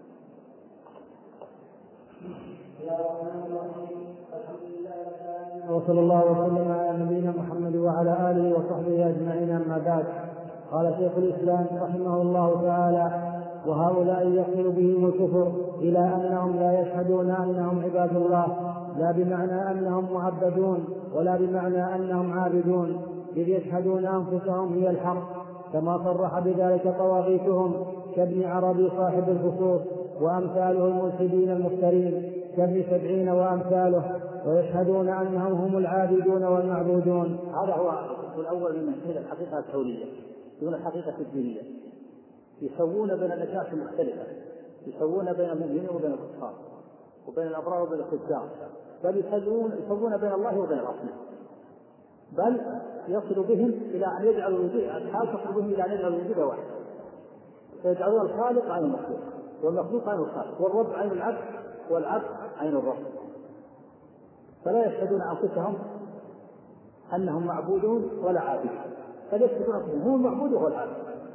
وصلى الله وسلم على نبينا محمد وعلى آله وصحبه أجمعين، أما بعد. قال شيخ الإسلام رحمه الله تعالى: وهؤلاء يصل بهم الكفر إلى أنهم لا يشهدون أنهم عباد الله، لا بمعنى أنهم معبدون ولا بمعنى أنهم عابدون، إذ يشهدون أنفسهم هي الحق، كما صرح بذلك طواغيتهم كابن عربي صاحب الفصوص وأمثاله الملحدين المفترين كابن سبعين وأمثاله، ويشهدون أنهم هم العابدون والمعبودون. هذا هو الأول من شهد الحقيقة الكونية دون الحقيقة الدينية. يسوون بين الأجناس المختلفة، يسوون بين المؤمنين وبين الكفار، وبين الأبرار وبين الفجار، بل يسوون بين الله وبين الأصنام، بل يصل بهم إلى أن يجعلوا الوجود الحال تصل بهم إلى أن يجعلوا الوجود واحد، فيجعلون الخالق عين المخلوق والمخلوق عين الخالق والرب عين العبد والعبد عين الرب، فلا يشهدون أنفسهم أنهم معبودون ولا عابدون، بل يشهدون أنفسهم هم المعبود وهو العابد،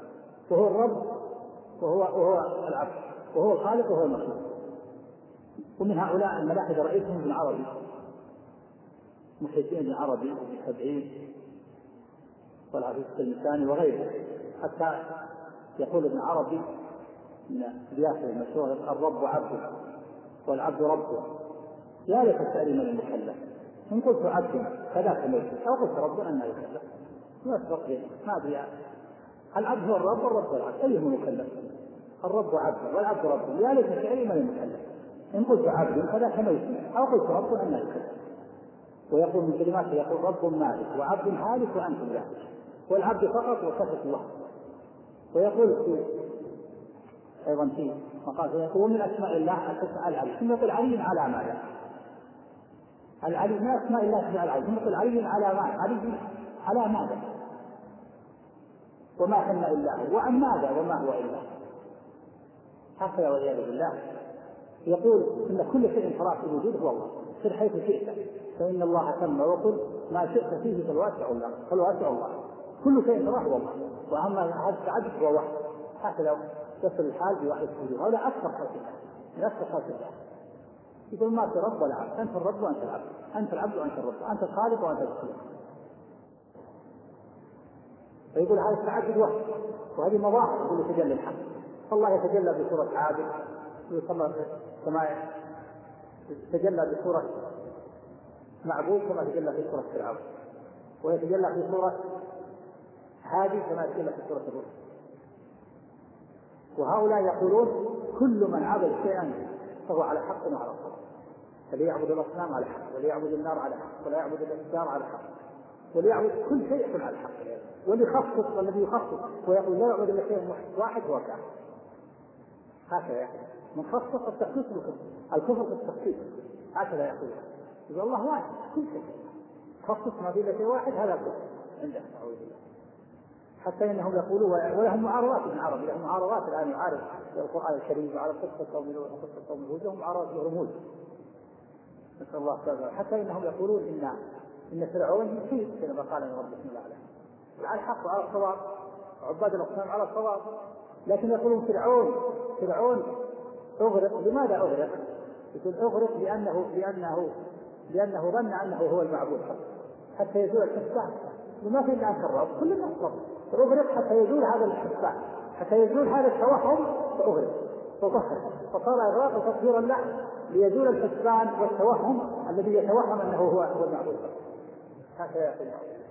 وهو الرب وهو وهو العبد، وهو الخالق وهو المخلوق. ومن هؤلاء الملاحدة رئيسهم ابن عربي، محي الدين بن عربي بن سبعين والعفيف التلمساني وغيره، حتى يقول ابن عربي من أبياته المشهورة: الرب عبده والعبد ربه، يا ليت التأليم من المكلف، إن قلت عبد فذاك ميت، أو قلت رب أنه يكلف. ما أسبق بينه، ما أدري العبد هو الرب والرب هو العبد، أيهم مكلف؟ الرب عبد والعبد رب، يا ليت التأليم من المكلف، إن قلت عبد فذاك ميت، أو قلت رب أنه يكلف. ويقول من كلماته: يقول رب مالك وعبد هالك وأنت ذلك، والعبد فقط وصفة الله. ويقول في أيضا في مقال يقول من أسماء الله التسعى العلي، ثم يقول علي على ماذا؟ العلي من أسماء الله التسعى العلي، ثم يقول علي على ماذا؟ علي على ماذا؟ وما كنا إلا هو، وعن ماذا وما هو إلا هكذا والعياذ بالله. يقول إن كل شيء فرات الوجود هو الله، سر حيث شئت فإن الله تم، وقل ما شئت فيه فالواسع الله، فالواسع الله، كل شيء فرات هو الله، وأما هذا التعدد هو واحد. هكذا يصل الحال بواحد الوجود، هذا أكثر خلق الله، من أكثر خلق الله. يقول ما في رب ولا عبد، أنت الرب وأنت العبد، أنت العبد وأنت الرب، أنت الخالق وأنت المخلوق. فيقول هذا التعدد واحد، وهذه مظاهر يقول يتجلى الحق. الله يتجلى بصورة عادل، كما يتجلى بصورة معبود كما يتجلى في صورة فرعون، ويتجلى في صورة هادي كما يتجلى في صورة الرسل. وهؤلاء يقولون كل من عبد شيئا فهو على حق وعلى صواب، فلي يعبد الأصنام على حق، ولي يعبد النار على حق، ولا يعبد الأشجار على حق، ولي يعبد كل شيء يكون على الحق، واللي يخصص والذي يخصص ويقول لا يعبد إلا شيء واحد هو كافر. هكذا من خصص التخصيص بالكفر، الكفر في التخصيص، هكذا يقول. يقول الله واحد كل شيء، خصص ما في شيء واحد هذا كفر عنده. حتى انهم يقولوا ولهم معارضات ابن عربي، لهم معارضات الان يعارض القران الكريم وعلى قصه قوم نوح وقصه قوم هود، لهم معارضات ورموز نسال الله السلامه. حتى انهم يقولون ان ان فرعون يصيب كما قال ان رب اسم الاعلى على الحق وعلى الصواب، عباد الاصنام على الصواب، لكن يقولون فرعون فرعون اغرق. لماذا اغرق؟ يقول اغرق لانه لانه لانه ظن انه هو المعبود حتى يزول الحسان، وما في الا الرب، كل الناس رب، فاغرق حتى يزول هذا الحسان، حتى يزول هذا التوهم، فاغرق فطهر، فصار اغراق وتطهيرا له ليزول الحسان والتوهم الذي يتوهم انه هو هو المعبود. هكذا يقول.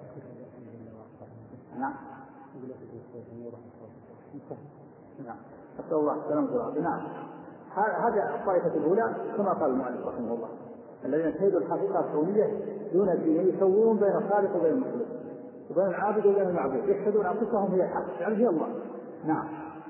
نعم نعم نسأل الله السلامة والعافية. نعم هذا الطائفة الأولى كما قال المؤلف رحمه الله، الذين شهدوا الحقيقة الكونية دون الدين، يسوون بين الخالق وبين المخلوق، وبين العابد وبين المعبود، يشهدون أنفسهم هي الحق، يعني هي الله. نعم.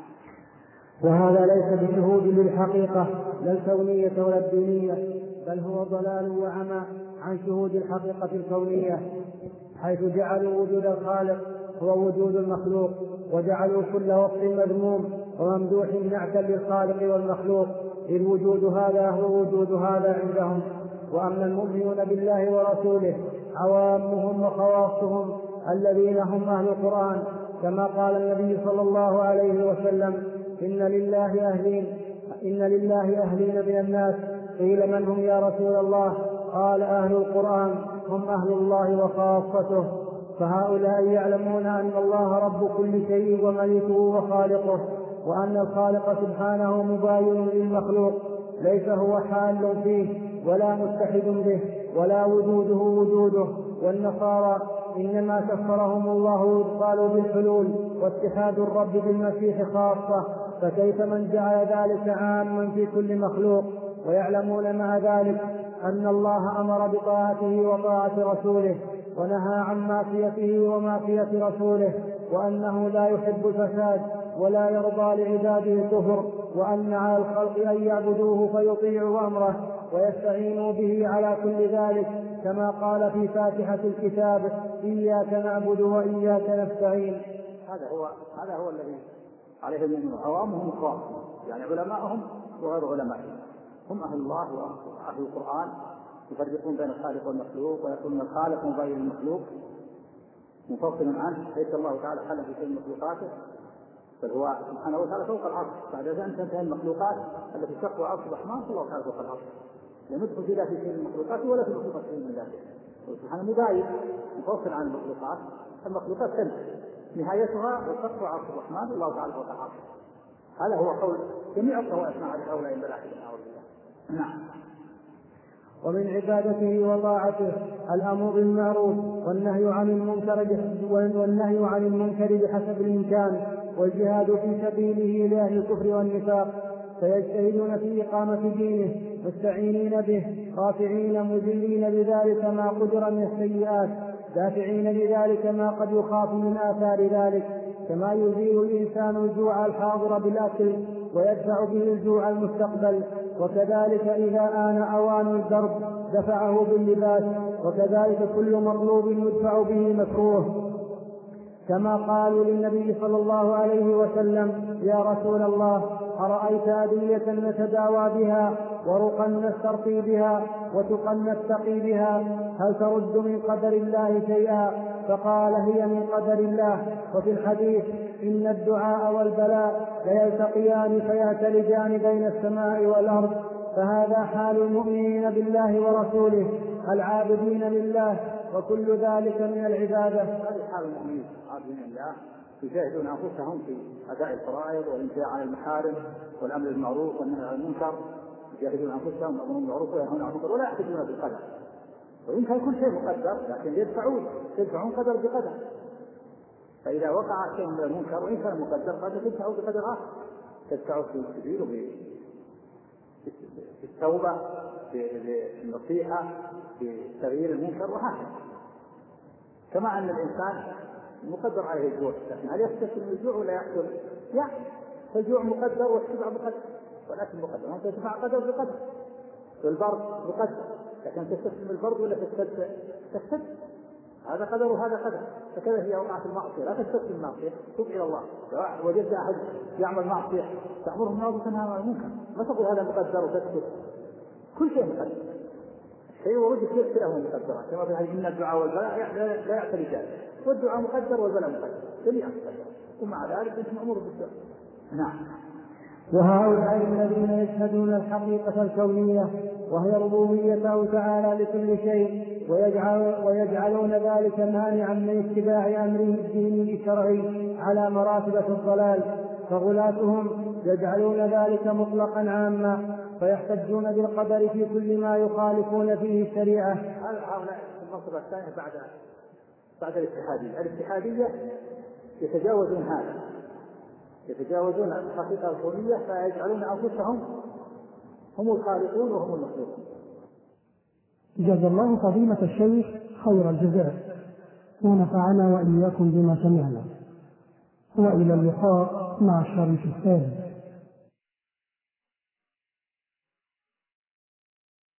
وهذا ليس بشهود للحقيقة لا الكونية ولا الدينية، بل هو ضلال وعمى عن شهود الحقيقة الكونية، حيث جعلوا وجود الخالق هو وجود المخلوق، وجعلوا كل وصف مذموم وممدوح نعتا للخالق والمخلوق، إذ وجود هذا هو وجود هذا عندهم. وأما المؤمنون بالله ورسوله عوامهم وخواصهم الذين هم أهل القرآن، كما قال النبي صلى الله عليه وسلم: إن لله أهلين إن لله أهلين من الناس. قيل: من هم يا رسول الله؟ قال: أهل القرآن هم أهل الله وخاصته. فهؤلاء يعلمون أن الله رب كل شيء ومليكه وخالقه، وأن الخالق سبحانه مباين للمخلوق، ليس هو حال فيه ولا متحد به ولا وجوده وجوده. والنصارى إنما كفرهم الله إذ قالوا بالحلول واتحاد الرب بالمسيح خاصة، فكيف من جعل ذلك عاما في كل مخلوق؟ ويعلمون مع ذلك أن الله أمر بطاعته وطاعة رسوله، ونهى عن معصيته ومعصية رسوله، وأنه لا يحب الفساد ولا يرضى لعباده الكفر، وأن على الخلق أن يعبدوه فيطيعوا أمره ويستعينوا به على كل ذلك، كما قال في فاتحة الكتاب: إياك نعبد وإياك نستعين. هذا هو هذا هو الذي عليه المؤمنون، عوامهم وخاصهم، يعني علماءهم وغير علمائهم، هم أهل الله وأهل القرآن، يفرقون بين الخالق والمخلوق، ويكون الخالق مبين للمخلوق منفصلا عنه، ليس الله تعالى خلق في شيء من مخلوقاته، بل هو سبحانه وتعالى فوق العرش. بعد ذلك تنتهي المخلوقات التي تقوى عرش الرحمن فالله تعالى فوق العرش، لم يدخل في ذاته شيء من المخلوقات ولا في المخلوقات شيء من ذاته، سبحانه مباين منفصل عن المخلوقات. المخلوقات تنتهي نهايتها وتقوى عرش الرحمن والله تعالى فوق العرش. هذا هو قول جميع الطوائف مع هؤلاء الملاحدة. نعم. ومن عبادته وطاعته الأمر بالمعروف والنهي عن المنكر والنهي عن المنكر بحسب الإمكان، والجهاد في سبيله لأهل الكفر والنفاق، فيجتهدون في إقامة دينه مستعينين به رافعين مزيلين بذلك ما قدر من السيئات، دافعين بذلك ما قد يخاف من آثار ذلك، كما يزيل الإنسان الجوع الحاضر بالأكل ويدفع به الجوع المستقبل، وكذلك إذا آن أوان الدرب دفعه باللباس، وكذلك كل مطلوب يدفع به مكروه. كما قالوا للنبي صلى الله عليه وسلم: يا رسول الله، أرأيت أدوية نتداوى بها ورقا نسترقي بها وتقا نتقي بها، هل ترد من قدر الله شيئا؟ فقال: هي من قدر الله. وفي الحديث: إن الدعاء والبلاء ليلتقيان فيعتلجان بين السماء والأرض. فهذا حال المؤمنين بالله ورسوله العابدين لله، وكل ذلك من العبادة. هذه حال المؤمنين العابدين لله، يجاهدون أنفسهم في أداء الفرائض والانتهاء عن المحارم والأمر بالمعروف والنهي عن المنكر، يجاهدون أنفسهم يأمرون بالمعروف وينهون عن المنكر ولا يحتجون بالقدر، وإن كان كل شيء مقدر لكن يدفعون يدفعون قدر بقدر. فإذا وقع شيء من المنكر وإن كان مقدر قد تدفعوا بقدر آخر، تدفعوا في السبيل بالتوبة بالنصيحة بتغيير المنكر وهكذا. كما أن الإنسان مقدر عليه الجوع، لكن هل يستسلم من الجوع ولا يحصل؟ يعني فالجوع مقدر والشبع مقدر والأكل مقدر، وأنت تدفع قدر بقدر، والبرد بقدر، لكن تستسلم البرد ولا تستسلم؟ تستسلم، هذا قدر وهذا قدر. فكذا هي وقعت المعصية، لا تستسلم المعصية، تب إلى الله. لو وجدت أحد يعمل معصية تأمره بالمعروف وتنهى عن المنكر، ما تقول هذا مقدر وتسكت، كل شيء مقدر. الشيء وجد فيه له مقدرات، كما في هذه: إن الدعاء والبلاء لا يعترجان، والدعاء مقدر والبلاء مقدر، جميعا مقدر، ومع ذلك أنتم أمور بالسؤال. نعم. وهؤلاء الذين يشهدون الحقيقة الكونية وهي ربوبيته تعالى لكل شيء، ويجعل ويجعلون ذلك مانعا من اتباع أمره الديني الشرعي على مراتب الضلال، فغلاتهم يجعلون ذلك مطلقا عاما، فيحتجون بالقدر في كل ما يخالفون فيه الشريعة. هؤلاء المرتبة الثانية بعد بعد الاتحادية. الاتحادية يتجاوزون هذا، يتجاوزون الحقيقة الكونية، فيجعلون أنفسهم هم الخالقون وهم المخلوقون. جزا الله فضيلة الشيخ خير الجزاء، ونفعنا وإياكم بما سمعنا، وإلى اللقاء مع الشريف الثاني.